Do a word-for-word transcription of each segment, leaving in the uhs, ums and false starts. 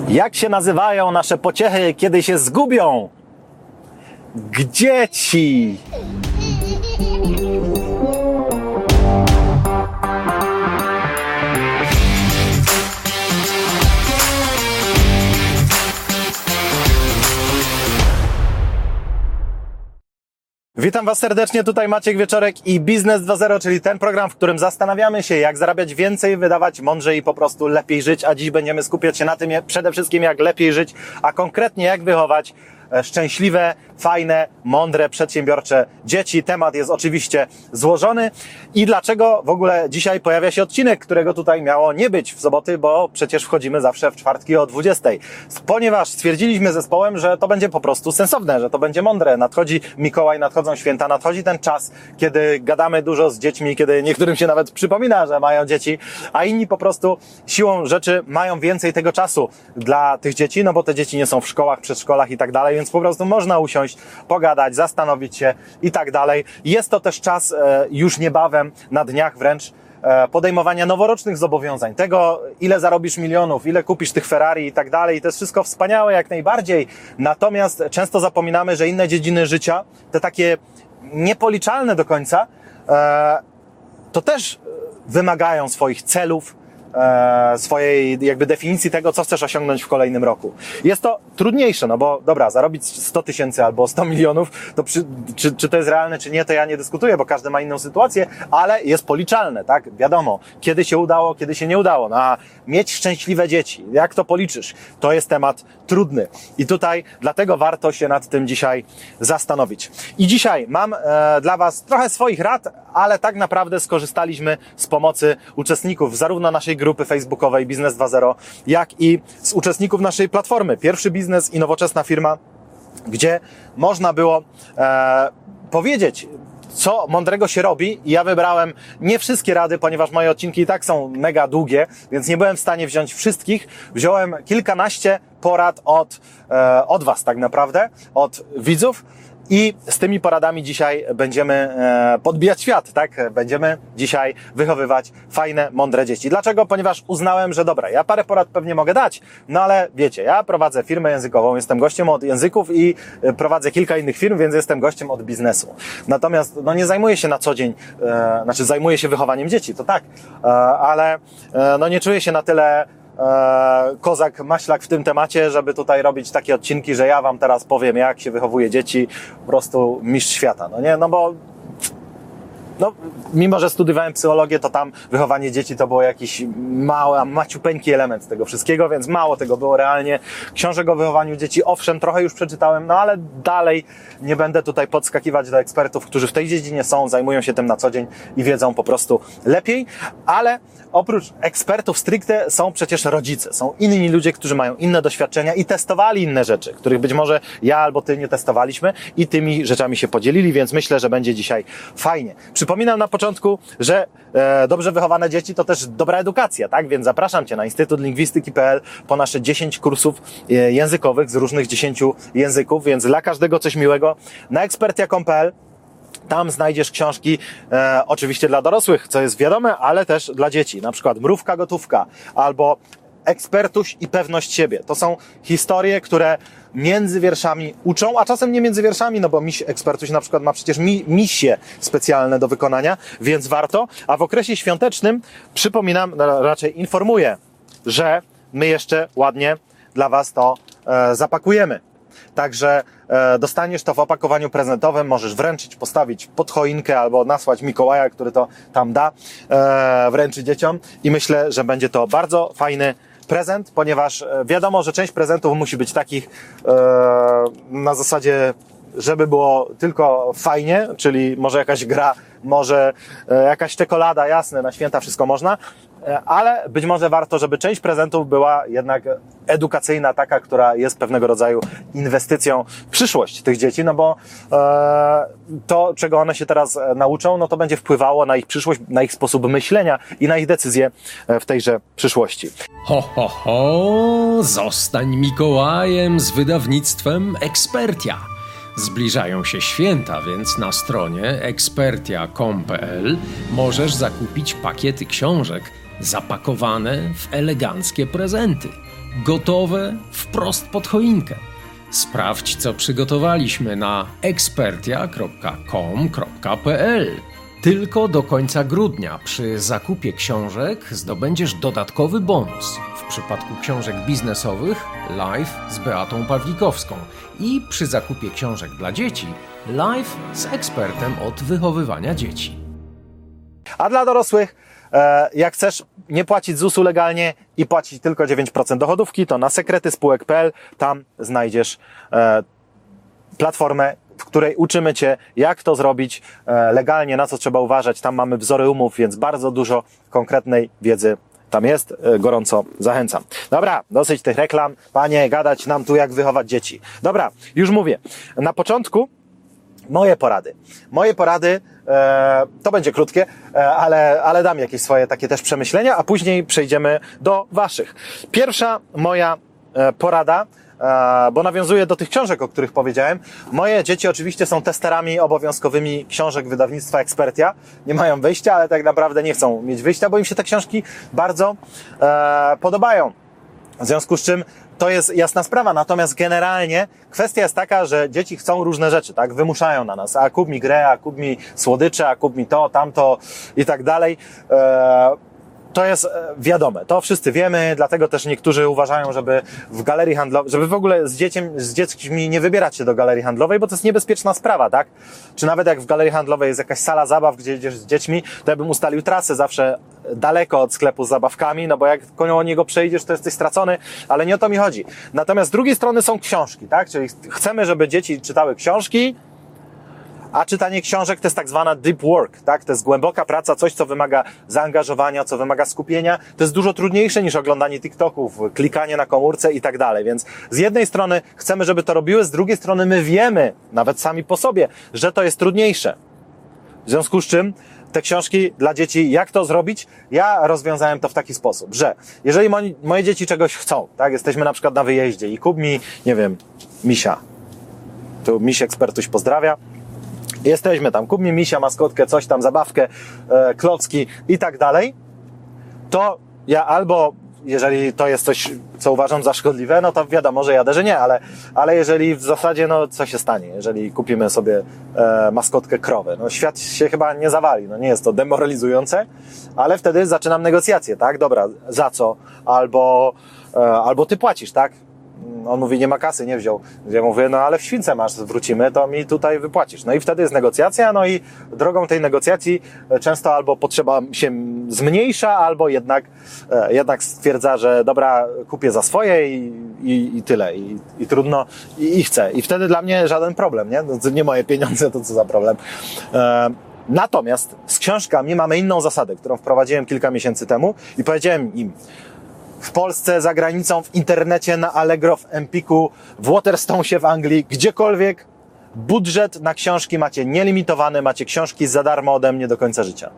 Jak się nazywają nasze pociechy, kiedy się zgubią? Gdzie ci? Witam Was serdecznie, tutaj Maciek Wieczorek i Biznes dwa zero, czyli ten program, w którym zastanawiamy się, jak zarabiać więcej, wydawać mądrzej i po prostu lepiej żyć, a dziś będziemy skupiać się na tym, przede wszystkim jak lepiej żyć, a konkretnie jak wychować szczęśliwe, fajne, mądre, przedsiębiorcze dzieci. Temat jest oczywiście złożony i dlaczego w ogóle dzisiaj pojawia się odcinek, którego tutaj miało nie być w soboty, bo przecież wchodzimy zawsze w czwartki o dwudziestej. Ponieważ stwierdziliśmy zespołem, że to będzie po prostu sensowne, że to będzie mądre. Nadchodzi Mikołaj, nadchodzą święta, nadchodzi ten czas, kiedy gadamy dużo z dziećmi, kiedy niektórym się nawet przypomina, że mają dzieci, a inni po prostu siłą rzeczy mają więcej tego czasu dla tych dzieci, no bo te dzieci nie są w szkołach, przedszkolach i tak dalej, więc po prostu można usiąść, pogadać, zastanowić się i tak dalej. Jest to też czas e, już niebawem, na dniach wręcz, e, podejmowania noworocznych zobowiązań. Tego, ile zarobisz milionów, ile kupisz tych Ferrari i tak dalej. To jest wszystko wspaniałe jak najbardziej. Natomiast często zapominamy, że inne dziedziny życia, te takie niepoliczalne do końca, e, to też wymagają swoich celów, E, swojej jakby definicji tego, co chcesz osiągnąć w kolejnym roku. Jest to trudniejsze, no bo dobra, zarobić sto tysięcy albo sto milionów, to przy, czy, czy to jest realne, czy nie, to ja nie dyskutuję, bo każdy ma inną sytuację, ale jest policzalne, tak? Wiadomo, kiedy się udało, kiedy się nie udało. No a mieć szczęśliwe dzieci, jak to policzysz? To jest temat trudny. I tutaj dlatego warto się nad tym dzisiaj zastanowić. I dzisiaj mam e, dla Was trochę swoich rad, ale tak naprawdę skorzystaliśmy z pomocy uczestników zarówno naszej grupy facebookowej Biznes dwa zero, jak i z uczestników naszej platformy Pierwszy Biznes i Nowoczesna Firma, gdzie można było e, powiedzieć, co mądrego się robi. I ja wybrałem nie wszystkie rady, ponieważ moje odcinki i tak są mega długie, więc nie byłem w stanie wziąć wszystkich. Wziąłem kilkanaście porad od, e, od Was tak naprawdę, od widzów. I z tymi poradami dzisiaj będziemy e, podbijać świat, tak? Będziemy dzisiaj wychowywać fajne, mądre dzieci. Dlaczego? Ponieważ uznałem, że dobra, ja parę porad pewnie mogę dać, no ale wiecie, ja prowadzę firmę językową, jestem gościem od języków i prowadzę kilka innych firm, więc jestem gościem od biznesu. Natomiast no nie zajmuję się na co dzień, e, znaczy zajmuję się wychowaniem dzieci, to tak, e, ale e, no nie czuję się na tyle kozak, maślak w tym temacie, żeby tutaj robić takie odcinki, że ja Wam teraz powiem, jak się wychowuje dzieci, po prostu mistrz świata, no nie, no bo no, mimo że studiowałem psychologię, to tam wychowanie dzieci to było jakiś mały, maciupeńki element tego wszystkiego, więc mało tego było realnie. Książek o wychowaniu dzieci, owszem, trochę już przeczytałem, no ale dalej nie będę tutaj podskakiwać do ekspertów, którzy w tej dziedzinie są, zajmują się tym na co dzień i wiedzą po prostu lepiej, ale oprócz ekspertów stricte są przecież rodzice, są inni ludzie, którzy mają inne doświadczenia i testowali inne rzeczy, których być może ja albo Ty nie testowaliśmy i tymi rzeczami się podzielili, więc myślę, że będzie dzisiaj fajnie. Przypominam na początku, że e, dobrze wychowane dzieci to też dobra edukacja, tak? Więc zapraszam Cię na Instytut Lingwistyki kropka p l po nasze dziesięć kursów e, językowych z różnych dziesięciu języków, więc dla każdego coś miłego. Na ekspertia kropka com kropka p l tam znajdziesz książki e, oczywiście dla dorosłych, co jest wiadome, ale też dla dzieci. Na przykład Mrówka Gotówka albo Ekspertuś i pewność siebie. To są historie, które między wierszami uczą, a czasem nie między wierszami, no bo miś Ekspertuś na przykład ma przecież mi, misje specjalne do wykonania, więc warto. A w okresie świątecznym, przypominam, raczej informuję, że my jeszcze ładnie dla Was to e, zapakujemy. Także e, dostaniesz to w opakowaniu prezentowym, możesz wręczyć, postawić pod choinkę albo nasłać Mikołaja, który to tam da, e, wręczy dzieciom i myślę, że będzie to bardzo fajny prezent, ponieważ wiadomo, że część prezentów musi być takich e, na zasadzie, żeby było tylko fajnie, czyli może jakaś gra, może e, jakaś czekolada, jasne, na święta wszystko można, e, ale być może warto, żeby część prezentów była jednak edukacyjna, taka, która jest pewnego rodzaju inwestycją w przyszłość tych dzieci, no bo e, to, czego one się teraz nauczą, no to będzie wpływało na ich przyszłość, na ich sposób myślenia i na ich decyzje w tejże przyszłości. Ho, ho, ho! Zostań Mikołajem z wydawnictwem Expertia. Zbliżają się święta, więc na stronie ekspertia kropka com kropka p l możesz zakupić pakiety książek zapakowane w eleganckie prezenty. gotowe wprost pod choinkę. Sprawdź, co przygotowaliśmy na ekspertia kropka com kropka p l. Tylko do końca grudnia przy zakupie książek zdobędziesz dodatkowy bonus. W przypadku książek biznesowych live z Beatą Pawlikowską i przy zakupie książek dla dzieci live z ekspertem od wychowywania dzieci. A dla dorosłych, e, jak chcesz nie płacić zusu legalnie i płacić tylko dziewięć procent dochodówki, to na sekrety spółek kropka p l tam znajdziesz e, platformę, w której uczymy Cię, jak to zrobić e, legalnie, na co trzeba uważać. Tam mamy wzory umów, więc bardzo dużo konkretnej wiedzy tam jest. E, gorąco zachęcam. Dobra, dosyć tych reklam. Panie, gadać nam tu, jak wychować dzieci. Dobra, już mówię. Na początku moje porady. Moje porady, e, to będzie krótkie, e, ale, ale dam jakieś swoje takie też przemyślenia, a później przejdziemy do Waszych. Pierwsza moja e, porada, bo nawiązuję do tych książek, o których powiedziałem. Moje dzieci oczywiście są testerami obowiązkowymi książek wydawnictwa Expertia. Nie mają wyjścia, ale tak naprawdę nie chcą mieć wyjścia, bo im się te książki bardzo e, podobają. W związku z czym to jest jasna sprawa. Natomiast generalnie kwestia jest taka, że dzieci chcą różne rzeczy, tak? Wymuszają na nas. A kup mi grę, a kup mi słodycze, a kup mi to, tamto i tak dalej. E, To jest wiadome, to wszyscy wiemy, dlatego też niektórzy uważają, żeby w galerii handlowej, żeby w ogóle z dzieciem, z dziećmi nie wybierać się do galerii handlowej, bo to jest niebezpieczna sprawa, tak? Czy nawet jak w galerii handlowej jest jakaś sala zabaw, gdzie idziesz z dziećmi, to ja bym ustalił trasę zawsze daleko od sklepu z zabawkami, no bo jak koło niego przejdziesz, to jesteś stracony, ale nie o to mi chodzi. Natomiast z drugiej strony są książki, tak? Czyli chcemy, żeby dzieci czytały książki, a czytanie książek to jest tak zwana deep work, tak? To jest głęboka praca, coś, co wymaga zaangażowania, co wymaga skupienia. To jest dużo trudniejsze niż oglądanie TikToków, klikanie na komórce i tak dalej. Więc z jednej strony chcemy, żeby to robiły, z drugiej strony my wiemy, nawet sami po sobie, że to jest trudniejsze. W związku z czym te książki dla dzieci, jak to zrobić? Ja rozwiązałem to w taki sposób, że jeżeli moi, moje dzieci czegoś chcą, tak? Jesteśmy na przykład na wyjeździe i kup mi, nie wiem, misia. Tu miś ekspertuś pozdrawia. Jesteśmy tam, kup mi misia, maskotkę, coś tam, zabawkę, e, klocki i tak dalej, to ja albo, jeżeli to jest coś, co uważam za szkodliwe, no to wiadomo, że jadę, że nie, ale, ale jeżeli w zasadzie, no co się stanie, jeżeli kupimy sobie e, maskotkę krowę, no świat się chyba nie zawali, no nie jest to demoralizujące, ale wtedy zaczynam negocjacje, tak, dobra, za co, albo, e, albo ty płacisz, tak. On mówi, nie ma kasy, nie wziął. Ja mówię, no ale w śwince masz, wrócimy, to mi tutaj wypłacisz. No i wtedy jest negocjacja, no i drogą tej negocjacji często albo potrzeba się zmniejsza, albo jednak, jednak stwierdza, że dobra, kupię za swoje i, i, i tyle. I, i trudno, i, i chcę. I wtedy dla mnie żaden problem, nie? No, to nie moje pieniądze, to co za problem. E, natomiast z książkami mamy inną zasadę, którą wprowadziłem kilka miesięcy temu i powiedziałem im, w Polsce, za granicą, w internecie, na Allegro, w Empiku, w Waterstonesie w Anglii, gdziekolwiek, budżet na książki macie nielimitowany, macie książki za darmo ode mnie do końca życia.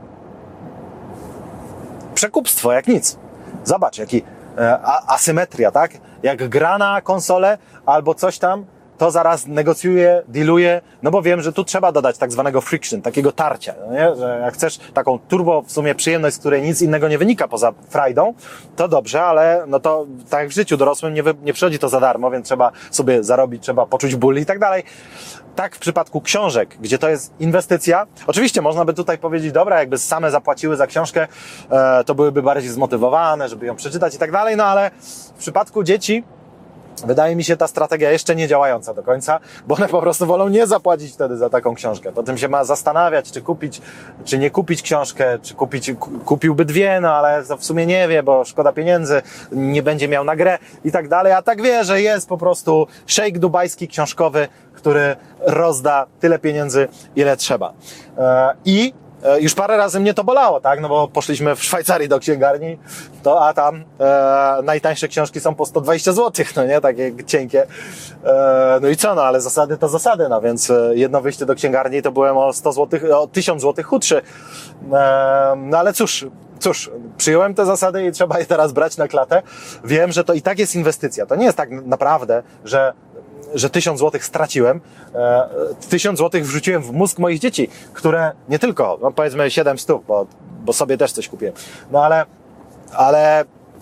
Przekupstwo, jak nic. Zobacz, jaki e, asymetria, tak? Jak gra na konsolę albo coś tam, to zaraz negocjuję, dealuję, no bo wiem, że tu trzeba dodać tak zwanego friction, takiego tarcia, no nie? Że jak chcesz taką turbo w sumie przyjemność, z której nic innego nie wynika poza frajdą, to dobrze, ale no to tak jak w życiu dorosłym nie, wy, nie przychodzi to za darmo, więc trzeba sobie zarobić, trzeba poczuć ból i tak dalej. Tak w przypadku książek, gdzie to jest inwestycja, oczywiście można by tutaj powiedzieć, dobra, jakby same zapłaciły za książkę, e, to byłyby bardziej zmotywowane, żeby ją przeczytać i tak dalej, no ale w przypadku dzieci wydaje mi się ta strategia jeszcze nie działająca do końca, bo one po prostu wolą nie zapłacić wtedy za taką książkę. Potem się ma zastanawiać, czy kupić, czy nie kupić książkę, czy kupić, kupiłby dwie, no ale w sumie nie wie, bo szkoda pieniędzy, nie będzie miał na grę i tak dalej, a tak wie, że jest po prostu szejk dubajski książkowy, który rozda tyle pieniędzy, ile trzeba. I już parę razy mnie to bolało, tak, no bo poszliśmy w Szwajcarii do księgarni, to, a tam e, najtańsze książki są po sto dwadzieścia złotych, no nie, takie cienkie, e, no i co, no, ale zasady to zasady, no więc jedno wyjście do księgarni to byłem o sto złotych, o tysiąc złotych chudszy, e, no ale cóż, Cóż, przyjąłem te zasady i trzeba je teraz brać na klatę. Wiem, że to i tak jest inwestycja. To nie jest tak naprawdę, że że tysiąc złotych straciłem, e, tysiąc złotych wrzuciłem w mózg moich dzieci, które nie tylko, no powiedzmy siedem stów, bo, bo sobie też coś kupiłem, no ale, ale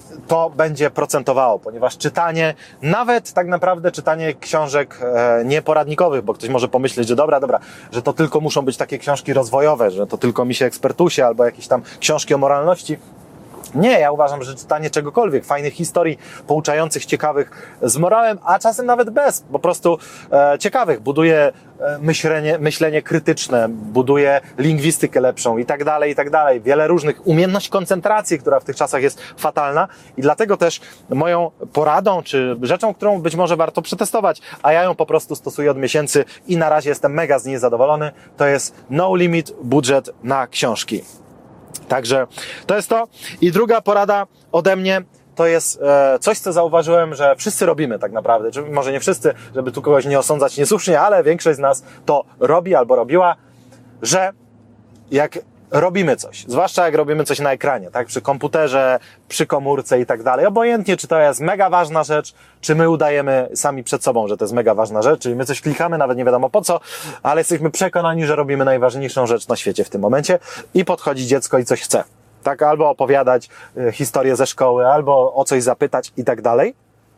to będzie procentowało, ponieważ czytanie, nawet tak naprawdę czytanie książek e, nieporadnikowych, bo ktoś może pomyśleć, że dobra, dobra, że to tylko muszą być takie książki rozwojowe, że to tylko Misiek Ekspertusie albo jakieś tam książki o moralności. Nie, ja uważam, że czytanie czegokolwiek, fajnych historii, pouczających, ciekawych, z morałem, a czasem nawet bez, po prostu e, ciekawych, buduje e, myślenie, myślenie krytyczne, buduje lingwistykę lepszą i tak dalej, i tak dalej. Wiele różnych, umiejętność koncentracji, która w tych czasach jest fatalna i dlatego też moją poradą, czy rzeczą, którą być może warto przetestować, a ja ją po prostu stosuję od miesięcy i na razie jestem mega z niej zadowolony, to jest no limit budżet na książki. Także to jest to. I druga porada ode mnie to jest e, coś, co zauważyłem, że wszyscy robimy tak naprawdę. Czy może nie wszyscy, żeby tu kogoś nie osądzać niesłusznie, ale większość z nas to robi albo robiła, że jak robimy coś, zwłaszcza jak robimy coś na ekranie, tak, przy komputerze, przy komórce i tak dalej, obojętnie, czy to jest mega ważna rzecz, czy my udajemy sami przed sobą, że to jest mega ważna rzecz, czyli my coś klikamy, nawet nie wiadomo po co, ale jesteśmy przekonani, że robimy najważniejszą rzecz na świecie w tym momencie i podchodzi dziecko i coś chce, tak, albo opowiadać y, historię ze szkoły, albo o coś zapytać i tak dalej,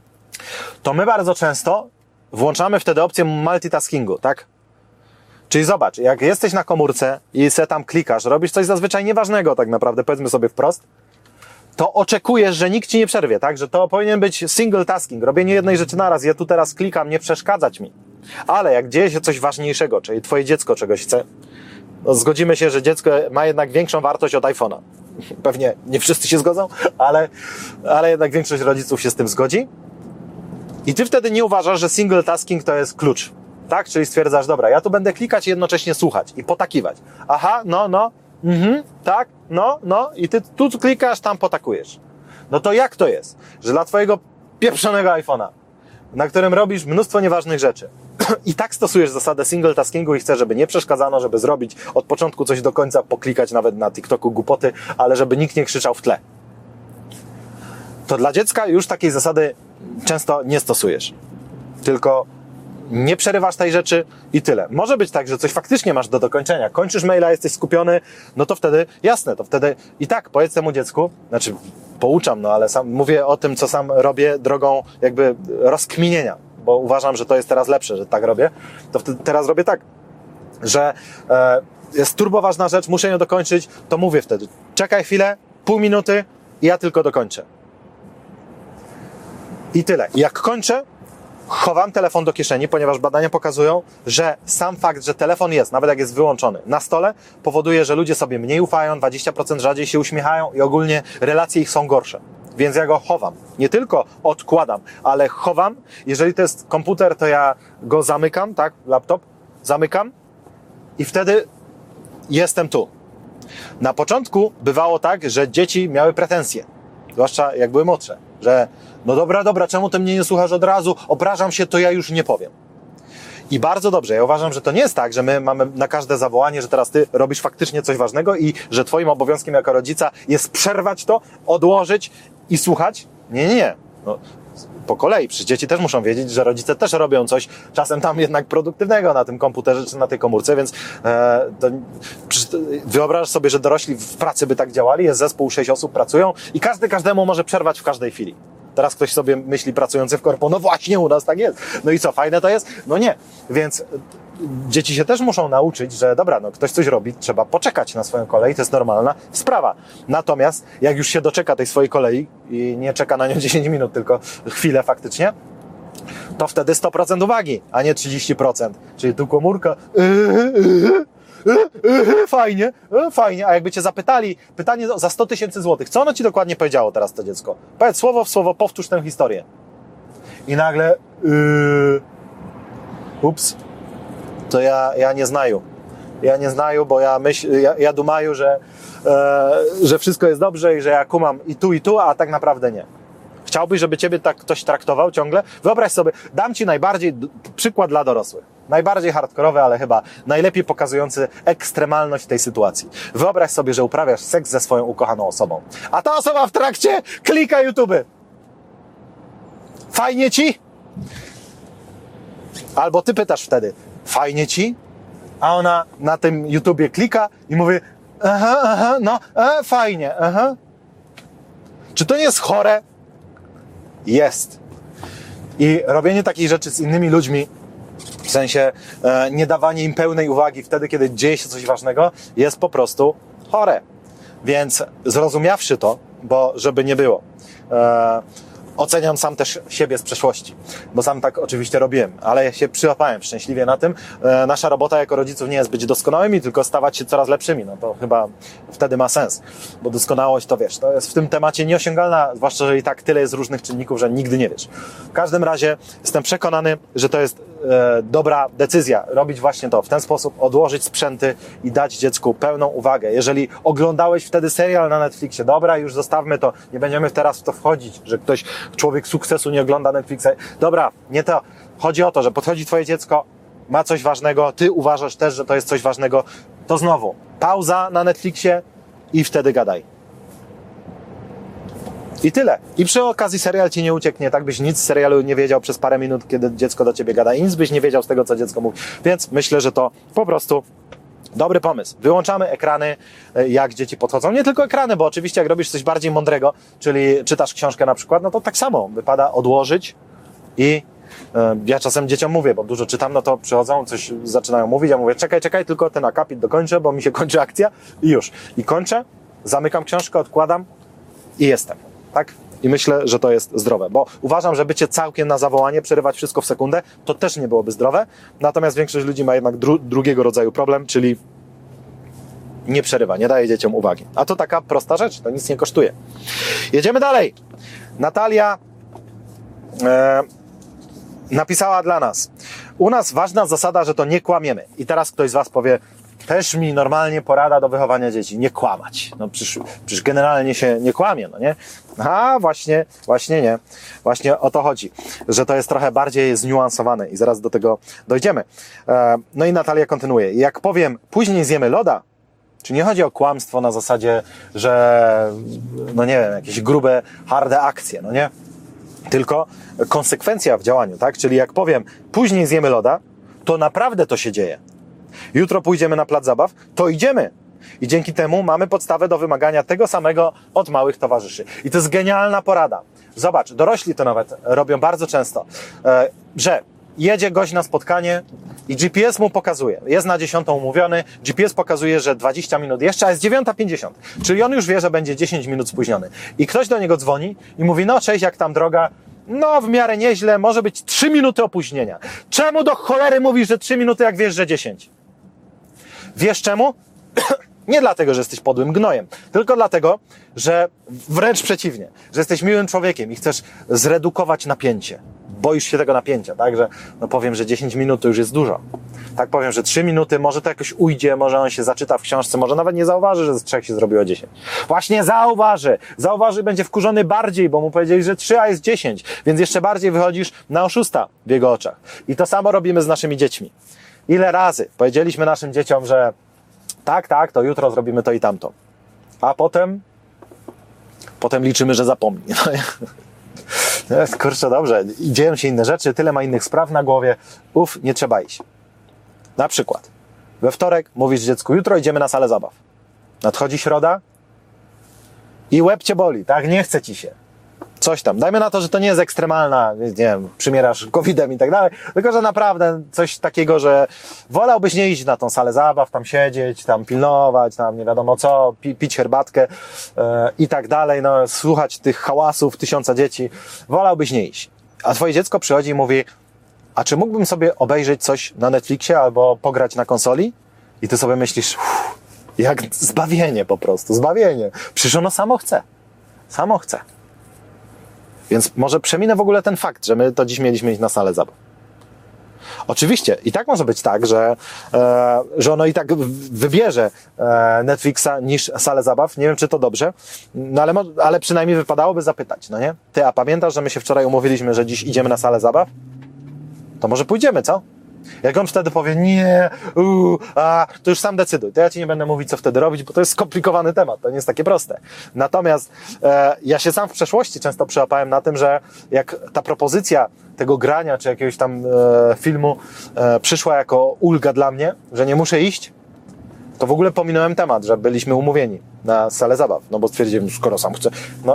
to my bardzo często włączamy wtedy opcję multitaskingu, tak? Czyli zobacz, jak jesteś na komórce i se tam klikasz, robisz coś zazwyczaj nieważnego tak naprawdę, powiedzmy sobie wprost, to oczekujesz, że nikt ci nie przerwie, tak? Że to powinien być single tasking, robienie jednej rzeczy naraz. Ja tu teraz klikam, nie przeszkadzać mi. Ale jak dzieje się coś ważniejszego, czyli twoje dziecko czegoś chce, no zgodzimy się, że dziecko ma jednak większą wartość od iPhone'a. Pewnie nie wszyscy się zgodzą, ale, ale jednak większość rodziców się z tym zgodzi. I ty wtedy nie uważasz, że single tasking to jest klucz. Tak? Czyli stwierdzasz, dobra, ja tu będę klikać i jednocześnie słuchać i potakiwać. Aha, no, no, mhm, tak, no, no i ty tu klikasz, tam potakujesz. No to jak to jest, że dla twojego pieprzonego iPhone'a, na którym robisz mnóstwo nieważnych rzeczy i tak stosujesz zasadę single taskingu i chcesz, żeby nie przeszkadzano, żeby zrobić od początku coś do końca, poklikać nawet na TikToku głupoty, ale żeby nikt nie krzyczał w tle. To dla dziecka już takiej zasady często nie stosujesz. Tylko nie przerywasz tej rzeczy i tyle. Może być tak, że coś faktycznie masz do dokończenia. Kończysz maila, jesteś skupiony, no to wtedy, jasne, to wtedy i tak powiedz temu dziecku, znaczy pouczam, no ale sam mówię o tym, co sam robię drogą jakby rozkminienia, bo uważam, że to jest teraz lepsze, że tak robię, to wtedy teraz robię tak, że e, jest turbo ważna rzecz, muszę ją dokończyć, to mówię wtedy, czekaj chwilę, pół minuty i ja tylko dokończę. I tyle. I jak kończę, chowam telefon do kieszeni, ponieważ badania pokazują, że sam fakt, że telefon jest, nawet jak jest wyłączony, na stole, powoduje, że ludzie sobie mniej ufają, dwadzieścia procent rzadziej się uśmiechają i ogólnie relacje ich są gorsze. Więc ja go chowam. Nie tylko odkładam, ale chowam. Jeżeli to jest komputer, to ja go zamykam, tak, laptop, zamykam i wtedy jestem tu. Na początku bywało tak, że dzieci miały pretensje, zwłaszcza jak były młodsze, że no dobra, dobra, czemu ty mnie nie słuchasz od razu, obrażam się, to ja już nie powiem. I bardzo dobrze, ja uważam, że to nie jest tak, że my mamy na każde zawołanie, że teraz ty robisz faktycznie coś ważnego i że twoim obowiązkiem jako rodzica jest przerwać to, odłożyć i słuchać. Nie, nie, nie. No, po kolei, przecież dzieci też muszą wiedzieć, że rodzice też robią coś czasem tam jednak produktywnego na tym komputerze czy na tej komórce, więc e, to, wyobraź sobie, że dorośli w pracy by tak działali, jest zespół, sześć osób pracują i każdy każdemu może przerwać w każdej chwili. Teraz ktoś sobie myśli, pracujący w korpo, no właśnie, u nas tak jest. No i co, fajne to jest? No nie. Więc dzieci się też muszą nauczyć, że dobra, no ktoś coś robi, trzeba poczekać na swoją kolej, to jest normalna sprawa. Natomiast jak już się doczeka tej swojej kolei i nie czeka na nią dziesięć minut, tylko chwilę faktycznie, to wtedy sto procent uwagi, a nie trzydzieści procent. Czyli tu komórka, fajnie, fajnie, a jakby cię zapytali, pytanie za sto tysięcy złotych, co ono ci dokładnie powiedziało teraz to dziecko? Powiedz słowo w słowo, powtórz tę historię. I nagle, yy, ups, to ja, ja nie znaju. Ja nie znaju, bo ja myśl, ja, ja dumaju, że, e, że wszystko jest dobrze i że ja kumam i tu, i tu, a tak naprawdę nie. Chciałbyś, żeby ciebie tak ktoś traktował ciągle? Wyobraź sobie, dam ci najbardziej przykład dla dorosłych. Najbardziej hardkorowy, ale chyba najlepiej pokazujący ekstremalność tej sytuacji. Wyobraź sobie, że uprawiasz seks ze swoją ukochaną osobą, a ta osoba w trakcie klika YouTube. Fajnie ci? Albo ty pytasz wtedy, fajnie ci? A ona na tym YouTubie klika i mówi, aha, aha, no, e, fajnie, aha. Czy to nie jest chore? Jest. I robienie takich rzeczy z innymi ludźmi, w sensie e, nie dawanie im pełnej uwagi wtedy, kiedy dzieje się coś ważnego, jest po prostu chore. Więc zrozumiawszy to, bo żeby nie było, e, oceniam sam też siebie z przeszłości, bo sam tak oczywiście robiłem, ale ja się przyłapałem szczęśliwie na tym. E, nasza robota jako rodziców nie jest być doskonałymi, tylko stawać się coraz lepszymi. No to chyba wtedy ma sens, bo doskonałość to wiesz, to jest w tym temacie nieosiągalna, zwłaszcza, że i tak tyle jest różnych czynników, że nigdy nie wiesz. W każdym razie jestem przekonany, że to jest e, dobra decyzja, robić właśnie to, w ten sposób odłożyć sprzęty i dać dziecku pełną uwagę. Jeżeli oglądałeś wtedy serial na Netflixie, dobra, już zostawmy to, nie będziemy teraz w to wchodzić, że ktoś, człowiek sukcesu nie ogląda Netflixa. Dobra, nie to. Chodzi o to, że podchodzi twoje dziecko, ma coś ważnego, ty uważasz też, że to jest coś ważnego, to znowu pauza na Netflixie i wtedy gadaj. I tyle. I przy okazji serial ci nie ucieknie, tak byś nic z serialu nie wiedział przez parę minut, kiedy dziecko do ciebie gada i nic byś nie wiedział z tego, co dziecko mówi. Więc myślę, że to po prostu dobry pomysł. Wyłączamy ekrany, jak dzieci podchodzą. Nie tylko ekrany, bo oczywiście jak robisz coś bardziej mądrego, czyli czytasz książkę na przykład, no to tak samo wypada odłożyć i e, ja czasem dzieciom mówię, bo dużo czytam, no to przychodzą, coś zaczynają mówić, ja mówię, czekaj, czekaj, tylko ten akapit dokończę, bo mi się kończy akcja i już. I kończę, zamykam książkę, odkładam i jestem. Tak? I myślę, że to jest zdrowe, bo uważam, że bycie całkiem na zawołanie, przerywać wszystko w sekundę, to też nie byłoby zdrowe, natomiast większość ludzi ma jednak dru- drugiego rodzaju problem, czyli nie przerywa, nie daje dzieciom uwagi. A to taka prosta rzecz, to nic nie kosztuje. Jedziemy dalej. Natalia e, napisała dla nas. U nas ważna zasada, że to nie kłamiemy. I teraz ktoś z was powie, też mi normalnie porada do wychowania dzieci. Nie kłamać. No przecież, przecież generalnie się nie kłamie, no nie? A właśnie, właśnie nie. Właśnie o to chodzi, że to jest trochę bardziej zniuansowane i zaraz do tego dojdziemy. E, no i Natalia kontynuuje. Jak powiem, później zjemy loda, czy nie chodzi o kłamstwo na zasadzie, że no nie wiem, jakieś grube, harde akcje, no nie? Tylko konsekwencja w działaniu, tak? Czyli jak powiem, później zjemy loda, to naprawdę to się dzieje. Jutro pójdziemy na plac zabaw, to idziemy. I dzięki temu mamy podstawę do wymagania tego samego od małych towarzyszy. I to jest genialna porada. Zobacz, dorośli to nawet robią bardzo często, że jedzie gość na spotkanie i G P S mu pokazuje, jest na dziesiątą umówiony, G P S pokazuje, że dwadzieścia minut jeszcze, a jest dziewiąta pięćdziesiąt. Czyli on już wie, że będzie dziesięć minut spóźniony. I ktoś do niego dzwoni i mówi, no cześć, jak tam droga? No w miarę nieźle, może być trzy minuty opóźnienia. Czemu do cholery mówisz, że trzy minuty, jak wiesz, że dziesięć? Wiesz czemu? Nie dlatego, że jesteś podłym gnojem, tylko dlatego, że wręcz przeciwnie, że jesteś miłym człowiekiem i chcesz zredukować napięcie. Boisz się tego napięcia, tak? Że no powiem, że dziesięć minut to już jest dużo. Tak powiem, że trzy minuty, może to jakoś ujdzie, może on się zaczyta w książce, może nawet nie zauważy, że z trzech się zrobiło dziesięć. Właśnie zauważy! Zauważy, będzie wkurzony bardziej, bo mu powiedzieli, że trzy, a jest dziesięć. Więc jeszcze bardziej wychodzisz na oszusta w jego oczach. I to samo robimy z naszymi dziećmi. Ile razy powiedzieliśmy naszym dzieciom, że tak, tak, to jutro zrobimy to i tamto. A potem, potem liczymy, że zapomni. No, kurczę, dobrze, dzieją się inne rzeczy, tyle ma innych spraw na głowie. Uf, nie trzeba iść. Na przykład, we wtorek mówisz dziecku, jutro idziemy na salę zabaw. Nadchodzi środa i łeb cię boli, tak? Nie chce ci się. Coś tam. Dajmy na to, że to nie jest ekstremalna, nie wiem, przymierasz kowidem i tak dalej, tylko że naprawdę coś takiego, że wolałbyś nie iść na tą salę zabaw, tam siedzieć, tam pilnować, tam nie wiadomo co, pi- pić herbatkę yy, i tak dalej, no słuchać tych hałasów tysiąca dzieci. Wolałbyś nie iść. A twoje dziecko przychodzi i mówi, a czy mógłbym sobie obejrzeć coś na Netflixie albo pograć na konsoli? I ty sobie myślisz, uff, jak zbawienie po prostu, zbawienie. Przecież ono samo chce. Samo chce. Więc może przeminę w ogóle ten fakt, że my to dziś mieliśmy iść na salę zabaw. Oczywiście, i tak może być tak, że, e, że ono i tak wybierze e, Netflixa niż salę zabaw. Nie wiem, czy to dobrze, no ale, ale przynajmniej wypadałoby zapytać, no nie? Ty, a pamiętasz, że my się wczoraj umówiliśmy, że dziś idziemy na salę zabaw? To może pójdziemy, co? Jak on wtedy powie, nie, uu, a, to już sam decyduj. To ja ci nie będę mówić, co wtedy robić, bo to jest skomplikowany temat, to nie jest takie proste. Natomiast e, ja się sam w przeszłości często przyłapałem na tym, że jak ta propozycja tego grania, czy jakiegoś tam e, filmu e, przyszła jako ulga dla mnie, że nie muszę iść, to w ogóle pominąłem temat, że byliśmy umówieni na salę zabaw, no bo stwierdziłem, skoro sam chcę, no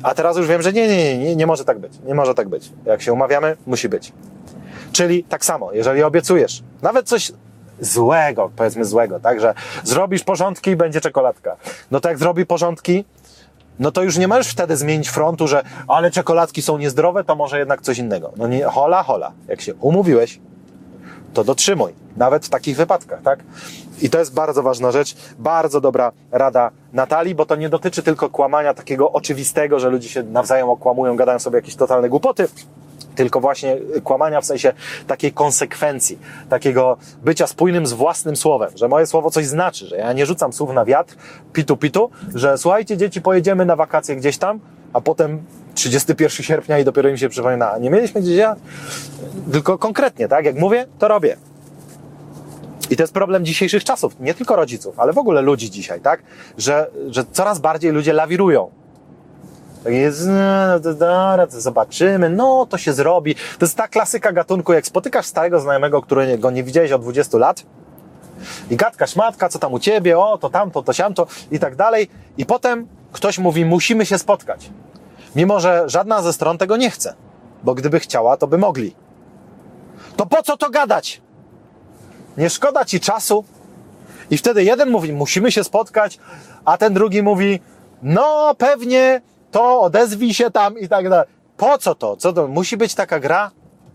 A teraz już wiem, że nie, nie, nie, nie, nie może tak być. Nie może tak być. Jak się umawiamy, musi być. Czyli tak samo, jeżeli obiecujesz, nawet coś złego, powiedzmy złego, tak, że zrobisz porządki i będzie czekoladka. No to jak zrobi porządki, no to już nie możesz wtedy zmienić frontu, że ale czekoladki są niezdrowe, to może jednak coś innego. No nie, hola, hola. Jak się umówiłeś, to dotrzymuj. Nawet w takich wypadkach, tak? I to jest bardzo ważna rzecz, bardzo dobra rada Natalii, bo to nie dotyczy tylko kłamania takiego oczywistego, że ludzie się nawzajem okłamują, gadają sobie jakieś totalne głupoty, tylko właśnie kłamania w sensie takiej konsekwencji, takiego bycia spójnym z własnym słowem, że moje słowo coś znaczy, że ja nie rzucam słów na wiatr, pitu pitu, że słuchajcie dzieci, pojedziemy na wakacje gdzieś tam, a potem trzydziestego pierwszego sierpnia i dopiero im się przypomina, a nie mieliśmy gdzieś jechać? Tylko konkretnie, tak? Jak mówię, to robię. I to jest problem dzisiejszych czasów, nie tylko rodziców, ale w ogóle ludzi dzisiaj, tak? Że, że coraz bardziej ludzie lawirują. Tak jest, no to dobra, to zobaczymy, no to się zrobi. To jest ta klasyka gatunku, jak spotykasz starego znajomego, którego nie widziałeś od dwudziestu lat i gadka szmatka, co tam u ciebie, o, to tamto, to siamto i tak dalej. I potem ktoś mówi, musimy się spotkać. Mimo że żadna ze stron tego nie chce, bo gdyby chciała, to by mogli. To po co to gadać? Nie szkoda ci czasu? I wtedy jeden mówi, musimy się spotkać, a ten drugi mówi, no pewnie to odezwij się tam i tak dalej. Po co to? Co to? Musi być taka gra?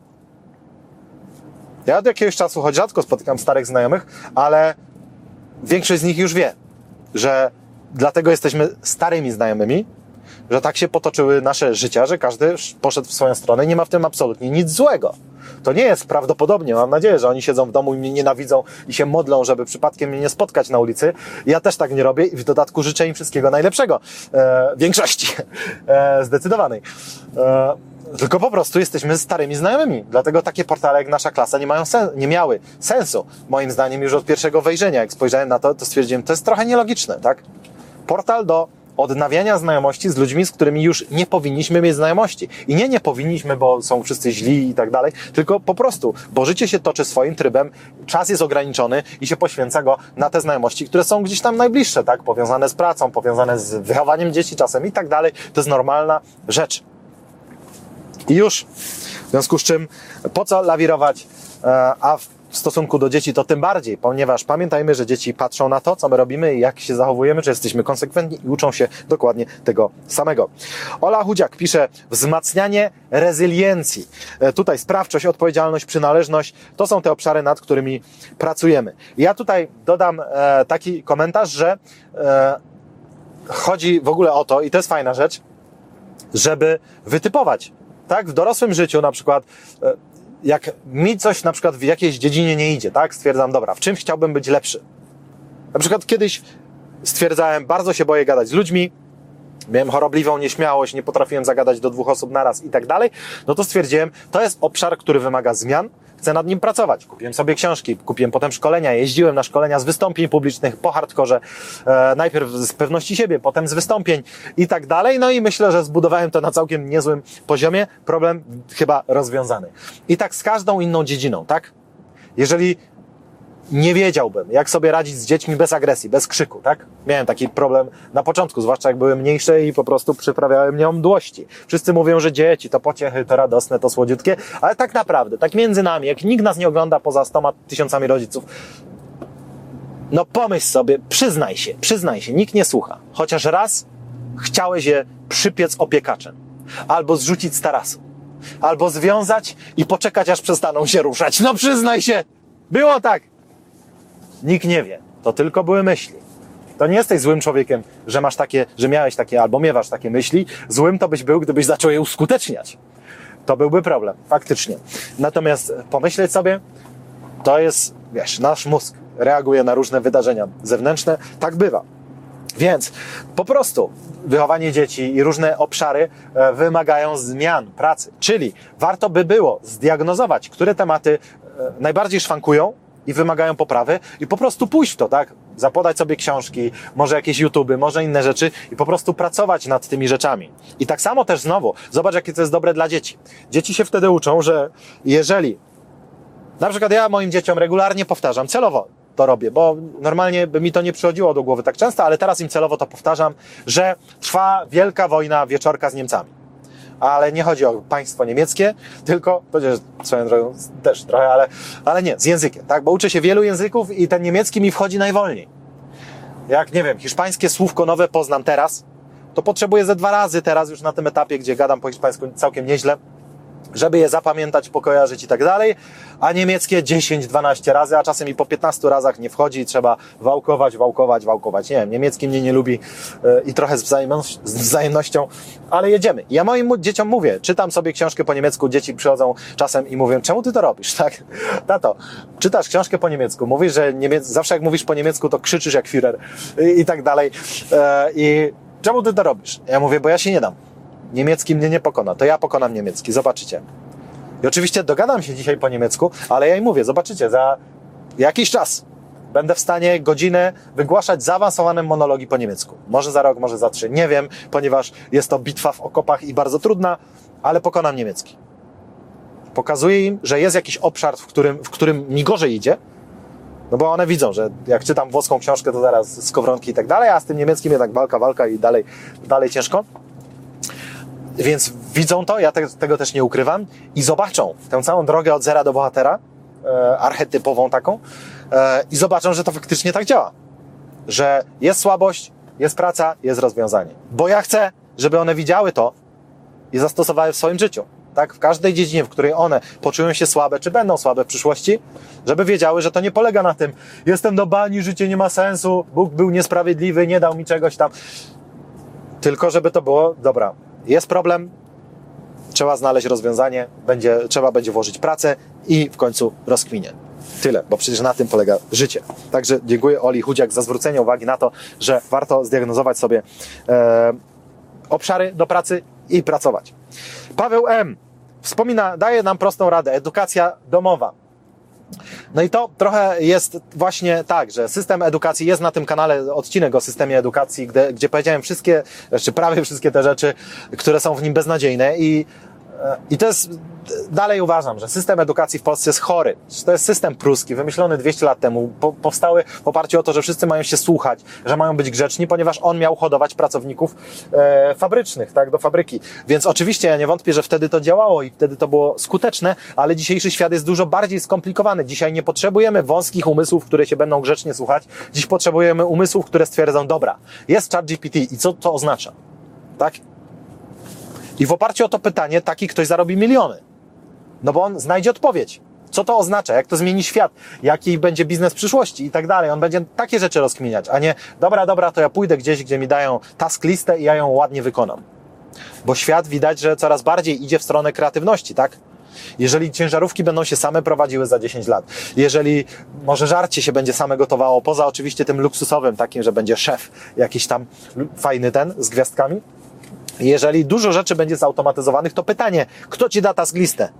Ja od jakiegoś czasu, choć rzadko spotykam starych znajomych, ale większość z nich już wie, że dlatego jesteśmy starymi znajomymi, że tak się potoczyły nasze życia, że każdy poszedł w swoją stronę i nie ma w tym absolutnie nic złego. To nie jest prawdopodobnie, mam nadzieję, że oni siedzą w domu i mnie nienawidzą i się modlą, żeby przypadkiem mnie nie spotkać na ulicy. Ja też tak nie robię i w dodatku życzę im wszystkiego najlepszego. E, większości. E, zdecydowanej. E, tylko po prostu jesteśmy starymi znajomymi. Dlatego takie portale jak Nasza Klasa nie mają sen- nie miały sensu. Moim zdaniem już od pierwszego wejrzenia. Jak spojrzałem na to, to stwierdziłem, to jest trochę nielogiczne, tak? Portal do odnawiania znajomości z ludźmi, z którymi już nie powinniśmy mieć znajomości. I nie, nie powinniśmy, bo są wszyscy źli i tak dalej, tylko po prostu, bo życie się toczy swoim trybem, czas jest ograniczony i się poświęca go na te znajomości, które są gdzieś tam najbliższe, tak? Powiązane z pracą, powiązane z wychowaniem dzieci czasem i tak dalej. To jest normalna rzecz. I już, w związku z czym, po co lawirować, a w W stosunku do dzieci to tym bardziej, ponieważ pamiętajmy, że dzieci patrzą na to, co my robimy i jak się zachowujemy, czy jesteśmy konsekwentni i uczą się dokładnie tego samego. Ola Chudziak pisze, wzmacnianie rezyliencji. E, tutaj sprawczość, odpowiedzialność, przynależność, to są te obszary, nad którymi pracujemy. Ja tutaj dodam e, taki komentarz, że e, chodzi w ogóle o to, i to jest fajna rzecz, żeby wytypować, tak, w dorosłym życiu na przykład, e, jak mi coś na przykład w jakiejś dziedzinie nie idzie, tak? Stwierdzam, dobra, w czymś chciałbym być lepszy. Na przykład kiedyś stwierdzałem, bardzo się boję gadać z ludźmi, miałem chorobliwą nieśmiałość, nie potrafiłem zagadać do dwóch osób naraz i tak dalej, no to stwierdziłem, to jest obszar, który wymaga zmian, chcę nad nim pracować. Kupiłem sobie książki, kupiłem potem szkolenia, jeździłem na szkolenia z wystąpień publicznych po hardkorze, e, najpierw z pewności siebie, potem z wystąpień i tak dalej, no i myślę, że zbudowałem to na całkiem niezłym poziomie, problem chyba rozwiązany. I tak z każdą inną dziedziną, tak? Jeżeli nie wiedziałbym, jak sobie radzić z dziećmi bez agresji, bez krzyku, tak? Miałem taki problem na początku, zwłaszcza jak były mniejsze i po prostu przyprawiały mnie o mdłości. Wszyscy mówią, że dzieci to pociechy, to radosne, to słodziutkie, ale tak naprawdę, tak między nami, jak nikt nas nie ogląda poza stoma tysiącami rodziców, no pomyśl sobie, przyznaj się, przyznaj się, nikt nie słucha. Chociaż raz chciałeś je przypiec opiekaczem, albo zrzucić z tarasu, albo związać i poczekać, aż przestaną się ruszać. No przyznaj się, było tak. Nikt nie wie. To tylko były myśli. To nie jesteś złym człowiekiem, że masz takie, że miałeś takie albo miewasz takie myśli. Złym to byś był, gdybyś zaczął je uskuteczniać. To byłby problem, faktycznie. Natomiast pomyśleć sobie, to jest, wiesz, nasz mózg reaguje na różne wydarzenia zewnętrzne. Tak bywa. Więc po prostu wychowanie dzieci i różne obszary wymagają zmian, pracy. Czyli warto by było zdiagnozować, które tematy najbardziej szwankują i wymagają poprawy i po prostu pójść w to, tak? Zapodać sobie książki, może jakieś YouTuby, może inne rzeczy i po prostu pracować nad tymi rzeczami. I tak samo też znowu, zobacz, jakie to jest dobre dla dzieci. Dzieci się wtedy uczą, że jeżeli, na przykład ja moim dzieciom regularnie powtarzam, celowo, to robię, bo normalnie by mi to nie przychodziło do głowy tak często, ale teraz im celowo to powtarzam, że trwa wielka wojna wieczorka z Niemcami. Ale nie chodzi o państwo niemieckie, tylko, chociaż swoją drogą też trochę, ale, ale nie, z językiem, tak? Bo uczę się wielu języków i ten niemiecki mi wchodzi najwolniej. Jak, nie wiem, hiszpańskie słówko nowe poznam teraz, to potrzebuję ze dwa razy teraz już na tym etapie, gdzie gadam po hiszpańsku całkiem nieźle, żeby je zapamiętać, pokojarzyć i tak dalej, a niemieckie dziesięć dwanaście razy, a czasem i po piętnastu razach nie wchodzi i trzeba wałkować, wałkować, wałkować. Nie wiem, niemiecki mnie nie lubi yy, i trochę z, wzajemność, z wzajemnością, ale jedziemy. Ja moim dzieciom mówię, czytam sobie książkę po niemiecku, dzieci przychodzą czasem i mówią, czemu ty to robisz, tak? Tato, czytasz książkę po niemiecku, mówisz, że niemiec... zawsze jak mówisz po niemiecku, to krzyczysz jak Führer i, i tak dalej. Yy, I czemu ty to robisz? Ja mówię, bo ja się nie dam. Niemiecki mnie nie pokona, to ja pokonam niemiecki, zobaczycie. I oczywiście dogadam się dzisiaj po niemiecku, ale ja im mówię, zobaczycie, za jakiś czas będę w stanie godzinę wygłaszać zaawansowane monologi po niemiecku. Może za rok, może za trzy, nie wiem, ponieważ jest to bitwa w okopach i bardzo trudna, ale pokonam niemiecki. Pokazuję im, że jest jakiś obszar, w którym, w którym mi gorzej idzie, no bo one widzą, że jak czytam włoską książkę, to zaraz skowronki i tak dalej, a z tym niemieckim jednak walka, walka i dalej, dalej ciężko. Więc widzą to, ja te, tego też nie ukrywam i zobaczą tę całą drogę od zera do bohatera, e, archetypową taką, e, i zobaczą, że to faktycznie tak działa. Że jest słabość, jest praca, jest rozwiązanie. Bo ja chcę, żeby one widziały to i zastosowały w swoim życiu. Tak? W każdej dziedzinie, w której one poczują się słabe, czy będą słabe w przyszłości, żeby wiedziały, że to nie polega na tym, jestem do bani, życie nie ma sensu, Bóg był niesprawiedliwy, nie dał mi czegoś tam. Tylko żeby to było, dobra, jest problem, trzeba znaleźć rozwiązanie, będzie, trzeba będzie włożyć pracę i w końcu rozkminie. Tyle, bo przecież na tym polega życie. Także dziękuję Oli Chudziak za zwrócenie uwagi na to, że warto zdiagnozować sobie e, obszary do pracy i pracować. Paweł M. wspomina, daje nam prostą radę, edukacja domowa. No i to trochę jest właśnie tak, że system edukacji, jest na tym kanale odcinek o systemie edukacji, gdzie, gdzie powiedziałem wszystkie, czy prawie wszystkie te rzeczy, które są w nim beznadziejne i, i to jest, dalej uważam, że system edukacji w Polsce jest chory. To jest system pruski, wymyślony dwieście lat temu, po, powstały w oparciu o to, że wszyscy mają się słuchać, że mają być grzeczni, ponieważ on miał hodować pracowników e, fabrycznych, tak, do fabryki. Więc oczywiście ja nie wątpię, że wtedy to działało i wtedy to było skuteczne, ale dzisiejszy świat jest dużo bardziej skomplikowany. Dzisiaj nie potrzebujemy wąskich umysłów, które się będą grzecznie słuchać. Dziś potrzebujemy umysłów, które stwierdzą, dobra, jest ChatGPT i co to oznacza? Tak? I w oparciu o to pytanie taki ktoś zarobi miliony. No bo on znajdzie odpowiedź. Co to oznacza? Jak to zmieni świat? Jaki będzie biznes przyszłości? I tak dalej. On będzie takie rzeczy rozkminiać, a nie dobra, dobra, to ja pójdę gdzieś, gdzie mi dają task listę i ja ją ładnie wykonam. Bo świat widać, że coraz bardziej idzie w stronę kreatywności, tak? Jeżeli ciężarówki będą się same prowadziły za dziesięć lat, jeżeli może żarcie się będzie same gotowało, poza oczywiście tym luksusowym takim, że będzie szef jakiś tam fajny ten z gwiazdkami, jeżeli dużo rzeczy będzie zautomatyzowanych, to pytanie, kto ci da task listę?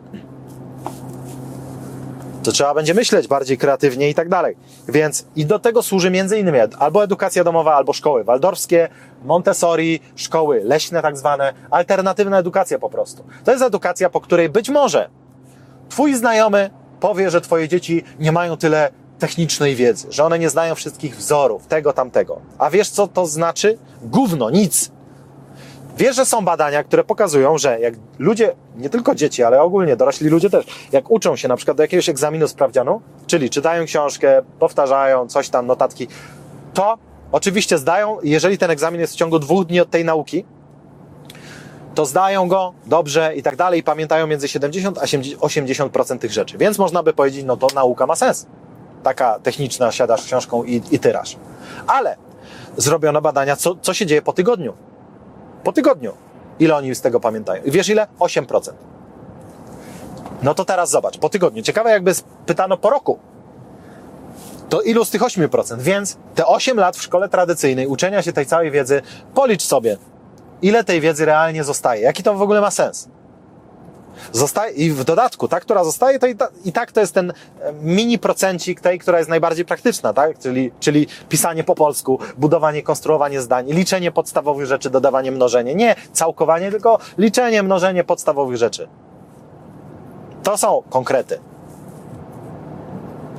To trzeba będzie myśleć bardziej kreatywnie i tak dalej. Więc i do tego służy między innymi albo edukacja domowa, albo szkoły waldorfskie, Montessori, szkoły leśne tak zwane, alternatywna edukacja po prostu. To jest edukacja, po której być może twój znajomy powie, że twoje dzieci nie mają tyle technicznej wiedzy, że one nie znają wszystkich wzorów, tego, tamtego. A wiesz, co to znaczy? Gówno, nic. Wiesz, że są badania, które pokazują, że jak ludzie, nie tylko dzieci, ale ogólnie dorośli ludzie też, jak uczą się na przykład do jakiegoś egzaminu sprawdzianu, czyli czytają książkę, powtarzają coś tam, notatki, to oczywiście zdają, jeżeli ten egzamin jest w ciągu dwóch dni od tej nauki, to zdają go dobrze i tak dalej i pamiętają między siedemdziesiąt a osiemdziesiąt procent tych rzeczy. Więc można by powiedzieć, no to nauka ma sens. Taka techniczna, siadasz z książką i, i tyrasz. Ale zrobiono badania, co, co się dzieje po tygodniu. Po tygodniu. Ile oni z tego pamiętają? I wiesz ile? osiem procent. No to teraz zobacz, po tygodniu. Ciekawe jakby pytano po roku. To ilu z tych osiem procent? Więc te osiem lat w szkole tradycyjnej uczenia się tej całej wiedzy, policz sobie, ile tej wiedzy realnie zostaje. Jaki to w ogóle ma sens? Zostaje, i w dodatku, ta, która zostaje, to i, ta, i tak to jest ten mini procencik tej, która jest najbardziej praktyczna, tak? Czyli, czyli pisanie po polsku, budowanie, konstruowanie zdań, liczenie podstawowych rzeczy, dodawanie, mnożenie. Nie całkowanie, tylko liczenie, mnożenie podstawowych rzeczy. To są konkrety.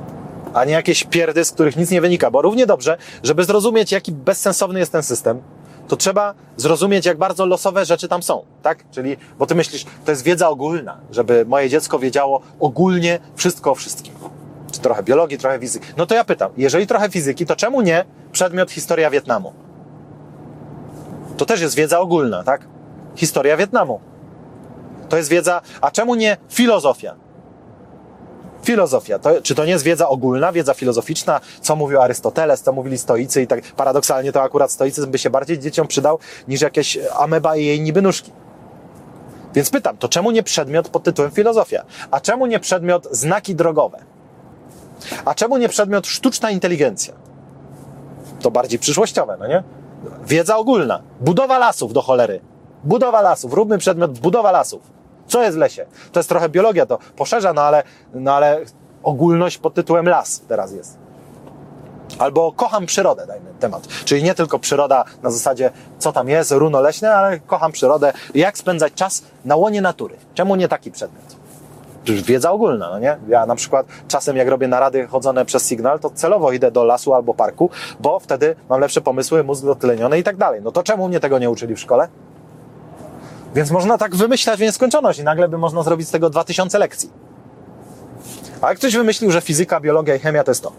a nie jakieś pierdy, z których nic nie wynika, bo równie dobrze, żeby zrozumieć, jaki bezsensowny jest ten system, to trzeba zrozumieć, jak bardzo losowe rzeczy tam są, tak? Czyli, bo ty myślisz, to jest wiedza ogólna, żeby moje dziecko wiedziało ogólnie wszystko o wszystkim. Czy trochę biologii, trochę fizyki. No to ja pytam, jeżeli trochę fizyki, to czemu nie przedmiot historia Wietnamu? To też jest wiedza ogólna, tak? Historia Wietnamu. To jest wiedza, a czemu nie filozofia? Filozofia, to, czy to nie jest wiedza ogólna, wiedza filozoficzna, co mówił Arystoteles, co mówili stoicy i tak paradoksalnie to akurat stoicyzm by się bardziej dzieciom przydał niż jakieś ameba i jej niby nóżki. Więc pytam, to czemu nie przedmiot pod tytułem filozofia? A czemu nie przedmiot znaki drogowe? A czemu nie przedmiot sztuczna inteligencja? To bardziej przyszłościowe, no nie? Wiedza ogólna, budowa lasów do cholery. Budowa lasów, róbmy przedmiot budowa lasów. Co jest w lesie? To jest trochę biologia, to poszerza, no ale, no ale ogólność pod tytułem las teraz jest. Albo kocham przyrodę, dajmy temat. Czyli nie tylko przyroda na zasadzie, co tam jest, runo leśne, ale kocham przyrodę. Jak spędzać czas na łonie natury? Czemu nie taki przedmiot? To już wiedza ogólna, no nie? Ja na przykład czasem jak robię narady chodzone przez Signal, to celowo idę do lasu albo parku, bo wtedy mam lepsze pomysły, mózg dotleniony i tak dalej. No to czemu mnie tego nie uczyli w szkole? Więc można tak wymyślać w nieskończoność i nagle by można zrobić z tego dwa tysiące lekcji. A jak ktoś wymyślił, że fizyka, biologia i chemia to jest to?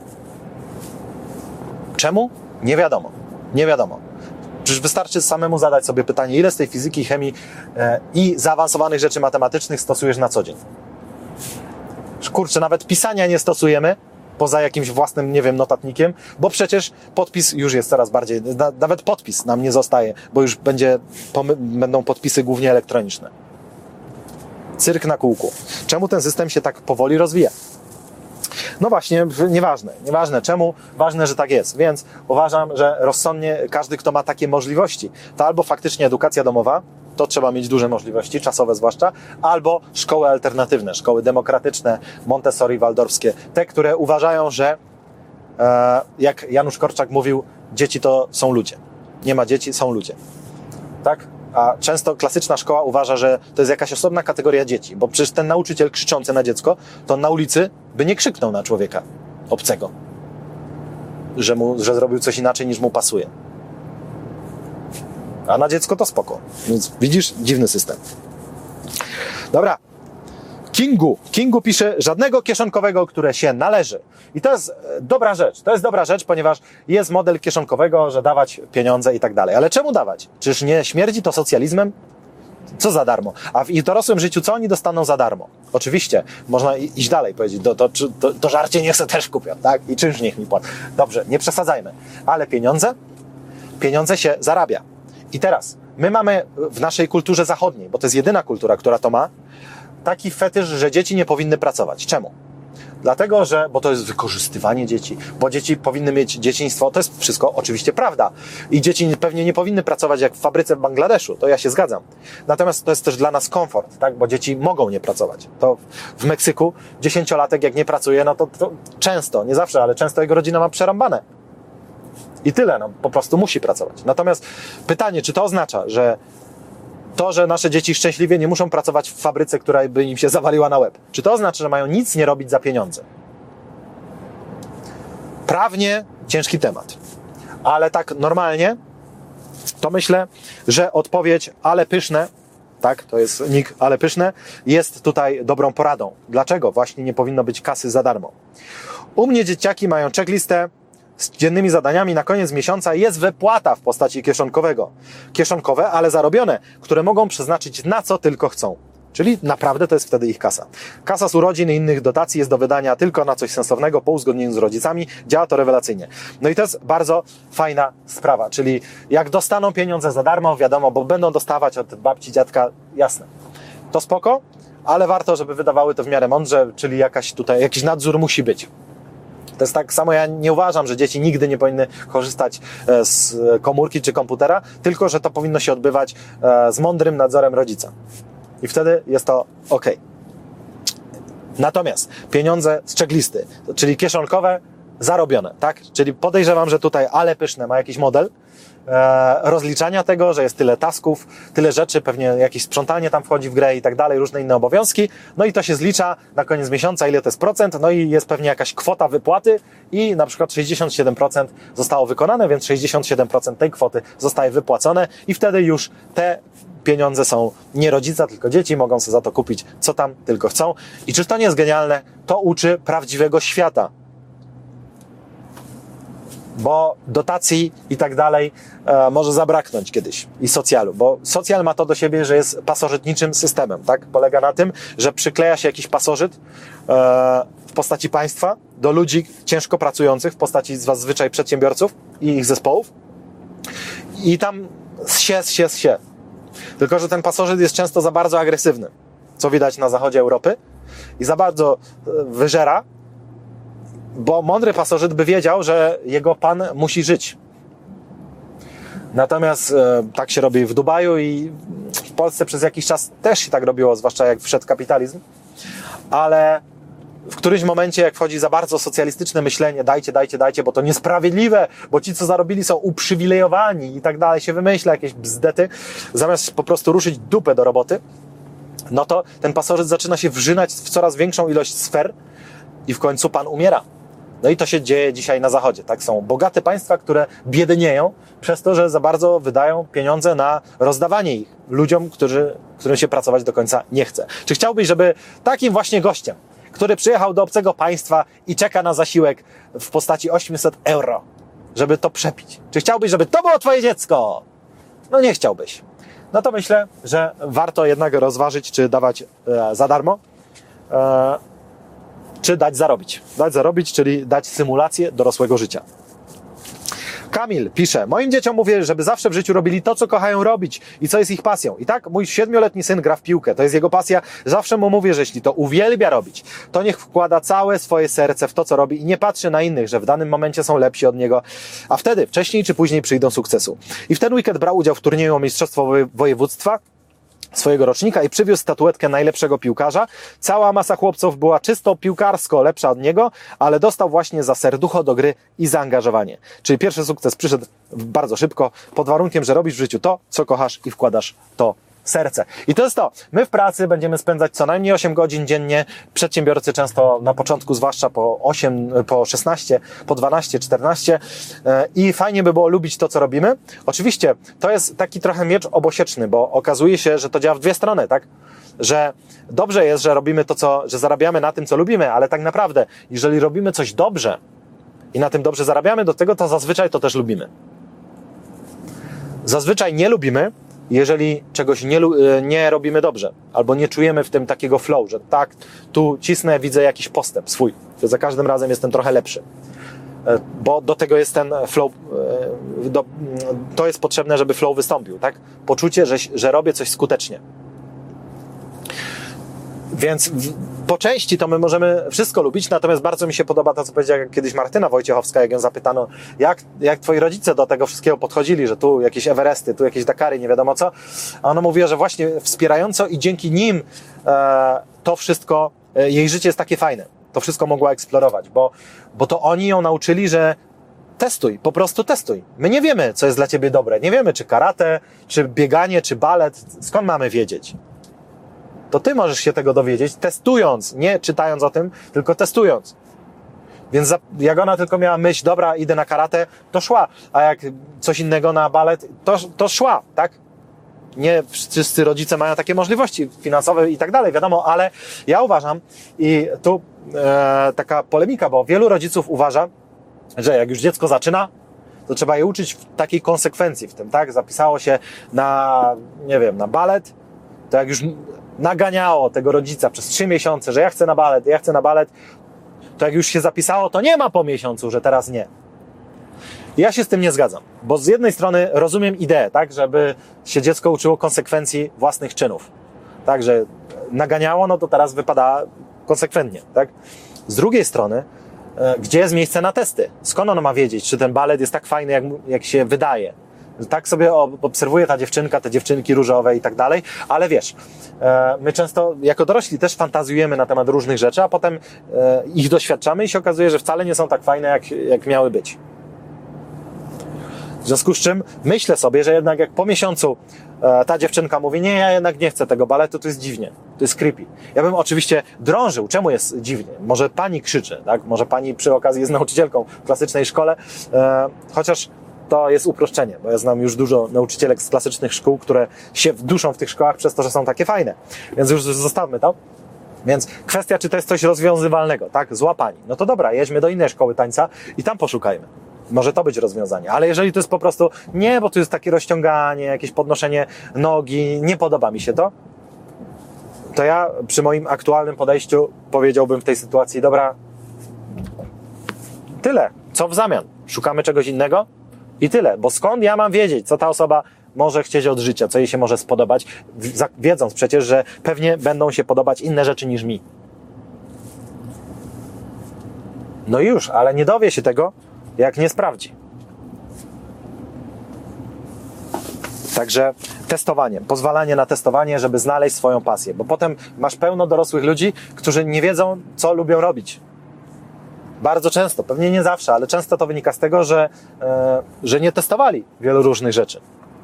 Czemu? Nie wiadomo. Nie wiadomo. Przecież wystarczy samemu zadać sobie pytanie, ile z tej fizyki i chemii e, i zaawansowanych rzeczy matematycznych stosujesz na co dzień? Kurczę, nawet pisania nie stosujemy, poza jakimś własnym, nie wiem, notatnikiem, bo przecież podpis już jest coraz bardziej, na, nawet podpis nam nie zostaje, bo już będzie, pomy, będą podpisy głównie elektroniczne. Cyrk na kółku. Czemu ten system się tak powoli rozwija? No właśnie, nieważne, nieważne czemu, ważne, że tak jest, więc uważam, że rozsądnie każdy, kto ma takie możliwości, to albo faktycznie edukacja domowa, to trzeba mieć duże możliwości, czasowe zwłaszcza, albo szkoły alternatywne, szkoły demokratyczne, Montessori, waldorfskie, te, które uważają, że e, jak Janusz Korczak mówił, dzieci to są ludzie. Nie ma dzieci, są ludzie. Tak? A często klasyczna szkoła uważa, że to jest jakaś osobna kategoria dzieci, bo przecież ten nauczyciel krzyczący na dziecko, to na ulicy by nie krzyknął na człowieka obcego, że, mu, że zrobił coś inaczej niż mu pasuje. A na dziecko to spoko. Więc widzisz, dziwny system. Dobra. Kingu. Kingu pisze, żadnego kieszonkowego, które się należy. I to jest dobra rzecz. To jest dobra rzecz, ponieważ jest model kieszonkowego, że dawać pieniądze i tak dalej. Ale czemu dawać? Czyż nie śmierdzi to socjalizmem? Co za darmo? A w dorosłym życiu co oni dostaną za darmo? Oczywiście, można iść dalej, powiedzieć, to, to, to, to żarcie niech se też kupią, tak? I czynsz niech mi płacą. Dobrze, nie przesadzajmy. Ale pieniądze? Pieniądze się zarabia. I teraz, my mamy w naszej kulturze zachodniej, bo to jest jedyna kultura, która to ma, taki fetysz, że dzieci nie powinny pracować. Czemu? Dlatego, że, bo to jest wykorzystywanie dzieci, bo dzieci powinny mieć dzieciństwo, to jest wszystko oczywiście prawda. I dzieci pewnie nie powinny pracować jak w fabryce w Bangladeszu, to ja się zgadzam. Natomiast to jest też dla nas komfort, tak? Bo dzieci mogą nie pracować. To w Meksyku dziesięciolatek jak nie pracuje, no to, to często, nie zawsze, ale często jego rodzina ma przerąbane. I tyle, no po prostu musi pracować. Natomiast pytanie, czy to oznacza, że to, że nasze dzieci szczęśliwie nie muszą pracować w fabryce, która by im się zawaliła na łeb, czy to oznacza, że mają nic nie robić za pieniądze? Prawnie ciężki temat. Ale tak normalnie to myślę, że odpowiedź ale pyszne, tak, to jest nick ale pyszne, jest tutaj dobrą poradą. Dlaczego właśnie nie powinno być kasy za darmo? U mnie dzieciaki mają checklistę z dziennymi zadaniami, na koniec miesiąca jest wypłata w postaci kieszonkowego. Kieszonkowe, ale zarobione, które mogą przeznaczyć na co tylko chcą. Czyli naprawdę to jest wtedy ich kasa. Kasa z urodzin i innych dotacji jest do wydania tylko na coś sensownego po uzgodnieniu z rodzicami. Działa to rewelacyjnie. No i to jest bardzo fajna sprawa. Czyli jak dostaną pieniądze za darmo, wiadomo, bo będą dostawać od babci, dziadka, jasne. To spoko, ale warto, żeby wydawały to w miarę mądrze, czyli jakaś tutaj, jakiś nadzór musi być. To jest tak samo, ja nie uważam, że dzieci nigdy nie powinny korzystać z komórki czy komputera, tylko że to powinno się odbywać z mądrym nadzorem rodzica. I wtedy jest to ok. Natomiast pieniądze z checklisty, czyli kieszonkowe, zarobione, tak? Czyli podejrzewam, że tutaj ale pyszne ma jakiś model e, rozliczania tego, że jest tyle tasków, tyle rzeczy, pewnie jakieś sprzątanie tam wchodzi w grę i tak dalej, różne inne obowiązki, no i to się zlicza na koniec miesiąca, ile to jest procent, no i jest pewnie jakaś kwota wypłaty i na przykład sześćdziesiąt siedem procent zostało wykonane, więc sześćdziesiąt siedem procent tej kwoty zostaje wypłacone i wtedy już te pieniądze są nie rodzica, tylko dzieci, mogą sobie za to kupić, co tam tylko chcą. I czy to nie jest genialne? To uczy prawdziwego świata. Bo dotacji i tak dalej e, może zabraknąć kiedyś i socjalu, bo socjal ma to do siebie, że jest pasożytniczym systemem, tak? Polega na tym, że przykleja się jakiś pasożyt e, w postaci państwa do ludzi ciężko pracujących, w postaci zazwyczaj przedsiębiorców i ich zespołów i tam się, się, się. Tylko że ten pasożyt jest często za bardzo agresywny, co widać na zachodzie Europy i za bardzo wyżera, bo mądry pasożyt by wiedział, że jego pan musi żyć. Natomiast e, tak się robi w Dubaju i w Polsce przez jakiś czas też się tak robiło, zwłaszcza jak wszedł kapitalizm, ale w którymś momencie, jak wchodzi za bardzo socjalistyczne myślenie, dajcie, dajcie, dajcie, bo to niesprawiedliwe, bo ci, co zarobili, są uprzywilejowani i tak dalej, się wymyśla jakieś bzdety, zamiast po prostu ruszyć dupę do roboty, no to ten pasożyt zaczyna się wrzynać w coraz większą ilość sfer i w końcu pan umiera. No i to się dzieje dzisiaj na zachodzie, tak? Są bogate państwa, które biednieją przez to, że za bardzo wydają pieniądze na rozdawanie ich ludziom, którzy, którym się pracować do końca nie chce. Czy chciałbyś, żeby takim właśnie gościem, który przyjechał do obcego państwa i czeka na zasiłek w postaci osiemset euro, żeby to przepić, czy chciałbyś, żeby to było twoje dziecko? No nie chciałbyś. No to myślę, że warto jednak rozważyć, czy dawać e, za darmo, e, czy dać zarobić. Dać zarobić, czyli dać symulację dorosłego życia. Kamil pisze, moim dzieciom mówię, żeby zawsze w życiu robili to, co kochają robić i co jest ich pasją. I tak mój siedmioletni syn gra w piłkę, to jest jego pasja. Zawsze mu mówię, że jeśli to uwielbia robić, to niech wkłada całe swoje serce w to, co robi i nie patrzy na innych, że w danym momencie są lepsi od niego, a wtedy, wcześniej czy później przyjdą sukcesu. I w ten weekend brał udział w turnieju o mistrzostwo województwa swojego rocznika i przywiózł statuetkę najlepszego piłkarza. Cała masa chłopców była czysto piłkarsko lepsza od niego, ale dostał właśnie za serducho do gry i zaangażowanie. Czyli pierwszy sukces przyszedł bardzo szybko, pod warunkiem, że robisz w życiu to, co kochasz i wkładasz to serce. I to jest to. My w pracy będziemy spędzać co najmniej osiem godzin dziennie. Przedsiębiorcy często na początku, zwłaszcza po osiem, po szesnaście, po dwanaście, czternaście i fajnie by było lubić to, co robimy. Oczywiście to jest taki trochę miecz obosieczny, bo okazuje się, że to działa w dwie strony, tak? Że dobrze jest, że robimy to, co, że zarabiamy na tym, co lubimy, ale tak naprawdę, jeżeli robimy coś dobrze i na tym dobrze zarabiamy, do tego to zazwyczaj to też lubimy. Zazwyczaj nie lubimy, jeżeli czegoś nie, nie robimy dobrze, albo nie czujemy w tym takiego flow, że tak, tu cisnę, widzę jakiś postęp swój, że za każdym razem jestem trochę lepszy. Bo do tego jest ten flow, do, to jest potrzebne, żeby flow wystąpił, tak? Poczucie, że, że robię coś skutecznie. Więc w, po części to my możemy wszystko lubić, natomiast bardzo mi się podoba to, co powiedziała kiedyś Martyna Wojciechowska, jak ją zapytano, jak, jak twoi rodzice do tego wszystkiego podchodzili, że tu jakieś Everesty, tu jakieś Dakary, nie wiadomo co. A ona mówiła, że właśnie wspierająco i dzięki nim e, to wszystko, e, jej życie jest takie fajne. To wszystko mogła eksplorować, bo, bo to oni ją nauczyli, że testuj, po prostu testuj. My nie wiemy, co jest dla ciebie dobre. Nie wiemy, czy karate, czy bieganie, czy balet. Skąd mamy wiedzieć? To ty możesz się tego dowiedzieć, testując, nie czytając o tym, tylko testując. Więc jak ona tylko miała myśl, dobra, idę na karate, to szła, a jak coś innego na balet, to, to szła, tak? Nie wszyscy rodzice mają takie możliwości finansowe i tak dalej, wiadomo, ale ja uważam, i tu e, taka polemika, bo wielu rodziców uważa, że jak już dziecko zaczyna, to trzeba je uczyć w takiej konsekwencji w tym, tak? Zapisało się na, nie wiem, na balet, to jak już naganiało tego rodzica przez trzy miesiące, że ja chcę na balet, ja chcę na balet, to jak już się zapisało, to nie ma po miesiącu, że teraz nie. Ja się z tym nie zgadzam, bo z jednej strony rozumiem ideę, tak, żeby się dziecko uczyło konsekwencji własnych czynów. Tak, że naganiało, no to teraz wypada konsekwentnie, tak. Z drugiej strony, gdzie jest miejsce na testy? Skąd ono ma wiedzieć, czy ten balet jest tak fajny, jak, jak się wydaje? Tak sobie obserwuje ta dziewczynka, te dziewczynki różowe i tak dalej, ale wiesz, my często jako dorośli też fantazjujemy na temat różnych rzeczy, a potem ich doświadczamy i się okazuje, że wcale nie są tak fajne, jak, jak miały być. W związku z czym myślę sobie, że jednak jak po miesiącu e, ta dziewczynka mówi, nie, ja jednak nie chcę tego baletu, to jest dziwnie, to jest creepy. Ja bym oczywiście drążył, czemu jest dziwnie? Może pani krzyczy, tak? Może pani przy okazji jest nauczycielką w klasycznej szkole, e, chociaż to jest uproszczenie, bo ja znam już dużo nauczycielek z klasycznych szkół, które się duszą w tych szkołach przez to, że są takie fajne. Więc już zostawmy to. Więc kwestia, czy to jest coś rozwiązywalnego, tak? Zła pani. No to dobra, jedźmy do innej szkoły tańca i tam poszukajmy. Może to być rozwiązanie. Ale jeżeli to jest po prostu, nie, bo tu jest takie rozciąganie, jakieś podnoszenie nogi, nie podoba mi się to, to ja przy moim aktualnym podejściu powiedziałbym w tej sytuacji, dobra, tyle. Co w zamian? Szukamy czegoś innego i tyle. Bo skąd ja mam wiedzieć, co ta osoba może chcieć od życia, co jej się może spodobać, wiedząc przecież, że pewnie będą się podobać inne rzeczy niż mi. No już, ale nie dowie się tego, jak nie sprawdzi. Także testowanie, pozwalanie na testowanie, żeby znaleźć swoją pasję, bo potem masz pełno dorosłych ludzi, którzy nie wiedzą, co lubią robić. Bardzo często, pewnie nie zawsze, ale często to wynika z tego, że, e, że nie testowali wielu różnych rzeczy.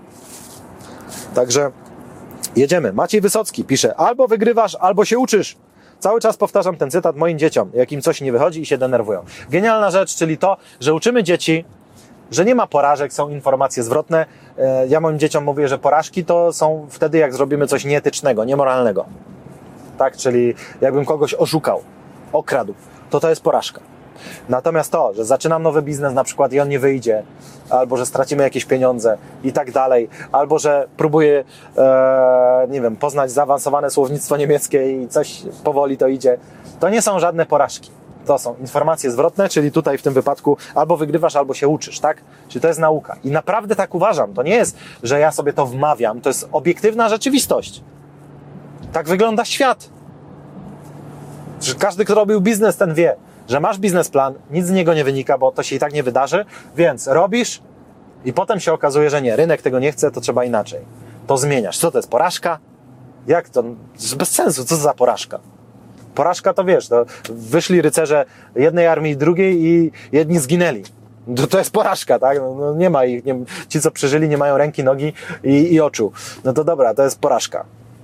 Także jedziemy. Maciej Wysocki pisze, albo wygrywasz, albo się uczysz. Cały czas powtarzam ten cytat moim dzieciom, jak im coś nie wychodzi i się denerwują. Genialna rzecz, czyli to, że uczymy dzieci, że nie ma porażek, są informacje zwrotne. Ja moim dzieciom mówię, że porażki to są wtedy, jak zrobimy coś nieetycznego, niemoralnego. Tak, czyli jakbym kogoś oszukał, okradł, to to jest porażka. Natomiast to, że zaczynam nowy biznes na przykład i on nie wyjdzie, albo że stracimy jakieś pieniądze i tak dalej, albo że próbuję, e, nie wiem, poznać zaawansowane słownictwo niemieckie i coś powoli to idzie, to nie są żadne porażki. To są informacje zwrotne, czyli tutaj w tym wypadku albo wygrywasz, albo się uczysz, tak? Czyli to jest nauka. I naprawdę tak uważam. To nie jest, że ja sobie to wmawiam, to jest obiektywna rzeczywistość. Tak wygląda świat. Każdy, kto robił biznes, ten wie, że masz biznesplan, nic z niego nie wynika, bo to się i tak nie wydarzy, więc robisz i potem się okazuje, że nie, rynek tego nie chce, to trzeba inaczej. To zmieniasz. Co to jest, porażka? Jak to? To jest bez sensu, co to za porażka? Porażka to wiesz, to wyszli rycerze jednej armii i drugiej i jedni zginęli. To, to jest porażka, tak? No, no nie ma ich, nie, ci co przeżyli nie mają ręki, nogi i, i oczu. No to dobra, to jest porażka.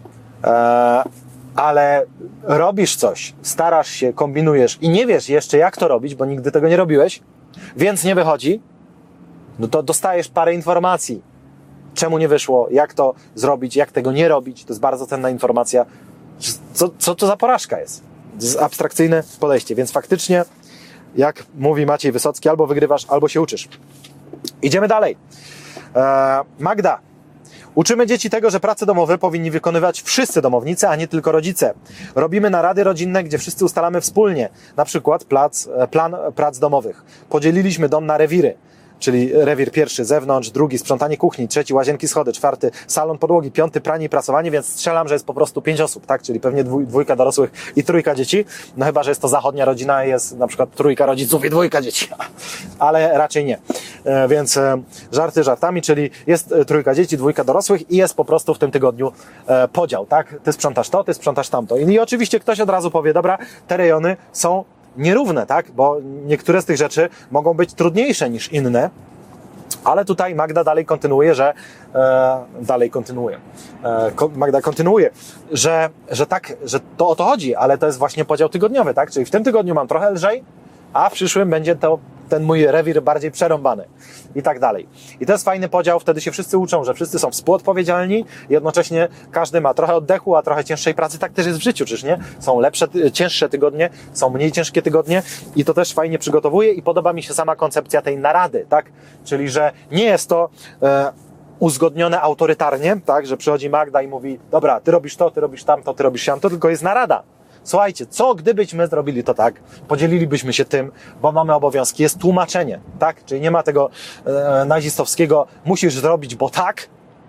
Eee, ale robisz coś, starasz się, kombinujesz i nie wiesz jeszcze jak to robić, bo nigdy tego nie robiłeś, więc nie wychodzi, no to dostajesz parę informacji. Czemu nie wyszło, jak to zrobić, jak tego nie robić, to jest bardzo cenna informacja. Co, co to za porażka jest? To jest abstrakcyjne podejście, więc faktycznie, jak mówi Maciej Wysocki, albo wygrywasz, albo się uczysz. Idziemy dalej. Eee, Magda. Uczymy dzieci tego, że prace domowe powinni wykonywać wszyscy domownicy, a nie tylko rodzice. Robimy narady rodzinne, gdzie wszyscy ustalamy wspólnie, na przykład plac, plan prac domowych. Podzieliliśmy dom na rewiry, czyli rewir pierwszy zewnątrz, drugi sprzątanie kuchni, trzeci łazienki, schody, czwarty salon, podłogi, piąty pranie i prasowanie, więc strzelam, że jest po prostu pięć osób, tak? Czyli pewnie dwój, dwójka dorosłych i trójka dzieci. No chyba, że jest to zachodnia rodzina i jest na przykład trójka rodziców i dwójka dzieci. Ale raczej nie. E, więc e, żarty żartami, czyli jest e, trójka dzieci, dwójka dorosłych i jest po prostu w tym tygodniu e, podział, tak? Ty sprzątasz to, ty sprzątasz tamto. I, i oczywiście ktoś od razu powie, dobra, te rejony są nierówne, tak? Bo niektóre z tych rzeczy mogą być trudniejsze niż inne, ale tutaj Magda dalej kontynuuje, że e, dalej kontynuuje. E, Magda kontynuuje, że, że tak, że to o to chodzi, ale to jest właśnie podział tygodniowy, tak? Czyli w tym tygodniu mam trochę lżej, a w przyszłym będzie to ten mój rewir bardziej przerąbany i tak dalej. I to jest fajny podział, wtedy się wszyscy uczą, że wszyscy są współodpowiedzialni, jednocześnie każdy ma trochę oddechu, a trochę cięższej pracy, tak też jest w życiu, czyż nie? Są lepsze, cięższe tygodnie, są mniej ciężkie tygodnie i to też fajnie przygotowuje i podoba mi się sama koncepcja tej narady, tak? Czyli, że nie jest to e, uzgodnione autorytarnie, tak? Że przychodzi Magda i mówi, dobra, ty robisz to, ty robisz tamto, ty robisz tamto, tylko jest narada. Słuchajcie, co gdybyśmy zrobili to tak, podzielilibyśmy się tym, bo mamy obowiązki, jest tłumaczenie, tak? Czyli nie ma tego e, nazistowskiego musisz zrobić, bo tak,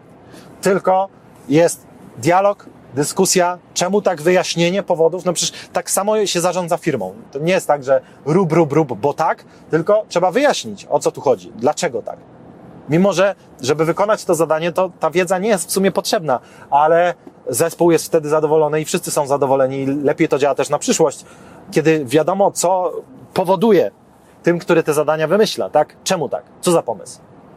tylko jest dialog, dyskusja, czemu tak, wyjaśnienie powodów, no przecież tak samo się zarządza firmą. To nie jest tak, że rób, rób, rób, bo tak, tylko trzeba wyjaśnić, o co tu chodzi, dlaczego tak. Mimo, że żeby wykonać to zadanie, to ta wiedza nie jest w sumie potrzebna, ale zespół jest wtedy zadowolony i wszyscy są zadowoleni i lepiej to działa też na przyszłość, kiedy wiadomo, co powoduje tym, który te zadania wymyśla, tak? Czemu tak? Co za pomysł?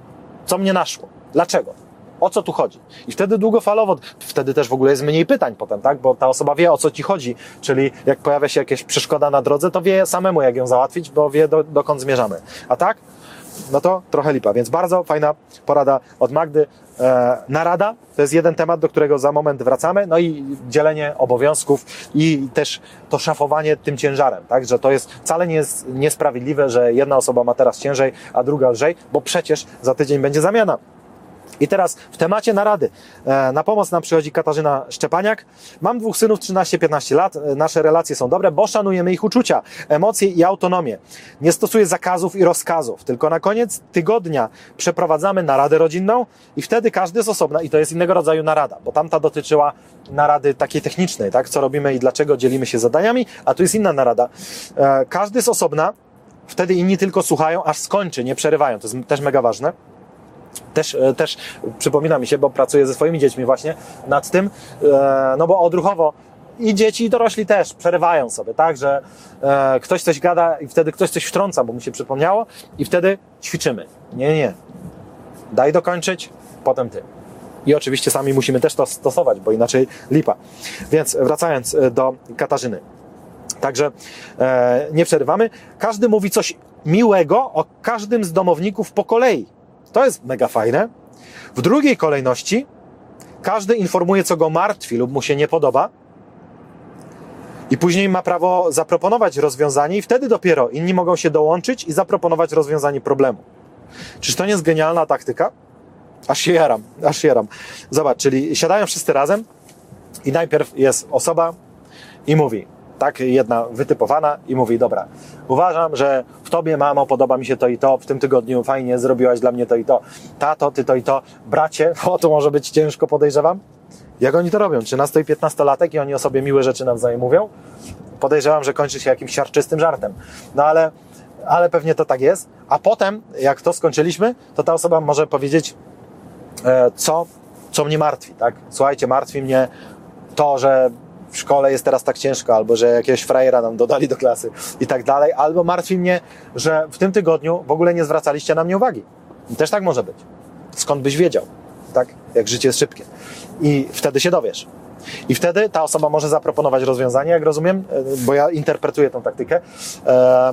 Co mnie naszło? Dlaczego? O co tu chodzi? I wtedy długofalowo, wtedy też w ogóle jest mniej pytań potem, tak? Bo ta osoba wie, o co ci chodzi, czyli jak pojawia się jakaś przeszkoda na drodze, to wie samemu, jak ją załatwić, bo wie, do, dokąd zmierzamy. A tak? No to trochę lipa, więc bardzo fajna porada od Magdy. E, narada to jest jeden temat, do którego za moment wracamy, no i dzielenie obowiązków i też to szafowanie tym ciężarem, tak, że to jest wcale nie jest niesprawiedliwe, że jedna osoba ma teraz ciężej, a druga lżej, bo przecież za tydzień będzie zamiana. I teraz w temacie narady. E, na pomoc nam przychodzi Katarzyna Szczepaniak. Mam dwóch synów, trzynaście piętnaście lat. E, nasze relacje są dobre, bo szanujemy ich uczucia, emocje i autonomię. Nie stosuję zakazów i rozkazów, tylko na koniec tygodnia przeprowadzamy naradę rodzinną i wtedy każdy jest osobna i to jest innego rodzaju narada, bo tamta dotyczyła narady takiej technicznej, tak, co robimy i dlaczego dzielimy się zadaniami, a tu jest inna narada. E, każdy jest osobna, wtedy inni tylko słuchają, aż skończy, nie przerywają. To jest też mega ważne. Też, też przypomina mi się, bo pracuję ze swoimi dziećmi właśnie nad tym, no bo odruchowo i dzieci, i dorośli też przerywają sobie, tak, że e, ktoś coś gada i wtedy ktoś coś wtrąca, bo mu się przypomniało i wtedy ćwiczymy. Nie, nie. Daj dokończyć, potem ty. I oczywiście sami musimy też to stosować, bo inaczej lipa. Więc wracając do Katarzyny. Także e, nie przerywamy. Każdy mówi coś miłego o każdym z domowników po kolei. To jest mega fajne. W drugiej kolejności każdy informuje, co go martwi lub mu się nie podoba i później ma prawo zaproponować rozwiązanie i wtedy dopiero inni mogą się dołączyć i zaproponować rozwiązanie problemu. Czyż to nie jest genialna taktyka? Aż się jaram, aż się jaram. Zobacz, czyli siadają wszyscy razem i najpierw jest osoba i mówi, tak, jedna wytypowana i mówi, dobra, uważam, że w tobie, mamo, podoba mi się to i to, w tym tygodniu fajnie zrobiłaś dla mnie to i to, tato, ty to i to, bracie, o, to może być ciężko, podejrzewam. Jak oni to robią? trzynasto- i piętnastolatek i oni o sobie miłe rzeczy nawzajem mówią? Podejrzewam, że kończy się jakimś siarczystym żartem. No ale, ale pewnie to tak jest. A potem, jak to skończyliśmy, to ta osoba może powiedzieć, e, co, co mnie martwi, tak? Słuchajcie, martwi mnie to, że w szkole jest teraz tak ciężko, albo że jakiegoś frajera nam dodali do klasy i tak dalej, albo martwi mnie, że w tym tygodniu w ogóle nie zwracaliście na mnie uwagi. I też tak może być. Skąd byś wiedział, tak? Jak życie jest szybkie. I wtedy się dowiesz. I wtedy ta osoba może zaproponować rozwiązanie, jak rozumiem, bo ja interpretuję tą taktykę, e,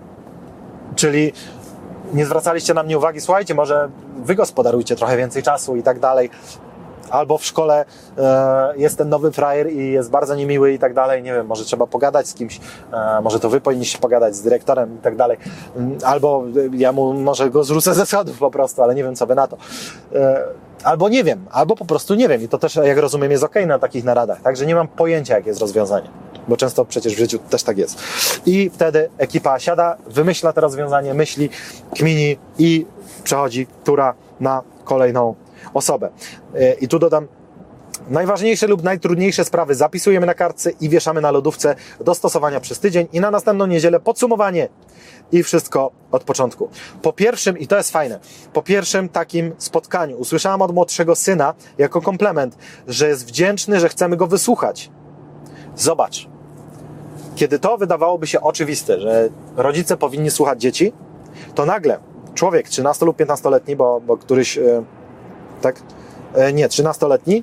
czyli nie zwracaliście na mnie uwagi, słuchajcie, może wy gospodarujcie trochę więcej czasu i tak dalej. Albo w szkole e, jest ten nowy frajer i jest bardzo niemiły i tak dalej, nie wiem, może trzeba pogadać z kimś, e, może to wy powinniście pogadać z dyrektorem i tak dalej, albo ja mu może go zrzucę ze schodów po prostu, ale nie wiem, co wy na to. E, albo nie wiem, albo po prostu nie wiem i to też, jak rozumiem, jest okej na takich naradach, także nie mam pojęcia, jakie jest rozwiązanie, bo często przecież w życiu też tak jest. I wtedy ekipa siada, wymyśla to rozwiązanie, myśli, kmini i przechodzi tura na kolejną osobę. I tu dodam, najważniejsze lub najtrudniejsze sprawy zapisujemy na kartce i wieszamy na lodówce do stosowania przez tydzień i na następną niedzielę podsumowanie i wszystko od początku. Po pierwszym, i to jest fajne, po pierwszym takim spotkaniu usłyszałam od młodszego syna jako komplement, że jest wdzięczny, że chcemy go wysłuchać. Zobacz, kiedy to wydawałoby się oczywiste, że rodzice powinni słuchać dzieci, to nagle człowiek trzynasto- lub piętnastoletni, bo, bo któryś tak? Nie, trzynastoletni,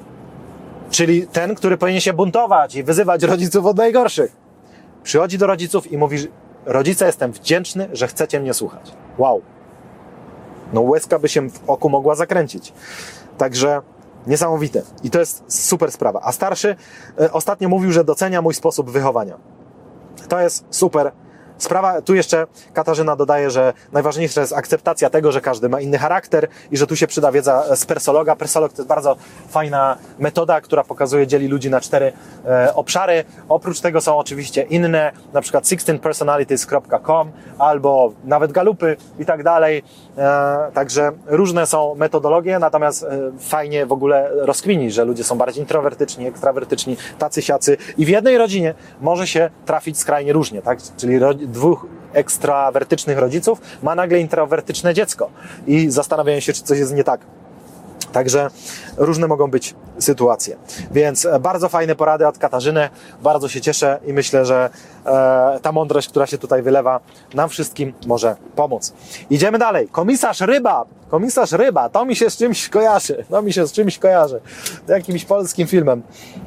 czyli ten, który powinien się buntować i wyzywać rodziców od najgorszych. Przychodzi do rodziców i mówi, rodzice, jestem wdzięczny, że chcecie mnie słuchać. Wow. No łezka by się w oku mogła zakręcić. Także niesamowite. I to jest super sprawa. A starszy e, ostatnio mówił, że docenia mój sposób wychowania. To jest super sprawa. Tu jeszcze Katarzyna dodaje, że najważniejsza jest akceptacja tego, że każdy ma inny charakter i że tu się przyda wiedza z persologa. Persolog to jest bardzo fajna metoda, która pokazuje, dzieli ludzi na cztery e, obszary. Oprócz tego są oczywiście inne, na przykład sixteen personalities kropka com albo nawet galupy i tak dalej. E, także różne są metodologie, natomiast e, fajnie w ogóle rozkminić, że ludzie są bardziej introwertyczni, ekstrawertyczni, tacy, siacy i w jednej rodzinie może się trafić skrajnie różnie, tak? Czyli dwóch ekstrawertycznych rodziców ma nagle introwertyczne dziecko i zastanawiają się, czy coś jest nie tak. Także różne mogą być sytuacje. Więc bardzo fajne porady od Katarzyny. Bardzo się cieszę i myślę, że e, ta mądrość, która się tutaj wylewa, nam wszystkim może pomóc. Idziemy dalej. Komisarz Ryba. Komisarz Ryba. To mi się z czymś kojarzy. To mi się z czymś kojarzy. Jakimś polskim filmem.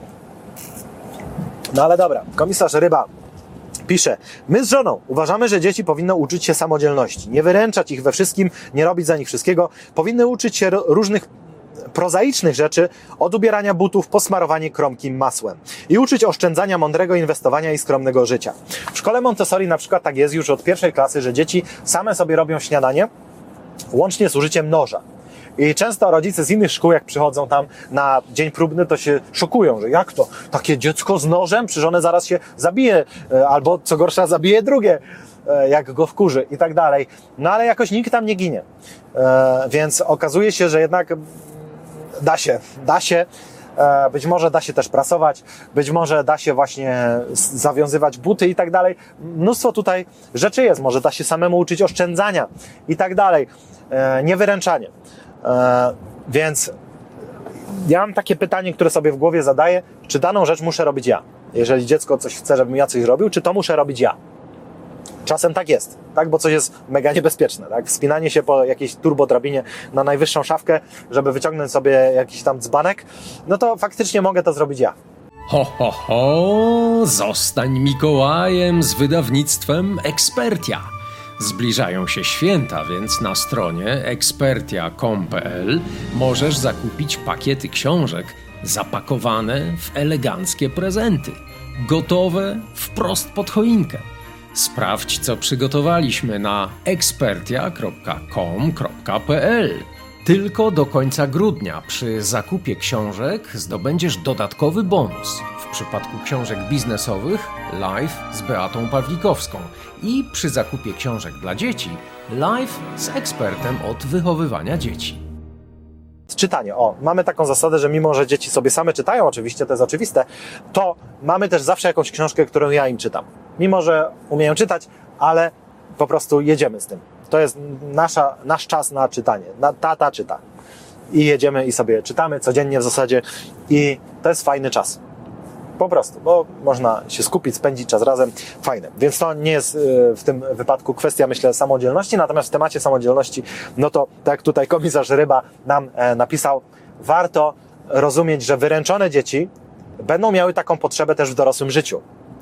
No ale dobra. Komisarz Ryba pisze: my z żoną uważamy, że dzieci powinno uczyć się samodzielności. Nie wyręczać ich we wszystkim, nie robić za nich wszystkiego. Powinny uczyć się różnych prozaicznych rzeczy, od ubierania butów po smarowanie kromkim masłem. I uczyć oszczędzania, mądrego inwestowania i skromnego życia. W szkole Montessori na przykład tak jest już od pierwszej klasy, że dzieci same sobie robią śniadanie, łącznie z użyciem noża. I często rodzice z innych szkół, jak przychodzą tam na dzień próbny, to się szokują, że jak to? Takie dziecko z nożem? Przecież one zaraz się zabije, albo co gorsza zabije drugie, jak go wkurzy i tak dalej. No ale jakoś nikt tam nie ginie. Więc okazuje się, że jednak da się, da się. Być może da się też prasować, być może da się właśnie zawiązywać buty i tak dalej. Mnóstwo tutaj rzeczy jest. Może da się samemu uczyć oszczędzania i tak dalej. Niewyręczanie. Więc ja mam takie pytanie, które sobie w głowie zadaję. Czy daną rzecz muszę robić ja? Jeżeli dziecko coś chce, żebym ja coś robił, czy to muszę robić ja? Czasem tak jest, tak? Bo coś jest mega niebezpieczne, tak? Wspinanie się po jakiejś turbodrabinie na najwyższą szafkę, żeby wyciągnąć sobie jakiś tam dzbanek, no to faktycznie mogę to zrobić ja. Ho, ho, ho! Zostań Mikołajem z wydawnictwem Expertia. Zbliżają się święta, więc na stronie expertia kropka com kropka p l możesz zakupić pakiety książek zapakowane w eleganckie prezenty, gotowe wprost pod choinkę. Sprawdź, co przygotowaliśmy na expertia kropka com kropka p l. Tylko do końca grudnia przy zakupie książek zdobędziesz dodatkowy bonus. W przypadku książek biznesowych live z Beatą Pawlikowską i przy zakupie książek dla dzieci live z ekspertem od wychowywania dzieci. Czytanie. O, mamy taką zasadę, że mimo, że dzieci sobie same czytają, oczywiście to jest oczywiste, to mamy też zawsze jakąś książkę, którą ja im czytam. Mimo, że umieją czytać, ale po prostu jedziemy z tym. To jest nasza, nasz czas na czytanie. Na, tata czyta. I jedziemy i sobie czytamy codziennie w zasadzie i to jest fajny czas. Po prostu, bo można się skupić, spędzić czas razem. Fajne. Więc to nie jest w tym wypadku kwestia, myślę, samodzielności, natomiast w temacie samodzielności, no to tak jak tutaj komisarz Ryba nam napisał, warto rozumieć, że wyręczone dzieci będą miały taką potrzebę też w dorosłym życiu.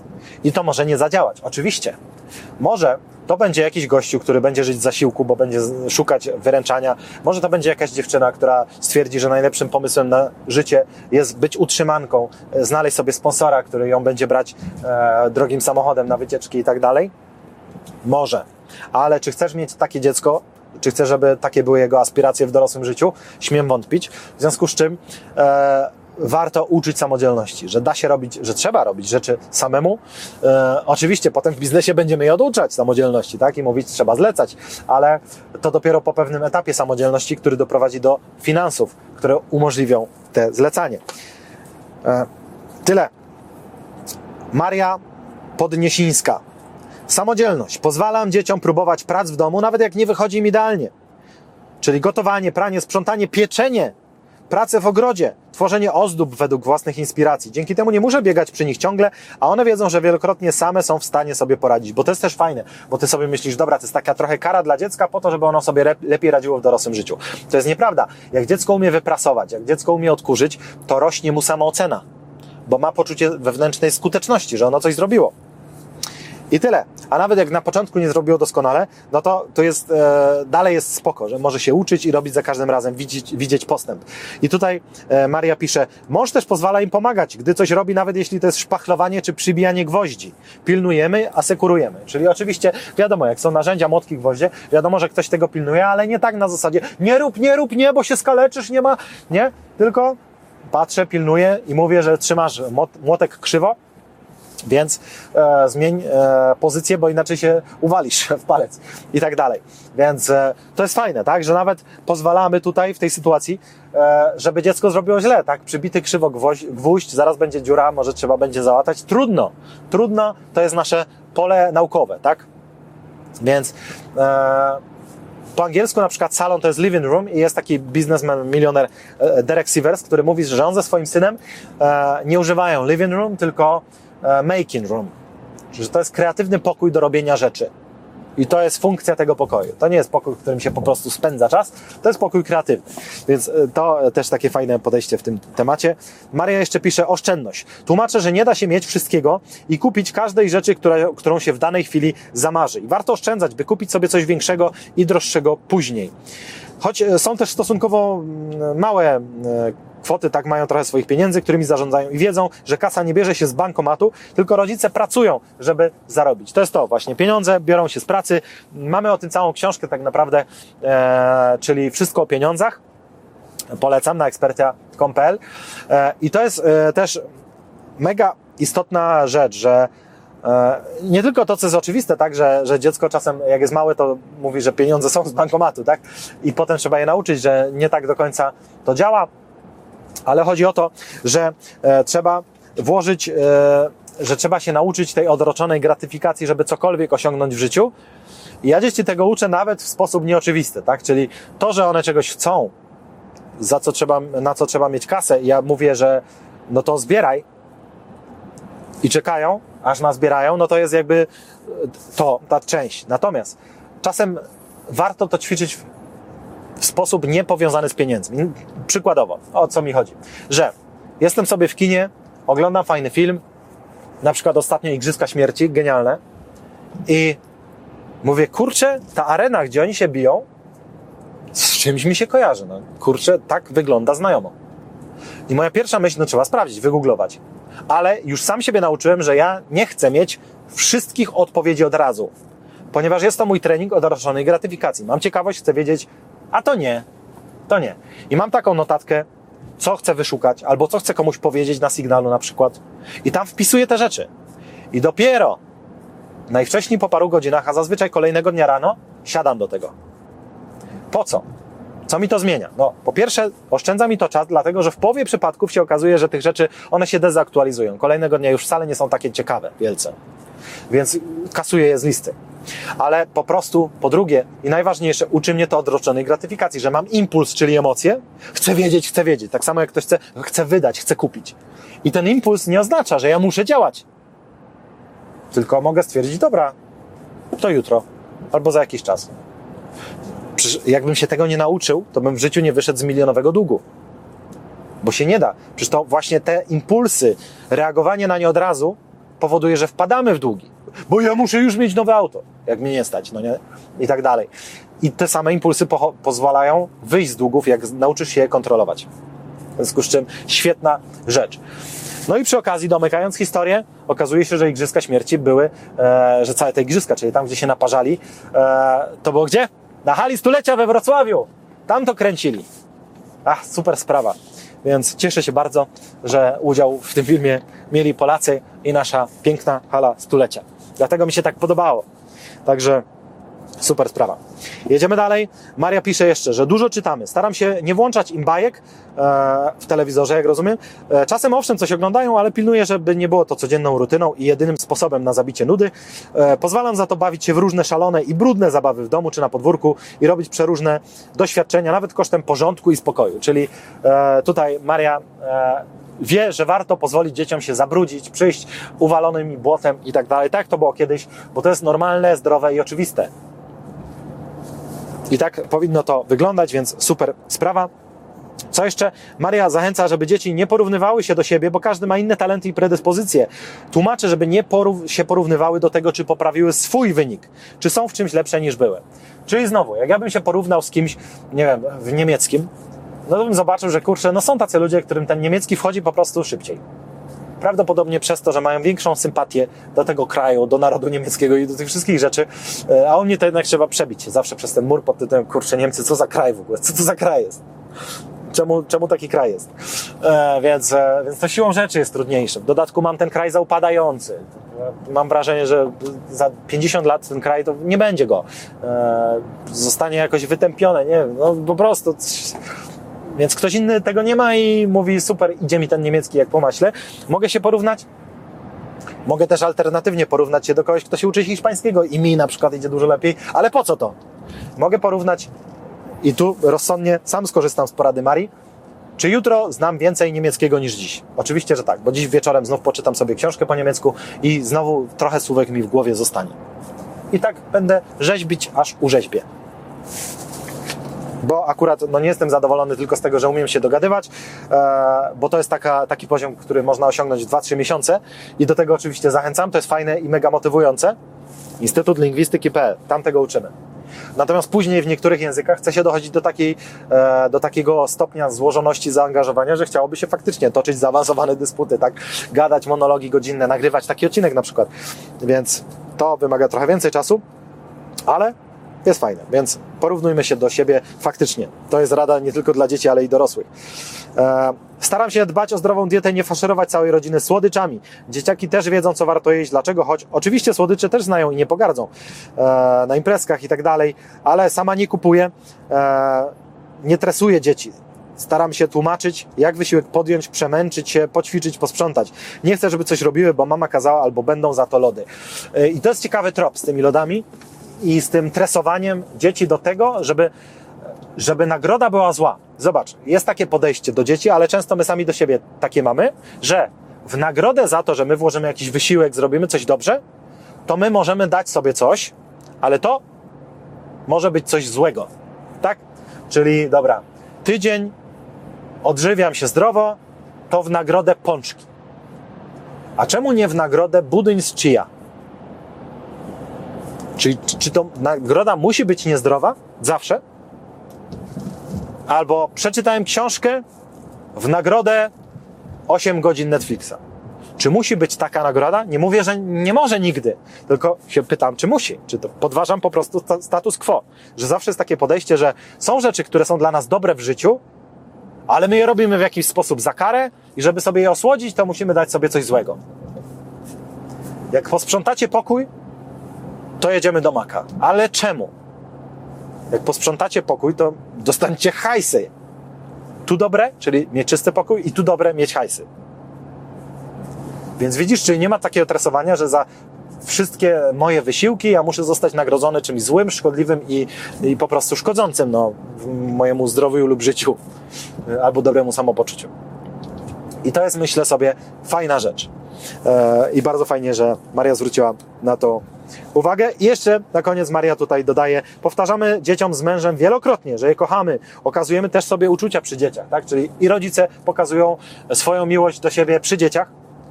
I to może nie zadziałać. Oczywiście. Może to będzie jakiś gościu, który będzie żyć z zasiłku, bo będzie szukać wyręczania. Może to będzie jakaś dziewczyna, która stwierdzi, że najlepszym pomysłem na życie jest być utrzymanką, znaleźć sobie sponsora, który ją będzie brać e, drogim samochodem na wycieczki i tak dalej. Może. Ale czy chcesz mieć takie dziecko? Czy chcesz, żeby takie były jego aspiracje w dorosłym życiu? Śmiem wątpić. W związku z czym e, warto uczyć samodzielności, że da się robić, że trzeba robić rzeczy samemu. E, oczywiście potem w biznesie będziemy je oduczać samodzielności, tak? I mówić, trzeba zlecać, ale to dopiero po pewnym etapie samodzielności, który doprowadzi do finansów, które umożliwią te zlecanie. E, tyle. Maria Podniesińska. Samodzielność. Pozwalam dzieciom próbować prac w domu, nawet jak nie wychodzi im idealnie. Czyli gotowanie, pranie, sprzątanie, pieczenie, pracę w ogrodzie, tworzenie ozdób według własnych inspiracji. Dzięki temu nie muszę biegać przy nich ciągle, a one wiedzą, że wielokrotnie same są w stanie sobie poradzić. Bo to jest też fajne, bo ty sobie myślisz, dobra, to jest taka trochę kara dla dziecka po to, żeby ono sobie lepiej radziło w dorosłym życiu. To jest nieprawda. Jak dziecko umie wyprasować, jak dziecko umie odkurzyć, to rośnie mu samoocena, bo ma poczucie wewnętrznej skuteczności, że ono coś zrobiło. I tyle. A nawet jak na początku nie zrobiło doskonale, no to, to jest, e, dalej jest spoko, że może się uczyć i robić za każdym razem, widzieć, widzieć postęp. I tutaj e, Maria pisze, mąż też pozwala im pomagać, gdy coś robi, nawet jeśli to jest szpachlowanie czy przybijanie gwoździ. Pilnujemy, asekurujemy. Czyli oczywiście wiadomo, jak są narzędzia, młotki, gwoździe, wiadomo, że ktoś tego pilnuje, ale nie tak na zasadzie nie rób, nie rób, nie, bo się skaleczysz, nie ma, nie, tylko patrzę, pilnuję i mówię, że trzymasz młotek krzywo, więc e, zmień e, pozycję, bo inaczej się uwalisz w palec i tak dalej. Więc e, to jest fajne, tak, że nawet pozwalamy tutaj w tej sytuacji, e, żeby dziecko zrobiło źle, tak, przybity krzywo gwóźdź, gwóźdź, zaraz będzie dziura, może trzeba będzie załatać. Trudno, trudno, to jest nasze pole naukowe, tak? Więc e, Po angielsku na przykład salon to jest living room i jest taki biznesman, milioner Derek Sivers, który mówi, że on ze swoim synem e, nie używają living room, tylko e, making room. Że to jest kreatywny pokój do robienia rzeczy. I to jest funkcja tego pokoju. To nie jest pokój, w którym się po prostu spędza czas, to jest pokój kreatywny. Więc to też takie fajne podejście w tym temacie. Maria jeszcze pisze oszczędność. Tłumaczę, że nie da się mieć wszystkiego i kupić każdej rzeczy, która, którą się w danej chwili zamarzy. I warto oszczędzać, by kupić sobie coś większego i droższego później. Choć są też stosunkowo małe kwoty, tak, mają trochę swoich pieniędzy, którymi zarządzają i wiedzą, że kasa nie bierze się z bankomatu, tylko rodzice pracują, żeby zarobić. To jest to właśnie. Pieniądze biorą się z pracy. Mamy o tym całą książkę tak naprawdę, e, czyli Wszystko o pieniądzach. Polecam na ekspertia kropka com kropka p l. E, I to jest e, też mega istotna rzecz, że e, nie tylko to, co jest oczywiste, tak, że, że dziecko czasem, jak jest małe, to mówi, że pieniądze są z bankomatu, tak? I potem trzeba je nauczyć, że nie tak do końca to działa. Ale chodzi o to, że e, trzeba włożyć, e, że trzeba się nauczyć tej odroczonej gratyfikacji, żeby cokolwiek osiągnąć w życiu. I ja dzieci tego uczę nawet w sposób nieoczywisty, tak? Czyli to, że one czegoś chcą, za co trzeba, na co trzeba mieć kasę, i ja mówię, że no to zbieraj i czekają, aż nazbierają, no to jest jakby to, ta część. Natomiast czasem warto to ćwiczyć w w sposób niepowiązany z pieniędzmi. Przykładowo, o co mi chodzi? Że jestem sobie w kinie, oglądam fajny film, na przykład ostatnio Igrzyska Śmierci, genialne, i mówię, kurczę, ta arena, gdzie oni się biją, z czymś mi się kojarzy. No, kurczę, tak wygląda znajomo. I moja pierwsza myśl, no trzeba sprawdzić, wygooglować. Ale już sam siebie nauczyłem, że ja nie chcę mieć wszystkich odpowiedzi od razu. Ponieważ jest to mój trening odroczonej gratyfikacji. Mam ciekawość, chcę wiedzieć, a to nie, to nie. I mam taką notatkę, co chcę wyszukać, albo co chcę komuś powiedzieć na sygnalu na przykład. I tam wpisuję te rzeczy. I dopiero najwcześniej po paru godzinach, a zazwyczaj kolejnego dnia rano, siadam do tego. Po co? Co mi to zmienia? No, po pierwsze, oszczędza mi to czas, dlatego że w połowie przypadków się okazuje, że tych rzeczy, one się dezaktualizują. Kolejnego dnia już wcale nie są takie ciekawe, wielce. Więc kasuję je z listy. Ale po prostu, po drugie i najważniejsze, uczy mnie to odroczonej gratyfikacji, że mam impuls, czyli emocje, chcę wiedzieć, chcę wiedzieć, tak samo jak ktoś chce, chce wydać, chce kupić. I ten impuls nie oznacza, że ja muszę działać. Tylko mogę stwierdzić, dobra, to jutro, albo za jakiś czas. Przecież jakbym się tego nie nauczył, to bym w życiu nie wyszedł z milionowego długu. Bo się nie da. Przecież to właśnie te impulsy, reagowanie na nie od razu powoduje, że wpadamy w długi. Bo ja muszę już mieć nowe auto, jak mnie nie stać, no nie? I tak dalej. I te same impulsy po- pozwalają wyjść z długów, jak nauczysz się je kontrolować. W związku z czym świetna rzecz. No i przy okazji, domykając historię, okazuje się, że Igrzyska Śmierci były, e, że całe te igrzyska, czyli tam, gdzie się naparzali, e, to było gdzie? Na hali stulecia we Wrocławiu. Tam to kręcili. Ach, super sprawa. Więc cieszę się bardzo, że udział w tym filmie mieli Polacy i nasza piękna hala stulecia. Dlatego mi się tak podobało. Także super sprawa. Jedziemy dalej. Maria pisze jeszcze, że dużo czytamy. Staram się nie włączać im bajek e, w telewizorze, jak rozumiem. E, czasem owszem coś oglądają, ale pilnuję, żeby nie było to codzienną rutyną i jedynym sposobem na zabicie nudy. E, pozwalam za to bawić się w różne szalone i brudne zabawy w domu czy na podwórku i robić przeróżne doświadczenia, nawet kosztem porządku i spokoju. Czyli e, tutaj Maria e, wie, że warto pozwolić dzieciom się zabrudzić, przyjść uwalonym błotem i tak dalej. Tak to było kiedyś, bo to jest normalne, zdrowe i oczywiste. I tak powinno to wyglądać, więc super sprawa. Co jeszcze? Maria zachęca, żeby dzieci nie porównywały się do siebie, bo każdy ma inne talenty i predyspozycje. Tłumaczę, żeby nie porów- się porównywały do tego, czy poprawiły swój wynik, czy są w czymś lepsze niż były. Czyli znowu, jak ja bym się porównał z kimś, nie wiem, w niemieckim, no to bym zobaczył, że kurczę, no są tacy ludzie, którym ten niemiecki wchodzi po prostu szybciej. Prawdopodobnie przez to, że mają większą sympatię do tego kraju, do narodu niemieckiego i do tych wszystkich rzeczy, a u mnie to jednak trzeba przebić się zawsze przez ten mur pod tytułem, kurczę, Niemcy, co za kraj w ogóle, co to za kraj jest? Czemu, czemu taki kraj jest? E, więc, e, więc to siłą rzeczy jest trudniejsze. W dodatku mam ten kraj zaupadający. Mam wrażenie, że za pięćdziesiąt lat ten kraj to nie będzie go. E, zostanie jakoś wytępione, nie wiem, no po prostu... Więc ktoś inny tego nie ma i mówi, super, idzie mi ten niemiecki jak po maśle. Mogę się porównać? Mogę też alternatywnie porównać się do kogoś, kto się uczy hiszpańskiego i mi na przykład idzie dużo lepiej, ale po co to? Mogę porównać i tu rozsądnie sam skorzystam z porady Marii, czy jutro znam więcej niemieckiego niż dziś? Oczywiście, że tak, bo dziś wieczorem znów poczytam sobie książkę po niemiecku i znowu trochę słówek mi w głowie zostanie. I tak będę rzeźbić, aż urzeźbię. Bo akurat no, nie jestem zadowolony tylko z tego, że umiem się dogadywać, e, bo to jest taka, taki poziom, który można osiągnąć w dwa trzy miesiące i do tego oczywiście zachęcam, to jest fajne i mega motywujące. Instytut Lingwistyki kropka p l, tam tego uczymy. Natomiast później w niektórych językach chce się dochodzić do, takiej, e, do takiego stopnia złożoności zaangażowania, że chciałoby się faktycznie toczyć zaawansowane dysputy, tak? Gadać monologi godzinne, nagrywać taki odcinek na przykład. Więc to wymaga trochę więcej czasu, ale jest fajne, więc porównujmy się do siebie faktycznie. To jest rada nie tylko dla dzieci, ale i dorosłych. E, staram się dbać o zdrową dietę i nie faszerować całej rodziny słodyczami. Dzieciaki też wiedzą, co warto jeść, dlaczego, choć oczywiście słodycze też znają i nie pogardzą e, na imprezkach i tak dalej, ale sama nie kupuję, e, nie tresuję dzieci. Staram się tłumaczyć, jak wysiłek podjąć, przemęczyć się, poćwiczyć, posprzątać. Nie chcę, żeby coś robiły, bo mama kazała, albo będą za to lody. E, I to jest ciekawy trop z tymi lodami i z tym tresowaniem dzieci do tego, żeby, żeby nagroda była zła. Zobacz, jest takie podejście do dzieci, ale często my sami do siebie takie mamy, że w nagrodę za to, że my włożymy jakiś wysiłek, zrobimy coś dobrze, to my możemy dać sobie coś, ale to może być coś złego. Tak? Czyli, dobra, tydzień odżywiam się zdrowo, to w nagrodę pączki. A czemu nie w nagrodę budyń z chia? Czy, czy to nagroda musi być niezdrowa? Zawsze? Albo przeczytałem książkę w nagrodę osiem godzin Netflixa. Czy musi być taka nagroda? Nie mówię, że nie może nigdy, tylko się pytam, czy musi. Czy to podważam po prostu status quo. Że zawsze jest takie podejście, że są rzeczy, które są dla nas dobre w życiu, ale my je robimy w jakiś sposób za karę i żeby sobie je osłodzić, to musimy dać sobie coś złego. Jak posprzątacie pokój, to jedziemy do Maka. Ale czemu? Jak posprzątacie pokój, to dostaniecie hajsy. Tu dobre, czyli mieć czysty pokój, i tu dobre, mieć hajsy. Więc widzisz, czyli nie ma takiego tresowania, że za wszystkie moje wysiłki ja muszę zostać nagrodzony czymś złym, szkodliwym i, i po prostu szkodzącym no, mojemu zdrowiu lub życiu, albo dobremu samopoczuciu. I to jest, myślę sobie, fajna rzecz. E, I bardzo fajnie, że Maria zwróciła na to uwagę. I jeszcze na koniec Maria tutaj dodaje, powtarzamy dzieciom z mężem wielokrotnie, że je kochamy, okazujemy też sobie uczucia przy dzieciach, tak? Czyli i rodzice pokazują swoją miłość do siebie przy dzieciach.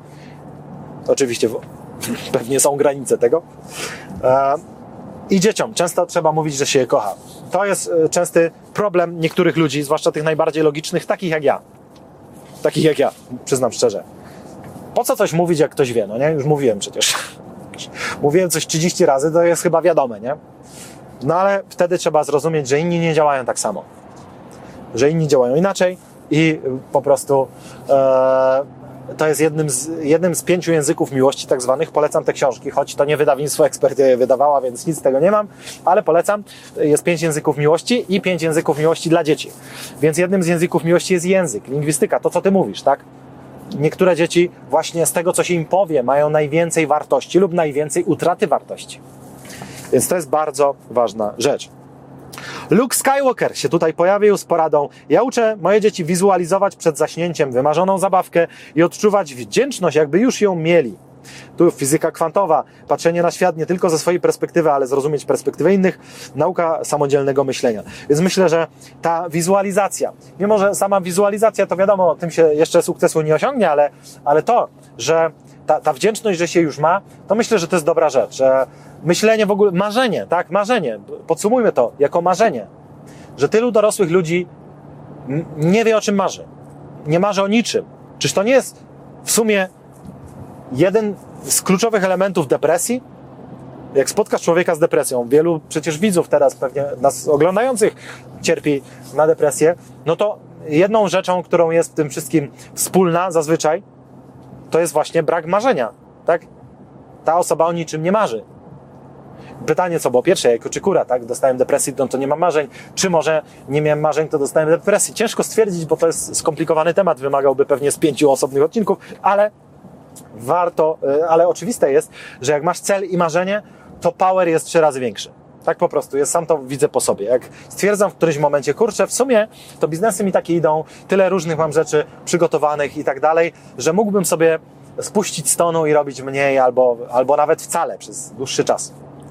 Oczywiście pewnie są granice tego. E, I dzieciom często trzeba mówić, że się je kocha. To jest częsty problem niektórych ludzi, zwłaszcza tych najbardziej logicznych, takich jak ja. Takich jak ja, przyznam szczerze. Po co coś mówić, jak ktoś wie, no nie? Już mówiłem przecież. Mówiłem coś trzydzieści razy, to jest chyba wiadome, nie? No ale wtedy trzeba zrozumieć, że inni nie działają tak samo. Że inni działają inaczej i po prostu e, to jest jednym z, jednym z pięciu języków miłości tak zwanych. Polecam te książki, choć to nie wydawnictwo Expertia je wydawała, więc nic z tego nie mam, ale polecam. Jest pięć języków miłości i pięć języków miłości dla dzieci. Więc jednym z języków miłości jest język, lingwistyka, to co ty mówisz, tak? Niektóre dzieci właśnie z tego, co się im powie, mają najwięcej wartości lub najwięcej utraty wartości. Więc to jest bardzo ważna rzecz. Luke Skywalker się tutaj pojawił z poradą. Ja uczę moje dzieci wizualizować przed zaśnięciem wymarzoną zabawkę i odczuwać wdzięczność, jakby już ją mieli. Tu fizyka kwantowa, patrzenie na świat nie tylko ze swojej perspektywy, ale zrozumieć perspektywę innych, nauka samodzielnego myślenia. Więc myślę, że ta wizualizacja, mimo że sama wizualizacja, to wiadomo, tym się jeszcze sukcesu nie osiągnie, ale, ale to, że ta, ta wdzięczność, że się już ma, to myślę, że to jest dobra rzecz, że myślenie w ogóle, marzenie, tak, marzenie, podsumujmy to jako marzenie, że tylu dorosłych ludzi nie wie, o czym marzy, nie marzy o niczym. Czyż to nie jest w sumie jeden z kluczowych elementów depresji? Jak spotkasz człowieka z depresją, wielu przecież widzów teraz, pewnie nas oglądających cierpi na depresję, no to jedną rzeczą, którą jest w tym wszystkim wspólna zazwyczaj, to jest właśnie brak marzenia, tak? Ta osoba o niczym nie marzy. Pytanie, co było pierwsze, jajko czy kura, tak? Dostałem depresji, no to nie mam marzeń. Czy może nie miałem marzeń, to dostałem depresji? Ciężko stwierdzić, bo to jest skomplikowany temat, wymagałby pewnie z pięciu osobnych odcinków, ale warto, ale oczywiste jest, że jak masz cel i marzenie, to power jest trzy razy większy. Tak po prostu, jest, sam to widzę po sobie. Jak stwierdzam w którymś momencie, kurczę, w sumie to biznesy mi takie idą, tyle różnych mam rzeczy przygotowanych i tak dalej, że mógłbym sobie spuścić z tonu i robić mniej albo, albo nawet wcale przez dłuższy czas.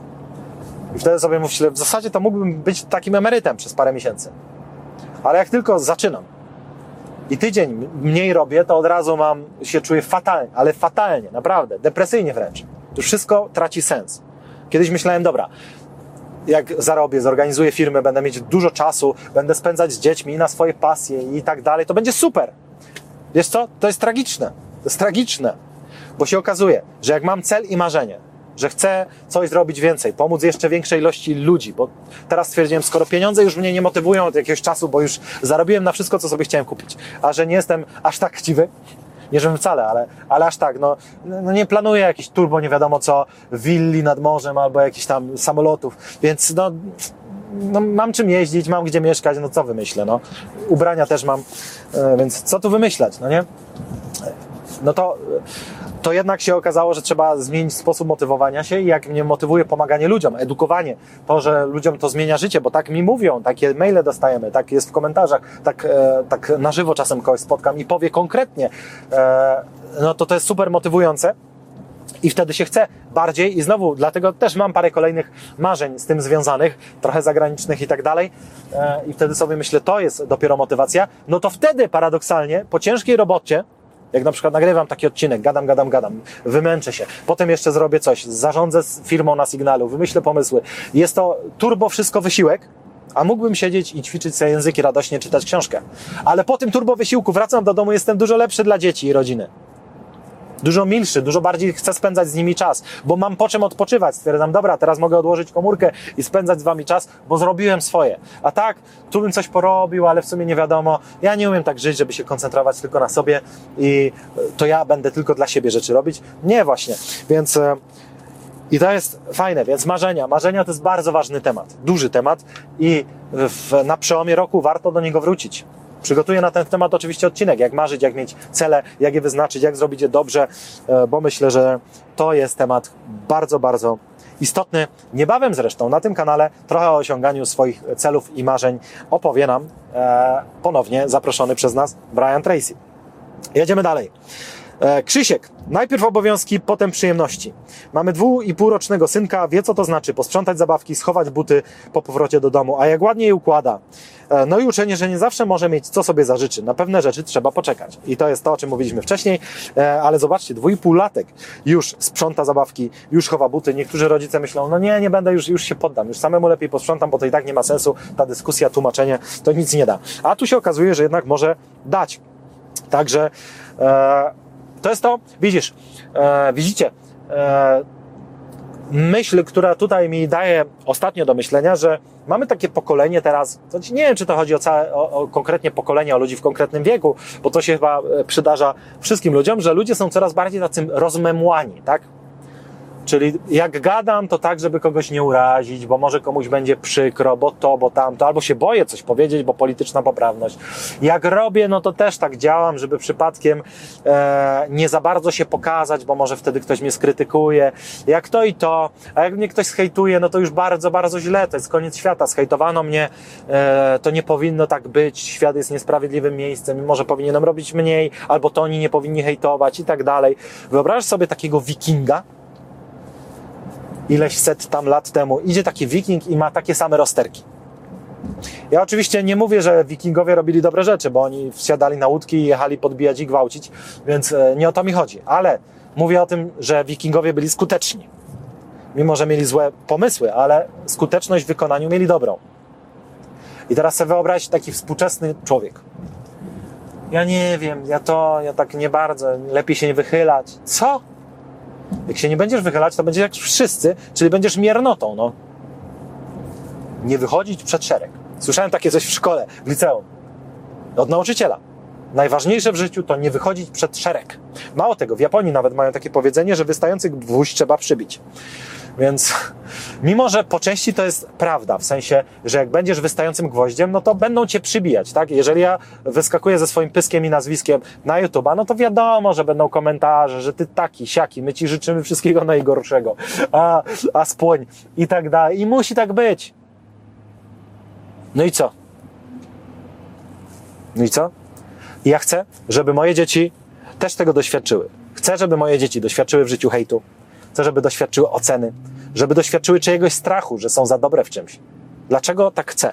I wtedy sobie myślę, w zasadzie to mógłbym być takim emerytem przez parę miesięcy. Ale jak tylko zaczynam i tydzień mniej robię, to od razu mam, się czuję fatalnie, ale fatalnie, naprawdę, depresyjnie wręcz. To już wszystko traci sens. Kiedyś myślałem, dobra, jak zarobię, zorganizuję firmę, będę mieć dużo czasu, będę spędzać z dziećmi na swoje pasje i tak dalej, to będzie super. Wiesz co? To jest tragiczne. To jest tragiczne, bo się okazuje, że jak mam cel i marzenie, że chcę coś zrobić więcej, pomóc jeszcze większej ilości ludzi, bo teraz stwierdziłem, skoro pieniądze już mnie nie motywują od jakiegoś czasu, bo już zarobiłem na wszystko, co sobie chciałem kupić, a że nie jestem aż tak chciwy, nie żebym wcale, ale, ale aż tak, no, no nie planuję jakichś turbo, nie wiadomo co, willi nad morzem albo jakichś tam samolotów, więc no, no mam czym jeździć, mam gdzie mieszkać, no co wymyślę, no, ubrania też mam, więc co tu wymyślać, no nie? No to, to jednak się okazało, że trzeba zmienić sposób motywowania się i jak mnie motywuje pomaganie ludziom, edukowanie, to, że ludziom to zmienia życie, bo tak mi mówią, takie maile dostajemy, tak jest w komentarzach, tak, e, tak na żywo czasem kogoś spotkam i powie konkretnie, e, no to to jest super motywujące i wtedy się chce bardziej i znowu, dlatego też mam parę kolejnych marzeń z tym związanych, trochę zagranicznych i tak dalej e, i wtedy sobie myślę, to jest dopiero motywacja, no to wtedy paradoksalnie po ciężkiej robocie, jak na przykład nagrywam taki odcinek, gadam, gadam, gadam, wymęczę się, potem jeszcze zrobię coś, zarządzę z firmą na Signalu, wymyślę pomysły. Jest to turbo wszystko wysiłek, a mógłbym siedzieć i ćwiczyć sobie języki, radośnie czytać książkę. Ale po tym turbo wysiłku wracam do domu, jestem dużo lepszy dla dzieci i rodziny. Dużo milszy, dużo bardziej chcę spędzać z nimi czas, bo mam po czym odpoczywać. Stwierdzam, dobra, teraz mogę odłożyć komórkę i spędzać z wami czas, bo zrobiłem swoje. A tak, tu bym coś porobił, ale w sumie nie wiadomo. Ja nie umiem tak żyć, żeby się koncentrować tylko na sobie i to ja będę tylko dla siebie rzeczy robić. Nie właśnie, więc i to jest fajne, więc marzenia. Marzenia to jest bardzo ważny temat, duży temat i w, na przełomie roku warto do niego wrócić. Przygotuję na ten temat oczywiście odcinek, jak marzyć, jak mieć cele, jak je wyznaczyć, jak zrobić je dobrze, bo myślę, że to jest temat bardzo, bardzo istotny. Niebawem zresztą na tym kanale trochę o osiąganiu swoich celów i marzeń opowie nam e, ponownie zaproszony przez nas Brian Tracy. Jedziemy dalej. E, Krzysiek, najpierw obowiązki, potem przyjemności. Mamy dwu i półrocznego synka, wie co to znaczy posprzątać zabawki, schować buty po powrocie do domu, a jak ładnie je układa. E, no i uczenie, że nie zawsze może mieć co sobie zażyczy. Na pewne rzeczy trzeba poczekać. I to jest to, o czym mówiliśmy wcześniej, e, ale zobaczcie, dwu i pół latek już sprząta zabawki, już chowa buty. Niektórzy rodzice myślą, no nie, nie będę, już, już się poddam, już samemu lepiej posprzątam, bo to i tak nie ma sensu, ta dyskusja, tłumaczenie, to nic nie da. A tu się okazuje, że jednak może dać. Także e, to jest to, widzisz, e, widzicie, e, myśl, która tutaj mi daje ostatnio do myślenia, że mamy takie pokolenie teraz, to nie wiem, czy to chodzi o, całe, o, o konkretnie pokolenie, o ludzi w konkretnym wieku, bo to się chyba przydarza wszystkim ludziom, że ludzie są coraz bardziej tacy rozmemłani, tak? Czyli jak gadam, to tak, żeby kogoś nie urazić, bo może komuś będzie przykro, bo to, bo tamto, albo się boję coś powiedzieć, bo polityczna poprawność. Jak robię, no to też tak działam, żeby przypadkiem e, nie za bardzo się pokazać, bo może wtedy ktoś mnie skrytykuje. Jak to i to, a jak mnie ktoś zhejtuje, no to już bardzo, bardzo źle, to jest koniec świata. Zhejtowano mnie, e, to nie powinno tak być, świat jest niesprawiedliwym miejscem, może powinienem robić mniej, albo to oni nie powinni hejtować i tak dalej. Wyobraź sobie takiego wikinga, ileś set tam lat temu, idzie taki wiking i ma takie same rozterki. Ja oczywiście nie mówię, że wikingowie robili dobre rzeczy, bo oni wsiadali na łódki i jechali podbijać i gwałcić, więc nie o to mi chodzi. Ale mówię o tym, że wikingowie byli skuteczni. Mimo, że mieli złe pomysły, ale skuteczność w wykonaniu mieli dobrą. I teraz sobie wyobraź taki współczesny człowiek. Ja nie wiem, ja to, ja tak nie bardzo, lepiej się nie wychylać. Co? Jak się nie będziesz wychylać, to będziesz jak wszyscy, czyli będziesz miernotą, no. Nie wychodzić przed szereg. Słyszałem takie coś w szkole, w liceum. Od nauczyciela. Najważniejsze w życiu to nie wychodzić przed szereg. Mało tego, w Japonii nawet mają takie powiedzenie, że wystający gwóźdź trzeba przybić. Więc mimo, że po części to jest prawda, w sensie, że jak będziesz wystającym gwoździem, no to będą cię przybijać, tak? Jeżeli ja wyskakuję ze swoim pyskiem i nazwiskiem na YouTube'a, no to wiadomo, że będą komentarze, że ty taki, siaki, my ci życzymy wszystkiego najgorszego, a, a spłoń i tak dalej. I musi tak być. No i co? No i co? I ja chcę, żeby moje dzieci też tego doświadczyły. Chcę, żeby moje dzieci doświadczyły w życiu hejtu. Chcę, żeby doświadczyły oceny, żeby doświadczyły czyjegoś strachu, że są za dobre w czymś. Dlaczego tak chcę?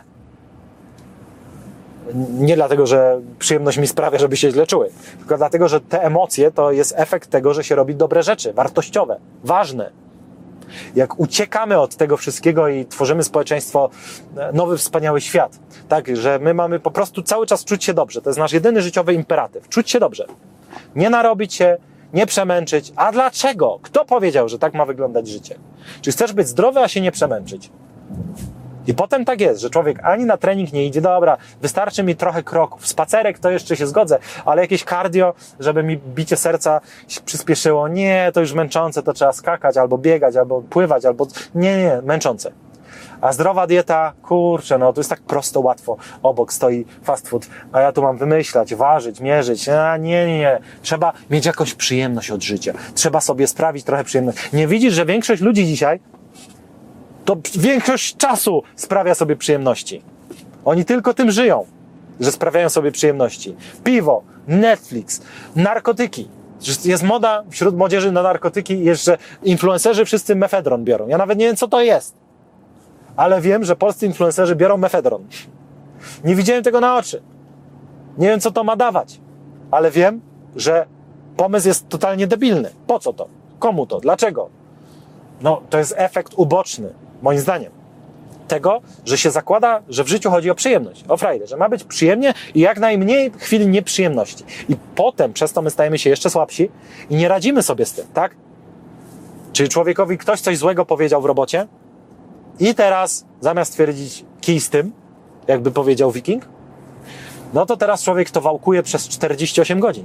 Nie dlatego, że przyjemność mi sprawia, żeby się źle czuły, tylko dlatego, że te emocje to jest efekt tego, że się robi dobre rzeczy, wartościowe, ważne. Jak uciekamy od tego wszystkiego i tworzymy społeczeństwo, nowy, wspaniały świat, tak, że my mamy po prostu cały czas czuć się dobrze. To jest nasz jedyny życiowy imperatyw. Czuć się dobrze. Nie narobić się, nie przemęczyć. A dlaczego? Kto powiedział, że tak ma wyglądać życie? Czy chcesz być zdrowy, a się nie przemęczyć? I potem tak jest, że człowiek ani na trening nie idzie, dobra, wystarczy mi trochę kroków, spacerek to jeszcze się zgodzę, ale jakieś cardio, żeby mi bicie serca się przyspieszyło, nie, to już męczące, to trzeba skakać, albo biegać, albo pływać, albo, nie, nie, męczące. A zdrowa dieta, kurczę, no to jest tak prosto, łatwo, obok stoi fast food, a ja tu mam wymyślać, ważyć, mierzyć, a nie, nie, nie, trzeba mieć jakąś przyjemność od życia, trzeba sobie sprawić trochę przyjemność. Nie widzisz, że większość ludzi dzisiaj to większość czasu sprawia sobie przyjemności. Oni tylko tym żyją, że sprawiają sobie przyjemności. Piwo, Netflix, narkotyki. Jest moda wśród młodzieży na narkotyki, jeszcze influencerzy wszyscy mefedron biorą. Ja nawet nie wiem, co to jest. Ale wiem, że polscy influencerzy biorą mefedron. Nie widziałem tego na oczy. Nie wiem, co to ma dawać. Ale wiem, że pomysł jest totalnie debilny. Po co to? Komu to? Dlaczego? No, to jest efekt uboczny, moim zdaniem, tego, że się zakłada, że w życiu chodzi o przyjemność, o frajdę, że ma być przyjemnie i jak najmniej chwil nieprzyjemności. I potem przez to my stajemy się jeszcze słabsi i nie radzimy sobie z tym, tak? Czyli człowiekowi ktoś coś złego powiedział w robocie i teraz zamiast twierdzić kij z tym, jakby powiedział Wiking, no to teraz człowiek to wałkuje przez czterdzieści osiem godzin.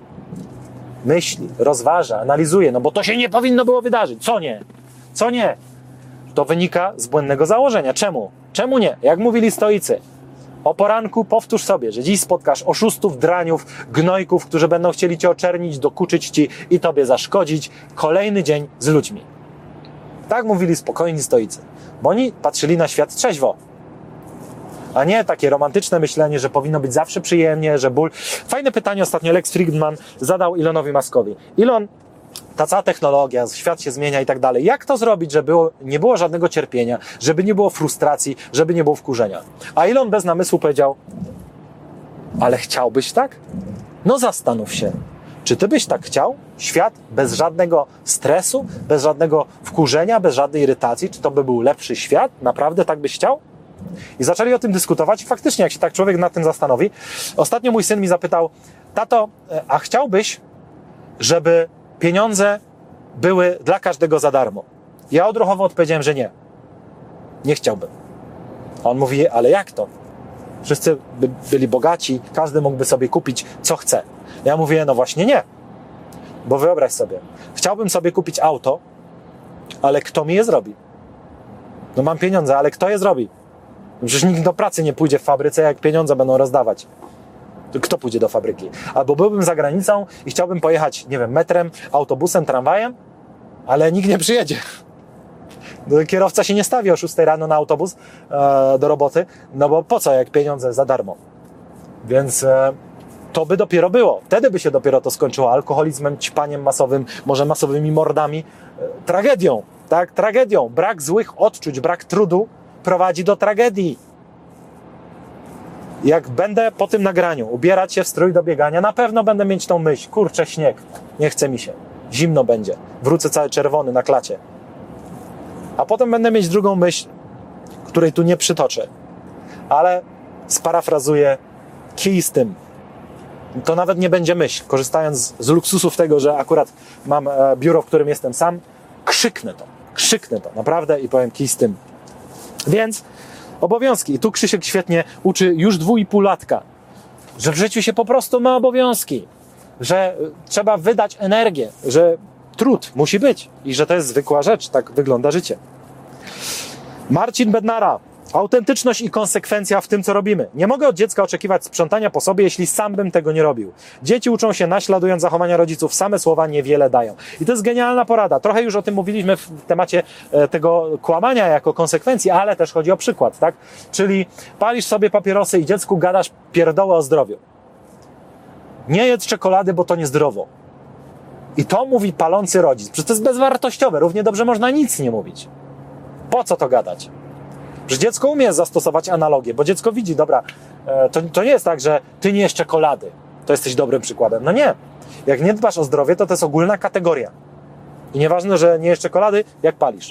Myśli, rozważa, analizuje, no bo to się nie powinno było wydarzyć. Co nie? Co nie? To wynika z błędnego założenia. Czemu? Czemu nie? Jak mówili stoicy, o poranku powtórz sobie, że dziś spotkasz oszustów, draniów, gnojków, którzy będą chcieli cię oczernić, dokuczyć ci i tobie zaszkodzić. Kolejny dzień z ludźmi. Tak mówili spokojni stoicy, bo oni patrzyli na świat trzeźwo. A nie takie romantyczne myślenie, że powinno być zawsze przyjemnie, że ból. Fajne pytanie ostatnio Lex Fridman zadał Elonowi Muskowi. Elon, ta cała technologia, świat się zmienia i tak dalej. Jak to zrobić, żeby było, nie było żadnego cierpienia, żeby nie było frustracji, żeby nie było wkurzenia? A Elon bez namysłu powiedział, ale chciałbyś tak? No zastanów się. Czy ty byś tak chciał? Świat bez żadnego stresu, bez żadnego wkurzenia, bez żadnej irytacji? Czy to by był lepszy świat? Naprawdę tak byś chciał? I zaczęli o tym dyskutować i faktycznie, jak się tak człowiek nad tym zastanowi. Ostatnio mój syn mi zapytał, tato, a chciałbyś, żeby pieniądze były dla każdego za darmo? Ja odruchowo odpowiedziałem, że nie. Nie chciałbym. A on mówi, ale jak to? Wszyscy by byli bogaci, każdy mógłby sobie kupić, co chce. Ja mówię, no właśnie nie. Bo wyobraź sobie, chciałbym sobie kupić auto, ale kto mi je zrobi? No mam pieniądze, ale kto je zrobi? Przecież nikt do pracy nie pójdzie w fabryce, jak pieniądze będą rozdawać. To kto pójdzie do fabryki? Albo byłbym za granicą i chciałbym pojechać, nie wiem, metrem, autobusem, tramwajem, ale nikt nie przyjedzie. Kierowca się nie stawi o szóstej rano na autobus e, do roboty, no bo po co, jak pieniądze za darmo? Więc e, to by dopiero było. Wtedy by się dopiero to skończyło alkoholizmem, ćpaniem masowym, może masowymi mordami, e, tragedią, tak? Tragedią. Brak złych odczuć, brak trudu prowadzi do tragedii. Jak będę po tym nagraniu ubierać się w strój do biegania, na pewno będę mieć tą myśl, kurczę, śnieg, nie chce mi się, zimno będzie, wrócę cały czerwony na klacie. A potem będę mieć drugą myśl, której tu nie przytoczę, ale sparafrazuję, kij z tym. To nawet nie będzie myśl, korzystając z luksusów tego, że akurat mam biuro, w którym jestem sam, krzyknę to, krzyknę to, naprawdę i powiem kij z tym. Więc obowiązki. I tu Krzysiek świetnie uczy już dwu i pół latka. że w życiu się po prostu ma obowiązki, że trzeba wydać energię, że trud musi być i że to jest zwykła rzecz, tak wygląda życie. Marcin Bednara. Autentyczność i konsekwencja w tym, co robimy. Nie mogę od dziecka oczekiwać sprzątania po sobie, jeśli sam bym tego nie robił. Dzieci uczą się naśladując zachowania rodziców. Same słowa niewiele dają. I to jest genialna porada. Trochę już o tym mówiliśmy w temacie tego kłamania jako konsekwencji, ale też chodzi o przykład, tak? Czyli palisz sobie papierosy i dziecku gadasz pierdołę o zdrowiu. Nie jedz czekolady, bo to niezdrowo. I to mówi palący rodzic. Przecież to jest bezwartościowe. Równie dobrze można nic nie mówić. Po co to gadać? Że dziecko umie zastosować analogię, bo dziecko widzi, dobra, to, to nie jest tak, że ty nie jesz czekolady, to jesteś dobrym przykładem. No nie. Jak nie dbasz o zdrowie, to to jest ogólna kategoria. I nieważne, że nie jesz czekolady, jak palisz.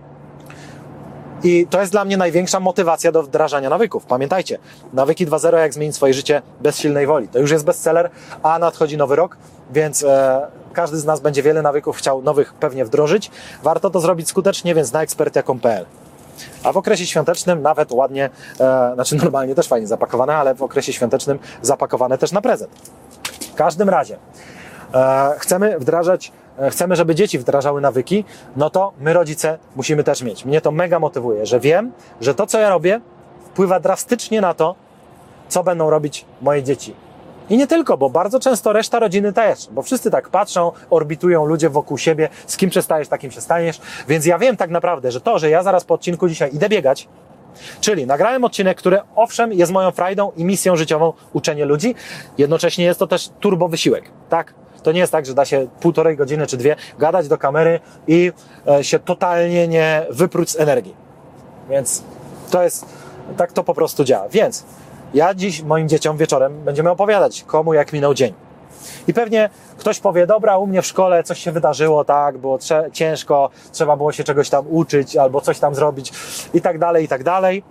I to jest dla mnie największa motywacja do wdrażania nawyków. Pamiętajcie, nawyki dwa zero, jak zmienić swoje życie bez silnej woli. To już jest bestseller, a nadchodzi nowy rok, więc e, każdy z nas będzie wiele nawyków chciał nowych pewnie wdrożyć. Warto to zrobić skutecznie, więc na ekspertia kropka p l. A w okresie świątecznym nawet ładnie, e, znaczy normalnie też fajnie zapakowane, ale w okresie świątecznym zapakowane też na prezent. W każdym razie e, chcemy wdrażać, e, chcemy, żeby dzieci wdrażały nawyki, no to my rodzice musimy też mieć. Mnie to mega motywuje, że wiem, że to, co ja robię, wpływa drastycznie na to, co będą robić moje dzieci. I nie tylko, bo bardzo często reszta rodziny też, bo wszyscy tak patrzą, orbitują ludzie wokół siebie, z kim przestajesz, takim przestaniesz, więc ja wiem tak naprawdę, że to, że ja zaraz po odcinku dzisiaj idę biegać, czyli nagrałem odcinek, który owszem jest moją frajdą i misją życiową uczenie ludzi, jednocześnie jest to też turbo wysiłek, tak? To nie jest tak, że da się półtorej godziny czy dwie gadać do kamery i e, się totalnie nie wypróć z energii. Więc to jest, tak to po prostu działa. Więc ja dziś moim dzieciom wieczorem będziemy opowiadać, komu jak minął dzień. I pewnie ktoś powie, dobra, u mnie w szkole coś się wydarzyło, tak, było trze- ciężko, trzeba było się czegoś tam uczyć, albo coś tam zrobić i tak dalej, i tak dalej.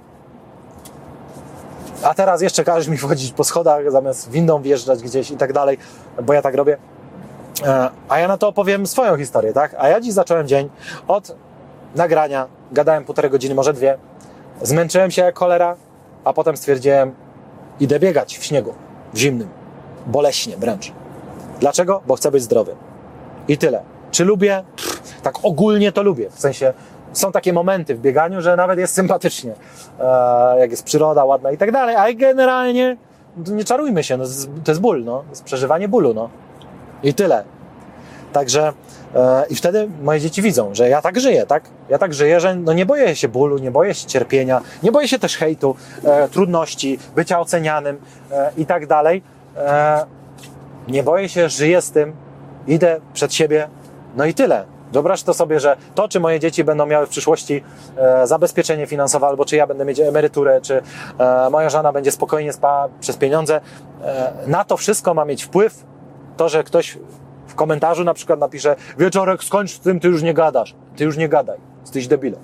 A teraz jeszcze każesz mi wchodzić po schodach, zamiast windą wjeżdżać gdzieś i tak dalej, bo ja tak robię. A ja na to opowiem swoją historię, tak? A ja dziś zacząłem dzień od nagrania, gadałem półtorej godziny, może dwie, zmęczyłem się jak cholera, a potem stwierdziłem, idę biegać w śniegu, w zimnym, boleśnie wręcz. Dlaczego? Bo chcę być zdrowy. I tyle. Czy lubię? Pff, tak ogólnie to lubię. W sensie są takie momenty w bieganiu, że nawet jest sympatycznie. E, jak jest przyroda ładna i tak dalej, a generalnie nie czarujmy się, no, to jest ból, no. To jest przeżywanie bólu, no. I tyle. Także e, i wtedy moje dzieci widzą, że ja tak żyję, tak? Ja tak żyję, że no nie boję się bólu, nie boję się cierpienia, nie boję się też hejtu, e, trudności, bycia ocenianym e, i tak dalej. E, nie boję się, żyję z tym, idę przed siebie, no i tyle. Wyobraź to sobie, że to, czy moje dzieci będą miały w przyszłości e, zabezpieczenie finansowe, albo czy ja będę mieć emeryturę, czy e, moja żona będzie spokojnie spała przez pieniądze, e, na to wszystko ma mieć wpływ to, że ktoś w komentarzu na przykład napisze: Wieczorek, skończ z tym, ty już nie gadasz, ty już nie gadaj, jesteś debilem.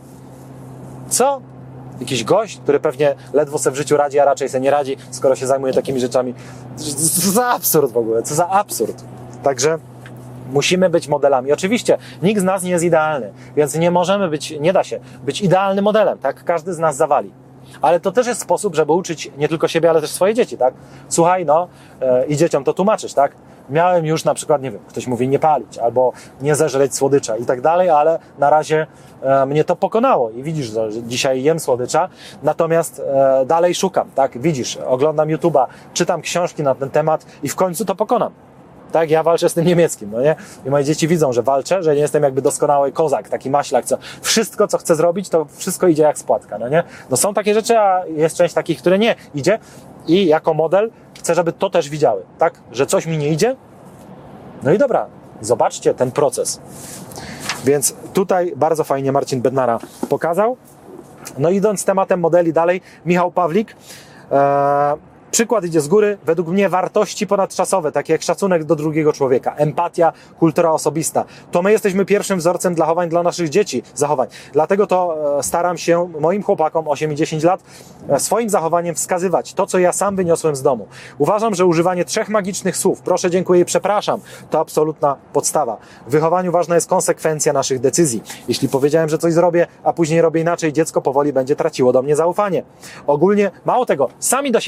Co? Jakiś gość, który pewnie ledwo sobie w życiu radzi, a raczej sobie nie radzi, skoro się zajmuje takimi rzeczami. Co za absurd w ogóle, co za absurd. Także musimy być modelami. Oczywiście nikt z nas nie jest idealny, więc nie możemy być, nie da się być idealnym modelem, tak? Każdy z nas zawali. Ale to też jest sposób, żeby uczyć nie tylko siebie, ale też swoje dzieci, tak? Słuchaj, no e, i dzieciom to tłumaczysz, tak? Miałem już na przykład, nie wiem, ktoś mówi nie palić, albo nie zeżreć słodycza i tak dalej, ale na razie e, mnie to pokonało i widzisz, że dzisiaj jem słodycza, natomiast e, dalej szukam, tak? Widzisz, oglądam YouTube'a, czytam książki na ten temat i w końcu to pokonam. Tak, ja walczę z tym niemieckim, no nie? I moje dzieci widzą, że walczę, że nie jestem jakby doskonały kozak, taki maślak, co wszystko, co chcę zrobić, to wszystko idzie jak z płatka, no nie? No są takie rzeczy, a jest część takich, które nie idzie i jako model chcę, żeby to też widziały, tak? Że coś mi nie idzie, no i dobra, zobaczcie ten proces. Więc tutaj bardzo fajnie Marcin Bednara pokazał. No idąc z tematem modeli dalej, Michał Pawlik, ee, przykład idzie z góry. Według mnie wartości ponadczasowe, takie jak szacunek do drugiego człowieka, empatia, kultura osobista. To my jesteśmy pierwszym wzorcem zachowań dla naszych dzieci, zachowań. Dlatego to staram się moim chłopakom osiem i dziesięć lat swoim zachowaniem wskazywać to, co ja sam wyniosłem z domu. Uważam, że używanie trzech magicznych słów, proszę, dziękuję i przepraszam, to absolutna podstawa. W wychowaniu ważna jest konsekwencja naszych decyzji. Jeśli powiedziałem, że coś zrobię, a później robię inaczej, dziecko powoli będzie traciło do mnie zaufanie. Ogólnie, mało tego, sami do siebie tracimy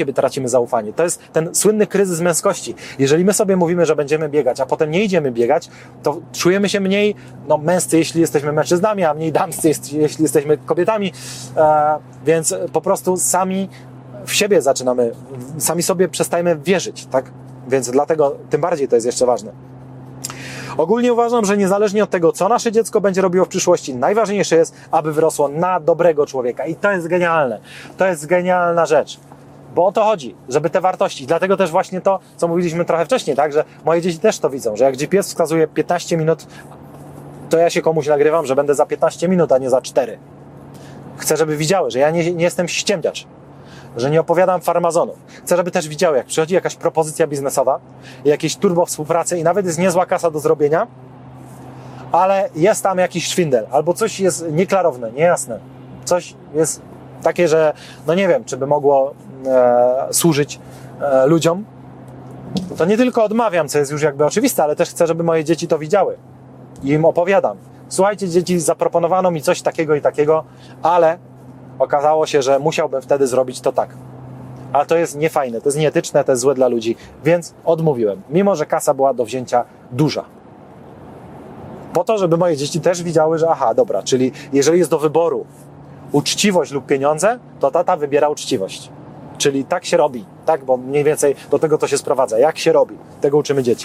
czujemy zaufanie. To jest ten słynny kryzys męskości. Jeżeli my sobie mówimy, że będziemy biegać, a potem nie idziemy biegać, to czujemy się mniej no, męscy, jeśli jesteśmy mężczyznami, a mniej damscy, jeśli jesteśmy kobietami. E, więc po prostu sami w siebie zaczynamy, sami sobie przestajemy wierzyć, tak? Więc dlatego tym bardziej to jest jeszcze ważne. Ogólnie uważam, że niezależnie od tego, co nasze dziecko będzie robiło w przyszłości, najważniejsze jest, aby wyrosło na dobrego człowieka. I to jest genialne. To jest genialna rzecz. Bo o to chodzi, żeby te wartości. Dlatego też właśnie to, co mówiliśmy trochę wcześniej, tak, że moje dzieci też to widzą, że jak G P S wskazuje piętnaście minut, to ja się komuś nagrywam, że będę za piętnaście minut, a nie za cztery. Chcę, żeby widziały, że ja nie, nie jestem ściemniacz, że nie opowiadam farmazonów. Chcę, żeby też widziały, jak przychodzi jakaś propozycja biznesowa, jakieś turbo współpracy i nawet jest niezła kasa do zrobienia, ale jest tam jakiś szwindel, albo coś jest nieklarowne, niejasne. Coś jest takie, że no nie wiem, czy by mogło e, służyć e, ludziom. To nie tylko odmawiam, co jest już jakby oczywiste, ale też chcę, żeby moje dzieci to widziały. I im opowiadam. Słuchajcie, dzieci, zaproponowano mi coś takiego i takiego, ale okazało się, że musiałbym wtedy zrobić to tak. Ale to jest niefajne, to jest nieetyczne, to jest złe dla ludzi, więc odmówiłem. Mimo że kasa była do wzięcia duża. Po to, żeby moje dzieci też widziały, że aha, dobra, czyli jeżeli jest do wyboru uczciwość lub pieniądze, to tata wybiera uczciwość. Czyli tak się robi, tak? Bo mniej więcej do tego to się sprowadza. Jak się robi? Tego uczymy dzieci.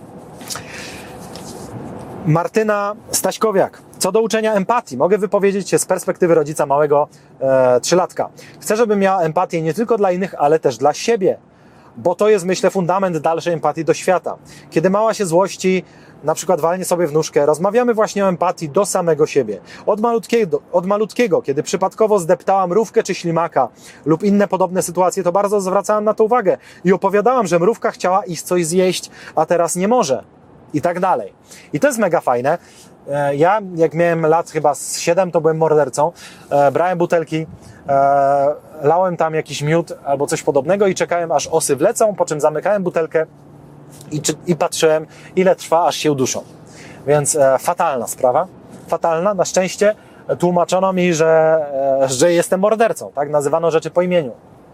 Martyna Staśkowiak. Co do uczenia empatii, mogę wypowiedzieć się z perspektywy rodzica małego e, trzylatka. Chcę, żeby miała empatię nie tylko dla innych, ale też dla siebie. Bo to jest, myślę, fundament dalszej empatii do świata. Kiedy mała się złości, na przykład walnie sobie w nóżkę, rozmawiamy właśnie o empatii do samego siebie. Od malutkiego, od malutkiego, kiedy przypadkowo zdeptałam mrówkę czy ślimaka lub inne podobne sytuacje, to bardzo zwracałam na to uwagę i opowiadałam, że mrówka chciała iść coś zjeść, a teraz nie może. I tak dalej. I to jest mega fajne. Ja, jak miałem lat chyba z siedem, to byłem mordercą. E, brałem butelki, e, lałem tam jakiś miód albo coś podobnego i czekałem, aż osy wlecą, po czym zamykałem butelkę i, czy, i patrzyłem, ile trwa, aż się uduszą. Więc e, fatalna sprawa. Fatalna. Na szczęście tłumaczono mi, że, e, że jestem mordercą. Tak? Nazywano rzeczy po imieniu.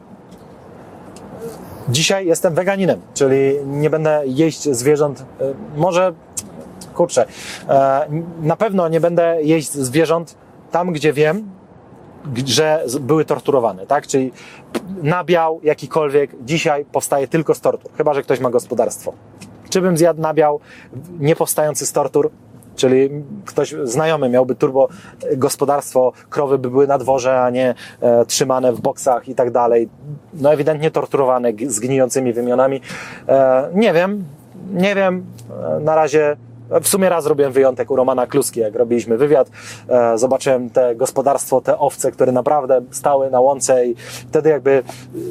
Dzisiaj jestem weganinem, czyli nie będę jeść zwierząt. E, może... Kurczę, na pewno nie będę jeść zwierząt tam, gdzie wiem, że były torturowane, tak? Czyli nabiał jakikolwiek dzisiaj powstaje tylko z tortur, chyba że ktoś ma gospodarstwo. Czy bym zjadł nabiał nie powstający z tortur, czyli ktoś znajomy miałby turbo gospodarstwo, krowy by były na dworze, a nie e, trzymane w boksach i tak dalej. No ewidentnie torturowane z gnijącymi wymionami. E, nie wiem, nie wiem, e, na razie. W sumie raz robiłem wyjątek u Romana Kluski, jak robiliśmy wywiad. E, zobaczyłem te gospodarstwo, te owce, które naprawdę stały na łące i wtedy jakby,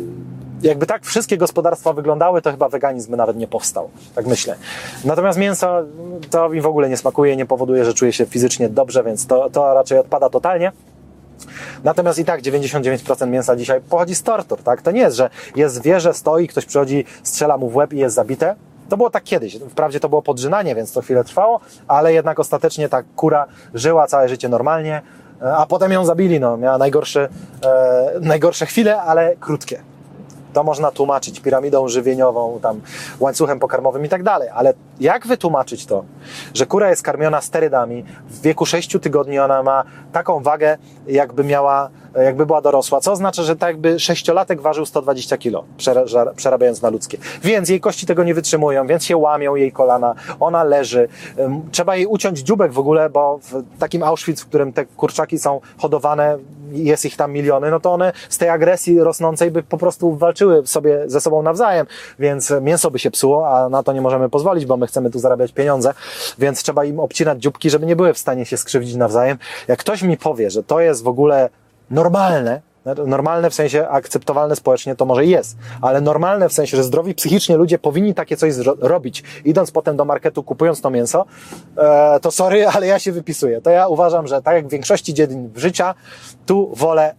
jakby tak wszystkie gospodarstwa wyglądały, to chyba weganizm by nawet nie powstał. Tak myślę. Natomiast mięso to mi w ogóle nie smakuje, nie powoduje, że czuję się fizycznie dobrze, więc to, to raczej odpada totalnie. Natomiast i tak dziewięćdziesiąt dziewięć procent mięsa dzisiaj pochodzi z tortur, tak? To nie jest, że jest zwierzę, stoi, ktoś przychodzi, strzela mu w łeb i jest zabite. To było tak kiedyś. Wprawdzie to było podrzynanie, więc to chwilę trwało, ale jednak ostatecznie ta kura żyła całe życie normalnie, a potem ją zabili. No, miała najgorsze, e, najgorsze chwile, ale krótkie. To można tłumaczyć piramidą żywieniową, tam łańcuchem pokarmowym i tak dalej. Ale jak wytłumaczyć to, że kura jest karmiona sterydami, w wieku sześciu tygodni ona ma taką wagę, jakby miała, jakby była dorosła, co oznacza, że tak jakby sześciolatek ważył sto dwadzieścia kilo, przerabiając na ludzkie. Więc jej kości tego nie wytrzymują, więc się łamią jej kolana, ona leży. Trzeba jej uciąć dzióbek w ogóle, bo w takim Auschwitz, w którym te kurczaki są hodowane, jest ich tam miliony, no to one z tej agresji rosnącej by po prostu walczyły sobie ze sobą nawzajem, więc mięso by się psuło, a na to nie możemy pozwolić, bo my chcemy tu zarabiać pieniądze, więc trzeba im obcinać dzióbki, żeby nie były w stanie się skrzywdzić nawzajem. Jak ktoś mi powie, że to jest w ogóle normalne, normalne w sensie akceptowalne społecznie, to może jest, ale normalne w sensie, że zdrowi psychicznie ludzie powinni takie coś robić, idąc potem do marketu, kupując to mięso, e, to sorry, ale ja się wypisuję. To ja uważam, że tak jak w większości dziedzin życia, tu wolę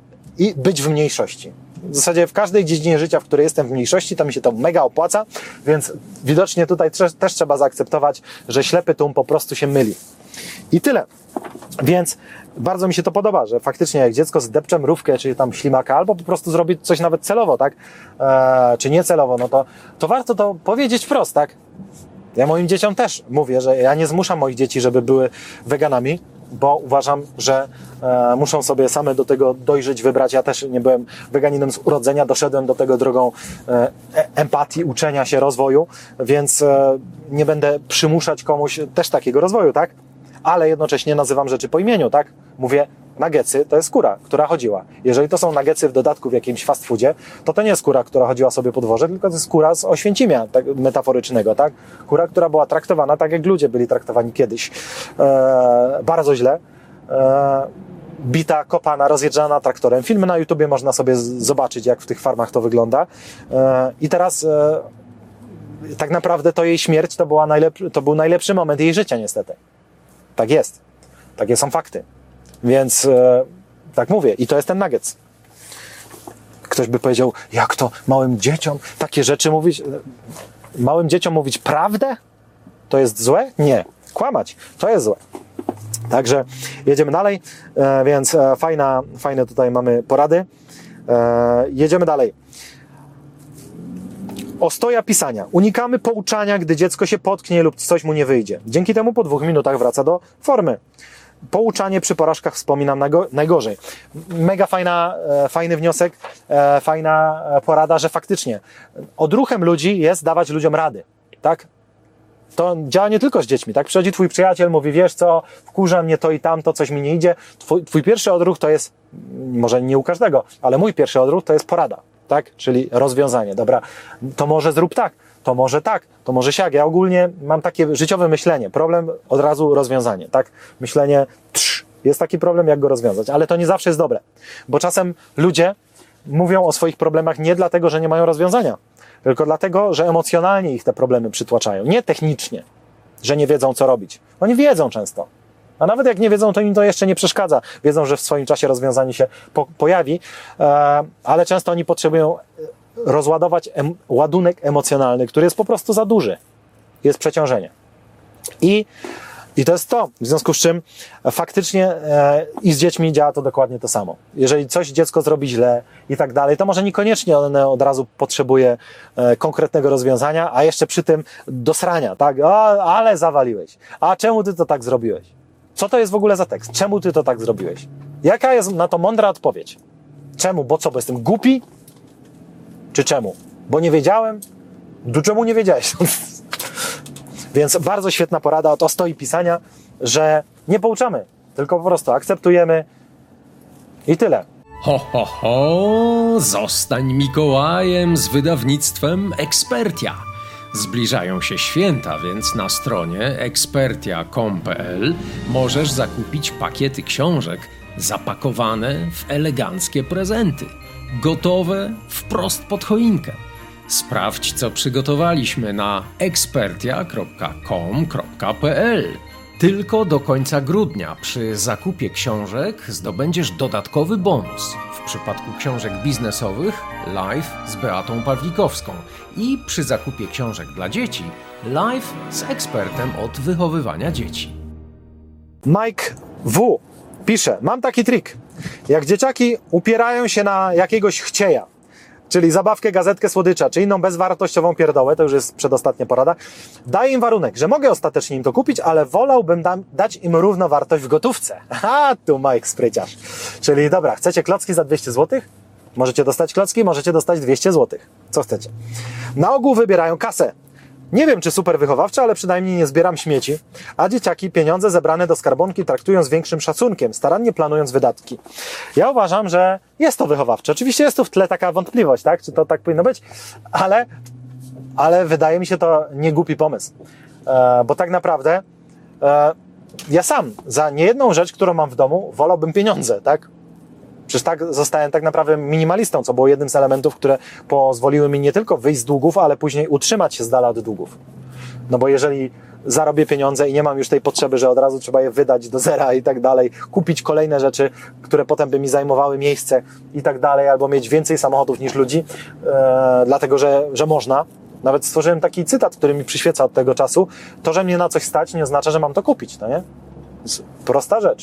i być w mniejszości. W zasadzie w każdej dziedzinie życia, w której jestem w mniejszości, to mi się to mega opłaca, więc widocznie tutaj też, też trzeba zaakceptować, że ślepy tłum po prostu się myli. I tyle. Więc bardzo mi się to podoba, że faktycznie jak dziecko zdepcze mrówkę, czy tam ślimaka, albo po prostu zrobi coś nawet celowo, tak? Eee, czy niecelowo, no to, to warto to powiedzieć wprost, tak? Ja moim dzieciom też mówię, że ja nie zmuszam moich dzieci, żeby były weganami, bo uważam, że e, muszą sobie same do tego dojrzeć, wybrać. Ja też nie byłem weganinem z urodzenia, doszedłem do tego drogą e, empatii, uczenia się, rozwoju, więc e, nie będę przymuszać komuś też takiego rozwoju, tak? Ale jednocześnie nazywam rzeczy po imieniu, tak? Mówię, nuggetsy to jest kura, która chodziła. Jeżeli to są nuggetsy w dodatku w jakimś fast foodzie, to to nie jest kura, która chodziła sobie po dworze, tylko to jest kura z Oświęcimia, tak, metaforycznego, tak? Kura, która była traktowana tak, jak ludzie byli traktowani kiedyś. E, bardzo źle. E, bita, kopana, rozjeżdżana traktorem. Filmy na YouTubie można sobie z- zobaczyć, jak w tych farmach to wygląda. E, I teraz e, tak naprawdę to jej śmierć to, była najlep- to był najlepszy moment jej życia, niestety. Tak jest. Takie są fakty. Więc e, tak mówię. I to jest ten nuggets. Ktoś by powiedział, jak to małym dzieciom takie rzeczy mówić? Małym dzieciom mówić prawdę? To jest złe? Nie. Kłamać. To jest złe. Także jedziemy dalej. E, więc e, fajna, fajne tutaj mamy porady. E, jedziemy dalej. Ostoja pisania. Unikamy pouczania, gdy dziecko się potknie lub coś mu nie wyjdzie. Dzięki temu po dwóch minutach wraca do formy. Pouczanie przy porażkach wspominam najgo- najgorzej. Mega fajna, e, fajny wniosek, e, fajna porada, że faktycznie odruchem ludzi jest dawać ludziom rady, tak? To działa nie tylko z dziećmi, tak? Przychodzi twój przyjaciel, mówi, wiesz co, wkurza mnie to i tamto, coś mi nie idzie. Twój, twój pierwszy odruch to jest, może nie u każdego, ale mój pierwszy odruch to jest porada, tak? Czyli rozwiązanie. Dobra, to może zrób tak, to może tak, to może siak. Ja ogólnie mam takie życiowe myślenie. Problem, od razu rozwiązanie, tak? Myślenie, trz, jest taki problem, jak go rozwiązać. Ale to nie zawsze jest dobre, bo czasem ludzie mówią o swoich problemach nie dlatego, że nie mają rozwiązania, tylko dlatego, że emocjonalnie ich te problemy przytłaczają. Nie technicznie, że nie wiedzą, co robić. Oni wiedzą często. A nawet jak nie wiedzą, to im to jeszcze nie przeszkadza. Wiedzą, że w swoim czasie rozwiązanie się po- pojawi, e, ale często oni potrzebują rozładować em- ładunek emocjonalny, który jest po prostu za duży. Jest przeciążenie. I, i to jest to. W związku z czym faktycznie e, i z dziećmi działa to dokładnie to samo. Jeżeli coś dziecko zrobi źle i tak dalej, to może niekoniecznie one od razu potrzebuje e, konkretnego rozwiązania, a jeszcze przy tym dosrania, tak? O, ale zawaliłeś. A czemu ty to tak zrobiłeś? Co to jest w ogóle za tekst? Czemu ty to tak zrobiłeś? Jaka jest na to mądra odpowiedź? Czemu? Bo co? Bo jestem głupi? Czy czemu? Bo nie wiedziałem? Do czemu nie wiedziałeś? Więc bardzo świetna porada od Ostoi Pisania, że nie pouczamy, tylko po prostu akceptujemy i tyle. Ho, ho, ho! Zostań Mikołajem z wydawnictwem Expertia. Zbliżają się święta, więc na stronie expertia kropka com kropka p l możesz zakupić pakiety książek zapakowane w eleganckie prezenty, gotowe wprost pod choinkę. Sprawdź, co przygotowaliśmy na expertia kropka com kropka p l. Tylko do końca grudnia przy zakupie książek zdobędziesz dodatkowy bonus. W przypadku książek biznesowych live z Beatą Pawlikowską i przy zakupie książek dla dzieci live z ekspertem od wychowywania dzieci. Mike W. pisze, mam taki trik. Jak dzieciaki upierają się na jakiegoś chcieja, czyli zabawkę, gazetkę, słodycza, czy inną bezwartościową pierdołę, to już jest przedostatnia porada, daję im warunek, że mogę ostatecznie im to kupić, ale wolałbym da- dać im równowartość w gotówce. Ha, tu Mike spryciarz. Czyli dobra, chcecie klocki za dwieście złotych? Możecie dostać klocki, możecie dostać dwieście złotych. Co chcecie? Na ogół wybierają kasę. Nie wiem, czy super wychowawcze, ale przynajmniej nie zbieram śmieci, a dzieciaki pieniądze zebrane do skarbonki traktują z większym szacunkiem, starannie planując wydatki. Ja uważam, że jest to wychowawcze. Oczywiście jest tu w tle taka wątpliwość, tak? Czy to tak powinno być, ale, ale wydaje mi się to nie głupi pomysł. E, bo tak naprawdę e, ja sam za niejedną rzecz, którą mam w domu, wolałbym pieniądze, tak? Przecież tak zostałem tak naprawdę minimalistą, co było jednym z elementów, które pozwoliły mi nie tylko wyjść z długów, ale później utrzymać się z dala od długów. No bo jeżeli zarobię pieniądze i nie mam już tej potrzeby, że od razu trzeba je wydać do zera i tak dalej, kupić kolejne rzeczy, które potem by mi zajmowały miejsce i tak dalej, albo mieć więcej samochodów niż ludzi, e, dlatego że, że można. Nawet stworzyłem taki cytat, który mi przyświeca od tego czasu. To, że mnie na coś stać, nie oznacza, że mam to kupić, no nie? Prosta rzecz.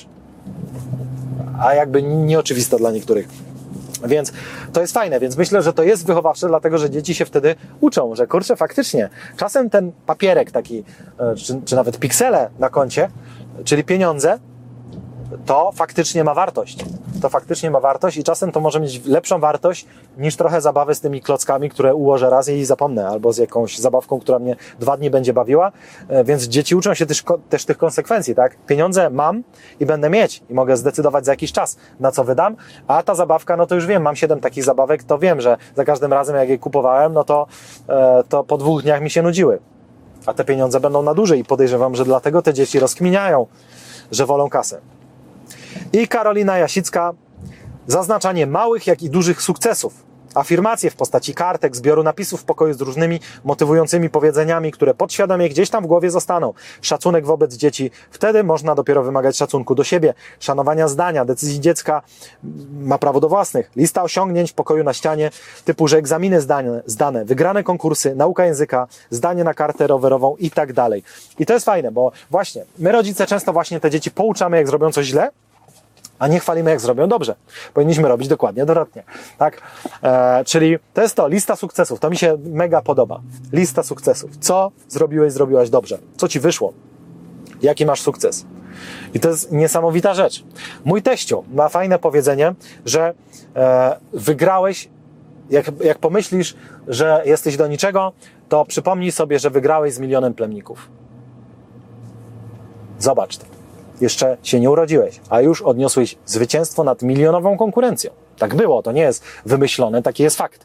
a jakby nieoczywista dla niektórych. Więc to jest fajne, więc myślę, że to jest wychowawcze, dlatego że dzieci się wtedy uczą, że kurczę, faktycznie, czasem ten papierek taki, czy, czy nawet piksele na koncie, czyli pieniądze, to faktycznie ma wartość. To faktycznie ma wartość i czasem to może mieć lepszą wartość niż trochę zabawy z tymi klockami, które ułożę raz i zapomnę, albo z jakąś zabawką, która mnie dwa dni będzie bawiła, więc dzieci uczą się też, też tych konsekwencji, tak? Pieniądze mam i będę mieć i mogę zdecydować za jakiś czas, na co wydam, a ta zabawka, no to już wiem, mam siedem takich zabawek, to wiem, że za każdym razem jak je kupowałem, no to, to po dwóch dniach mi się nudziły, a te pieniądze będą na dłużej i podejrzewam, że dlatego te dzieci rozkminiają, że wolą kasę. I Karolina Jasicka, zaznaczanie małych, jak i dużych sukcesów. Afirmacje w postaci kartek, zbioru napisów w pokoju z różnymi motywującymi powiedzeniami, które podświadomie gdzieś tam w głowie zostaną. Szacunek wobec dzieci. Wtedy można dopiero wymagać szacunku do siebie, szanowania zdania, decyzji dziecka, ma prawo do własnych. Lista osiągnięć w pokoju na ścianie, typu, że egzaminy zdane, zdane wygrane konkursy, nauka języka, zdanie na kartę rowerową i tak dalej. I to jest fajne, bo właśnie my rodzice często właśnie te dzieci pouczamy, jak zrobią coś źle, a nie chwalimy, jak zrobią dobrze. Powinniśmy robić dokładnie odwrotnie. Tak? E, czyli to jest to, lista sukcesów. To mi się mega podoba. Lista sukcesów. Co zrobiłeś, zrobiłaś dobrze? Co ci wyszło? Jaki masz sukces? I to jest niesamowita rzecz. Mój teściu ma fajne powiedzenie, że e, wygrałeś, jak, jak pomyślisz, że jesteś do niczego, to przypomnij sobie, że wygrałeś z milionem plemników. Zobacz to. Jeszcze się nie urodziłeś, a już odniosłeś zwycięstwo nad milionową konkurencją. Tak było, to nie jest wymyślone, taki jest fakt.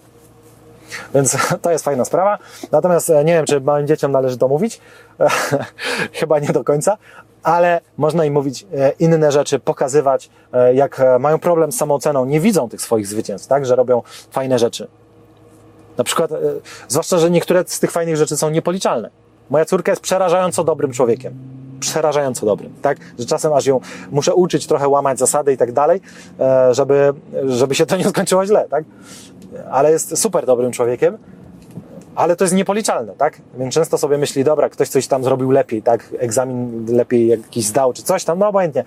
Więc to jest fajna sprawa. Natomiast nie wiem, czy małym dzieciom należy to mówić. Chyba nie do końca, ale można im mówić inne rzeczy, pokazywać, jak mają problem z samooceną, nie widzą tych swoich zwycięstw, tak, że robią fajne rzeczy. Na przykład, zwłaszcza, że niektóre z tych fajnych rzeczy są niepoliczalne. Moja córka jest przerażająco dobrym człowiekiem. Przerażająco dobrym, tak? Że czasem aż ją muszę uczyć, trochę łamać zasady i tak dalej, żeby, żeby się to nie skończyło źle, tak? Ale jest super dobrym człowiekiem, ale to jest niepoliczalne, tak? Więc często sobie myśli, dobra, ktoś coś tam zrobił lepiej, tak? Egzamin lepiej jakiś zdał, czy coś tam, no obojętnie.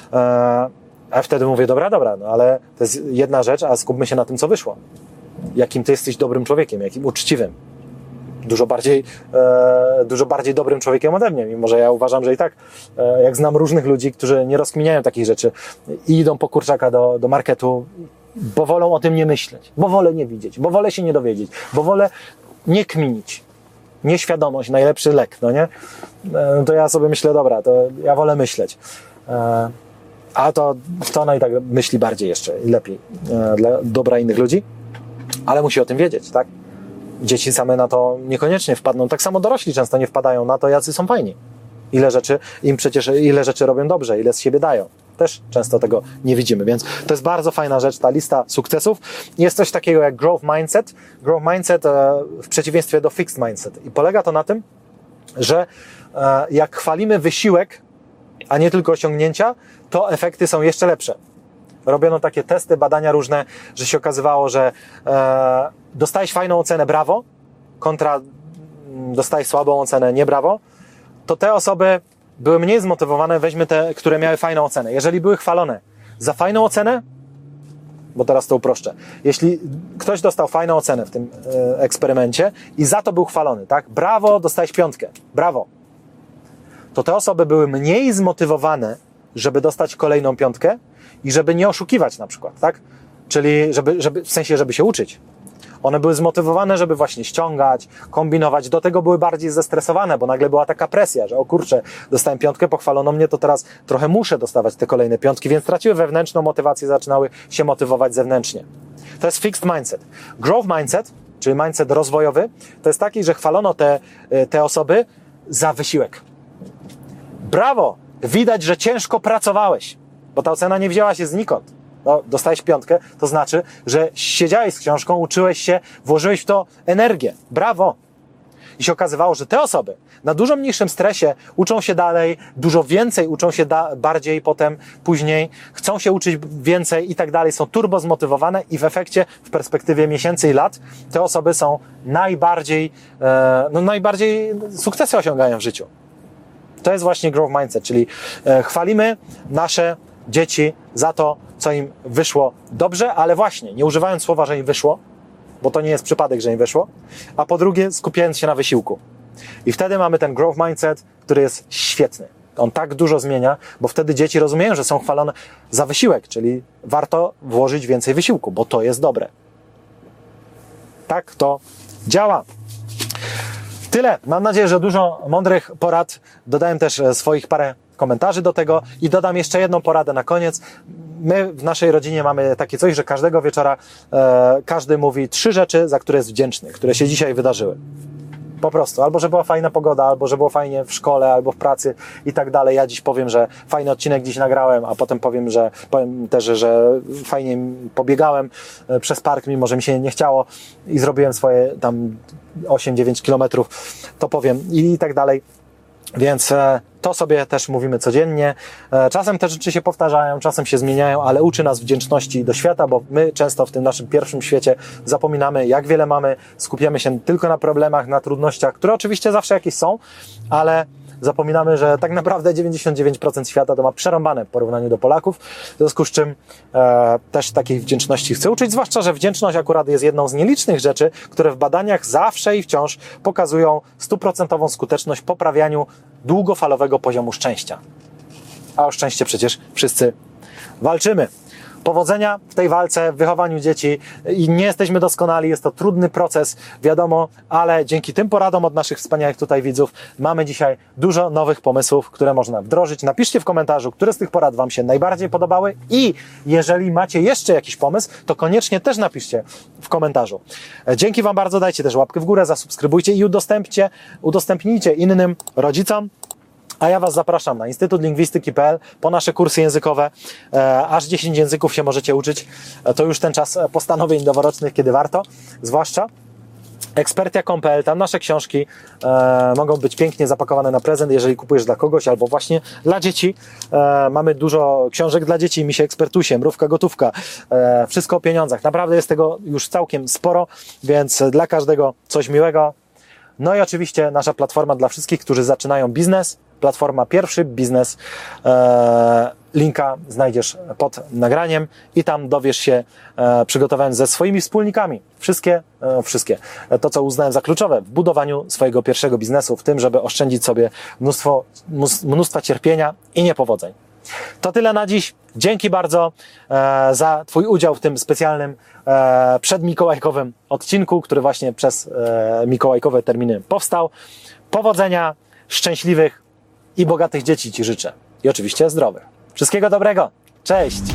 A wtedy mówię, dobra, dobra, no ale to jest jedna rzecz, a skupmy się na tym, co wyszło. Jakim ty jesteś dobrym człowiekiem, jakim uczciwym. Dużo bardziej, e, dużo bardziej dobrym człowiekiem ode mnie, mimo że ja uważam, że i tak, e, jak znam różnych ludzi, którzy nie rozkminiają takich rzeczy i idą po kurczaka do, do marketu, bo wolą o tym nie myśleć, bo wolę nie widzieć, bo wolę się nie dowiedzieć, bo wolę nie kminić. Nieświadomość, najlepszy lek, no nie? E, to ja sobie myślę, dobra, to ja wolę myśleć. E, a to, to ona i tak myśli bardziej jeszcze, lepiej, e, dla dobra innych ludzi, ale musi o tym wiedzieć, tak? Dzieci same na to niekoniecznie wpadną. Tak samo dorośli często nie wpadają na to, jacy są fajni. Ile rzeczy im przecież, ile rzeczy robią dobrze, ile z siebie dają. Też często tego nie widzimy, więc to jest bardzo fajna rzecz, ta lista sukcesów. Jest coś takiego jak growth mindset. Growth mindset e, w przeciwieństwie do fixed mindset. I polega to na tym, że e, jak chwalimy wysiłek, a nie tylko osiągnięcia, to efekty są jeszcze lepsze. Robiono takie testy, badania różne, że się okazywało, że e, dostałeś fajną ocenę brawo, kontra dostałeś słabą ocenę nie brawo, to te osoby były mniej zmotywowane, weźmy te, które miały fajną ocenę. Jeżeli były chwalone za fajną ocenę, bo teraz to uproszczę, jeśli ktoś dostał fajną ocenę w tym e, eksperymencie i za to był chwalony, tak? Brawo, dostałeś piątkę, brawo. To te osoby były mniej zmotywowane, żeby dostać kolejną piątkę i żeby nie oszukiwać na przykład, tak? Czyli żeby, żeby, w sensie, żeby się uczyć. One były zmotywowane, żeby właśnie ściągać, kombinować. Do tego były bardziej zestresowane, bo nagle była taka presja, że o kurczę, dostałem piątkę, pochwalono mnie, to teraz trochę muszę dostawać te kolejne piątki, więc traciły wewnętrzną motywację, zaczynały się motywować zewnętrznie. To jest fixed mindset. Growth mindset, czyli mindset rozwojowy, to jest taki, że chwalono te, te osoby za wysiłek. Brawo! Widać, że ciężko pracowałeś, bo ta ocena nie wzięła się znikąd. No, dostałeś piątkę, to znaczy, że siedziałeś z książką, uczyłeś się, włożyłeś w to energię. Brawo! I się okazywało, że te osoby na dużo mniejszym stresie uczą się dalej, dużo więcej uczą się da- bardziej potem, później, chcą się uczyć więcej i tak dalej, są turbo zmotywowane i w efekcie, w perspektywie miesięcy i lat, te osoby są najbardziej, e, no najbardziej sukcesy osiągają w życiu. To jest właśnie growth mindset, czyli e, chwalimy nasze dzieci za to, co im wyszło dobrze, ale właśnie, nie używając słowa, że im wyszło, bo to nie jest przypadek, że im wyszło, a po drugie skupiając się na wysiłku. I wtedy mamy ten growth mindset, który jest świetny. On tak dużo zmienia, bo wtedy dzieci rozumieją, że są chwalone za wysiłek, czyli warto włożyć więcej wysiłku, bo to jest dobre. Tak to działa. Tyle. Mam nadzieję, że dużo mądrych porad. Dodałem też swoich parę komentarzy do tego i dodam jeszcze jedną poradę na koniec. My w naszej rodzinie mamy takie coś, że każdego wieczora e, każdy mówi trzy rzeczy, za które jest wdzięczny, które się dzisiaj wydarzyły. Po prostu. Albo, że była fajna pogoda, albo, że było fajnie w szkole, albo w pracy i tak dalej. Ja dziś powiem, że fajny odcinek dziś nagrałem, a potem powiem, że powiem też, że fajnie pobiegałem przez park, mimo że mi się nie chciało i zrobiłem swoje tam osiem dziewięć kilometrów. To powiem i tak dalej. Więc to sobie też mówimy codziennie. Czasem te rzeczy się powtarzają, czasem się zmieniają, ale uczy nas wdzięczności do świata, bo my często w tym naszym pierwszym świecie zapominamy, jak wiele mamy, skupiamy się tylko na problemach, na trudnościach, które oczywiście zawsze jakieś są, ale zapominamy, że tak naprawdę dziewięćdziesiąt dziewięć procent świata to ma przerąbane w porównaniu do Polaków, w związku z czym e, też takiej wdzięczności chcę uczyć, zwłaszcza, że wdzięczność akurat jest jedną z nielicznych rzeczy, które w badaniach zawsze i wciąż pokazują stuprocentową skuteczność w poprawianiu długofalowego poziomu szczęścia. A o szczęście przecież wszyscy walczymy. Powodzenia w tej walce, w wychowaniu dzieci i nie jesteśmy doskonali, jest to trudny proces, wiadomo, ale dzięki tym poradom od naszych wspaniałych tutaj widzów mamy dzisiaj dużo nowych pomysłów, które można wdrożyć. Napiszcie w komentarzu, które z tych porad Wam się najbardziej podobały i jeżeli macie jeszcze jakiś pomysł, to koniecznie też napiszcie w komentarzu. Dzięki Wam bardzo, dajcie też łapkę w górę, zasubskrybujcie i udostępcie, udostępnijcie innym rodzicom. A ja Was zapraszam na Instytut Lingwistyki kropka p l po nasze kursy językowe. E, aż dziesięć języków się możecie uczyć. E, to już ten czas postanowień noworocznych, kiedy warto, zwłaszcza. ekspertia kropka com kropka p l, tam nasze książki e, mogą być pięknie zapakowane na prezent, jeżeli kupujesz dla kogoś albo właśnie dla dzieci. E, mamy dużo książek dla dzieci, Misiek Ekspertusie, Mrówka Gotówka, e, wszystko o pieniądzach. Naprawdę jest tego już całkiem sporo, więc dla każdego coś miłego. No i oczywiście nasza platforma dla wszystkich, którzy zaczynają biznes. Platforma Pierwszy Biznes. E, linka znajdziesz pod nagraniem i tam dowiesz się, e, przygotowałem ze swoimi wspólnikami wszystkie, e, wszystkie, to co uznałem za kluczowe w budowaniu swojego pierwszego biznesu, w tym, żeby oszczędzić sobie mnóstwo, mnóstwa cierpienia i niepowodzeń. To tyle na dziś. Dzięki bardzo e, za Twój udział w tym specjalnym e, przedmikołajkowym odcinku, który właśnie przez e, mikołajkowe terminy powstał. Powodzenia, szczęśliwych i bogatych dzieci Ci życzę. I oczywiście zdrowych. Wszystkiego dobrego. Cześć!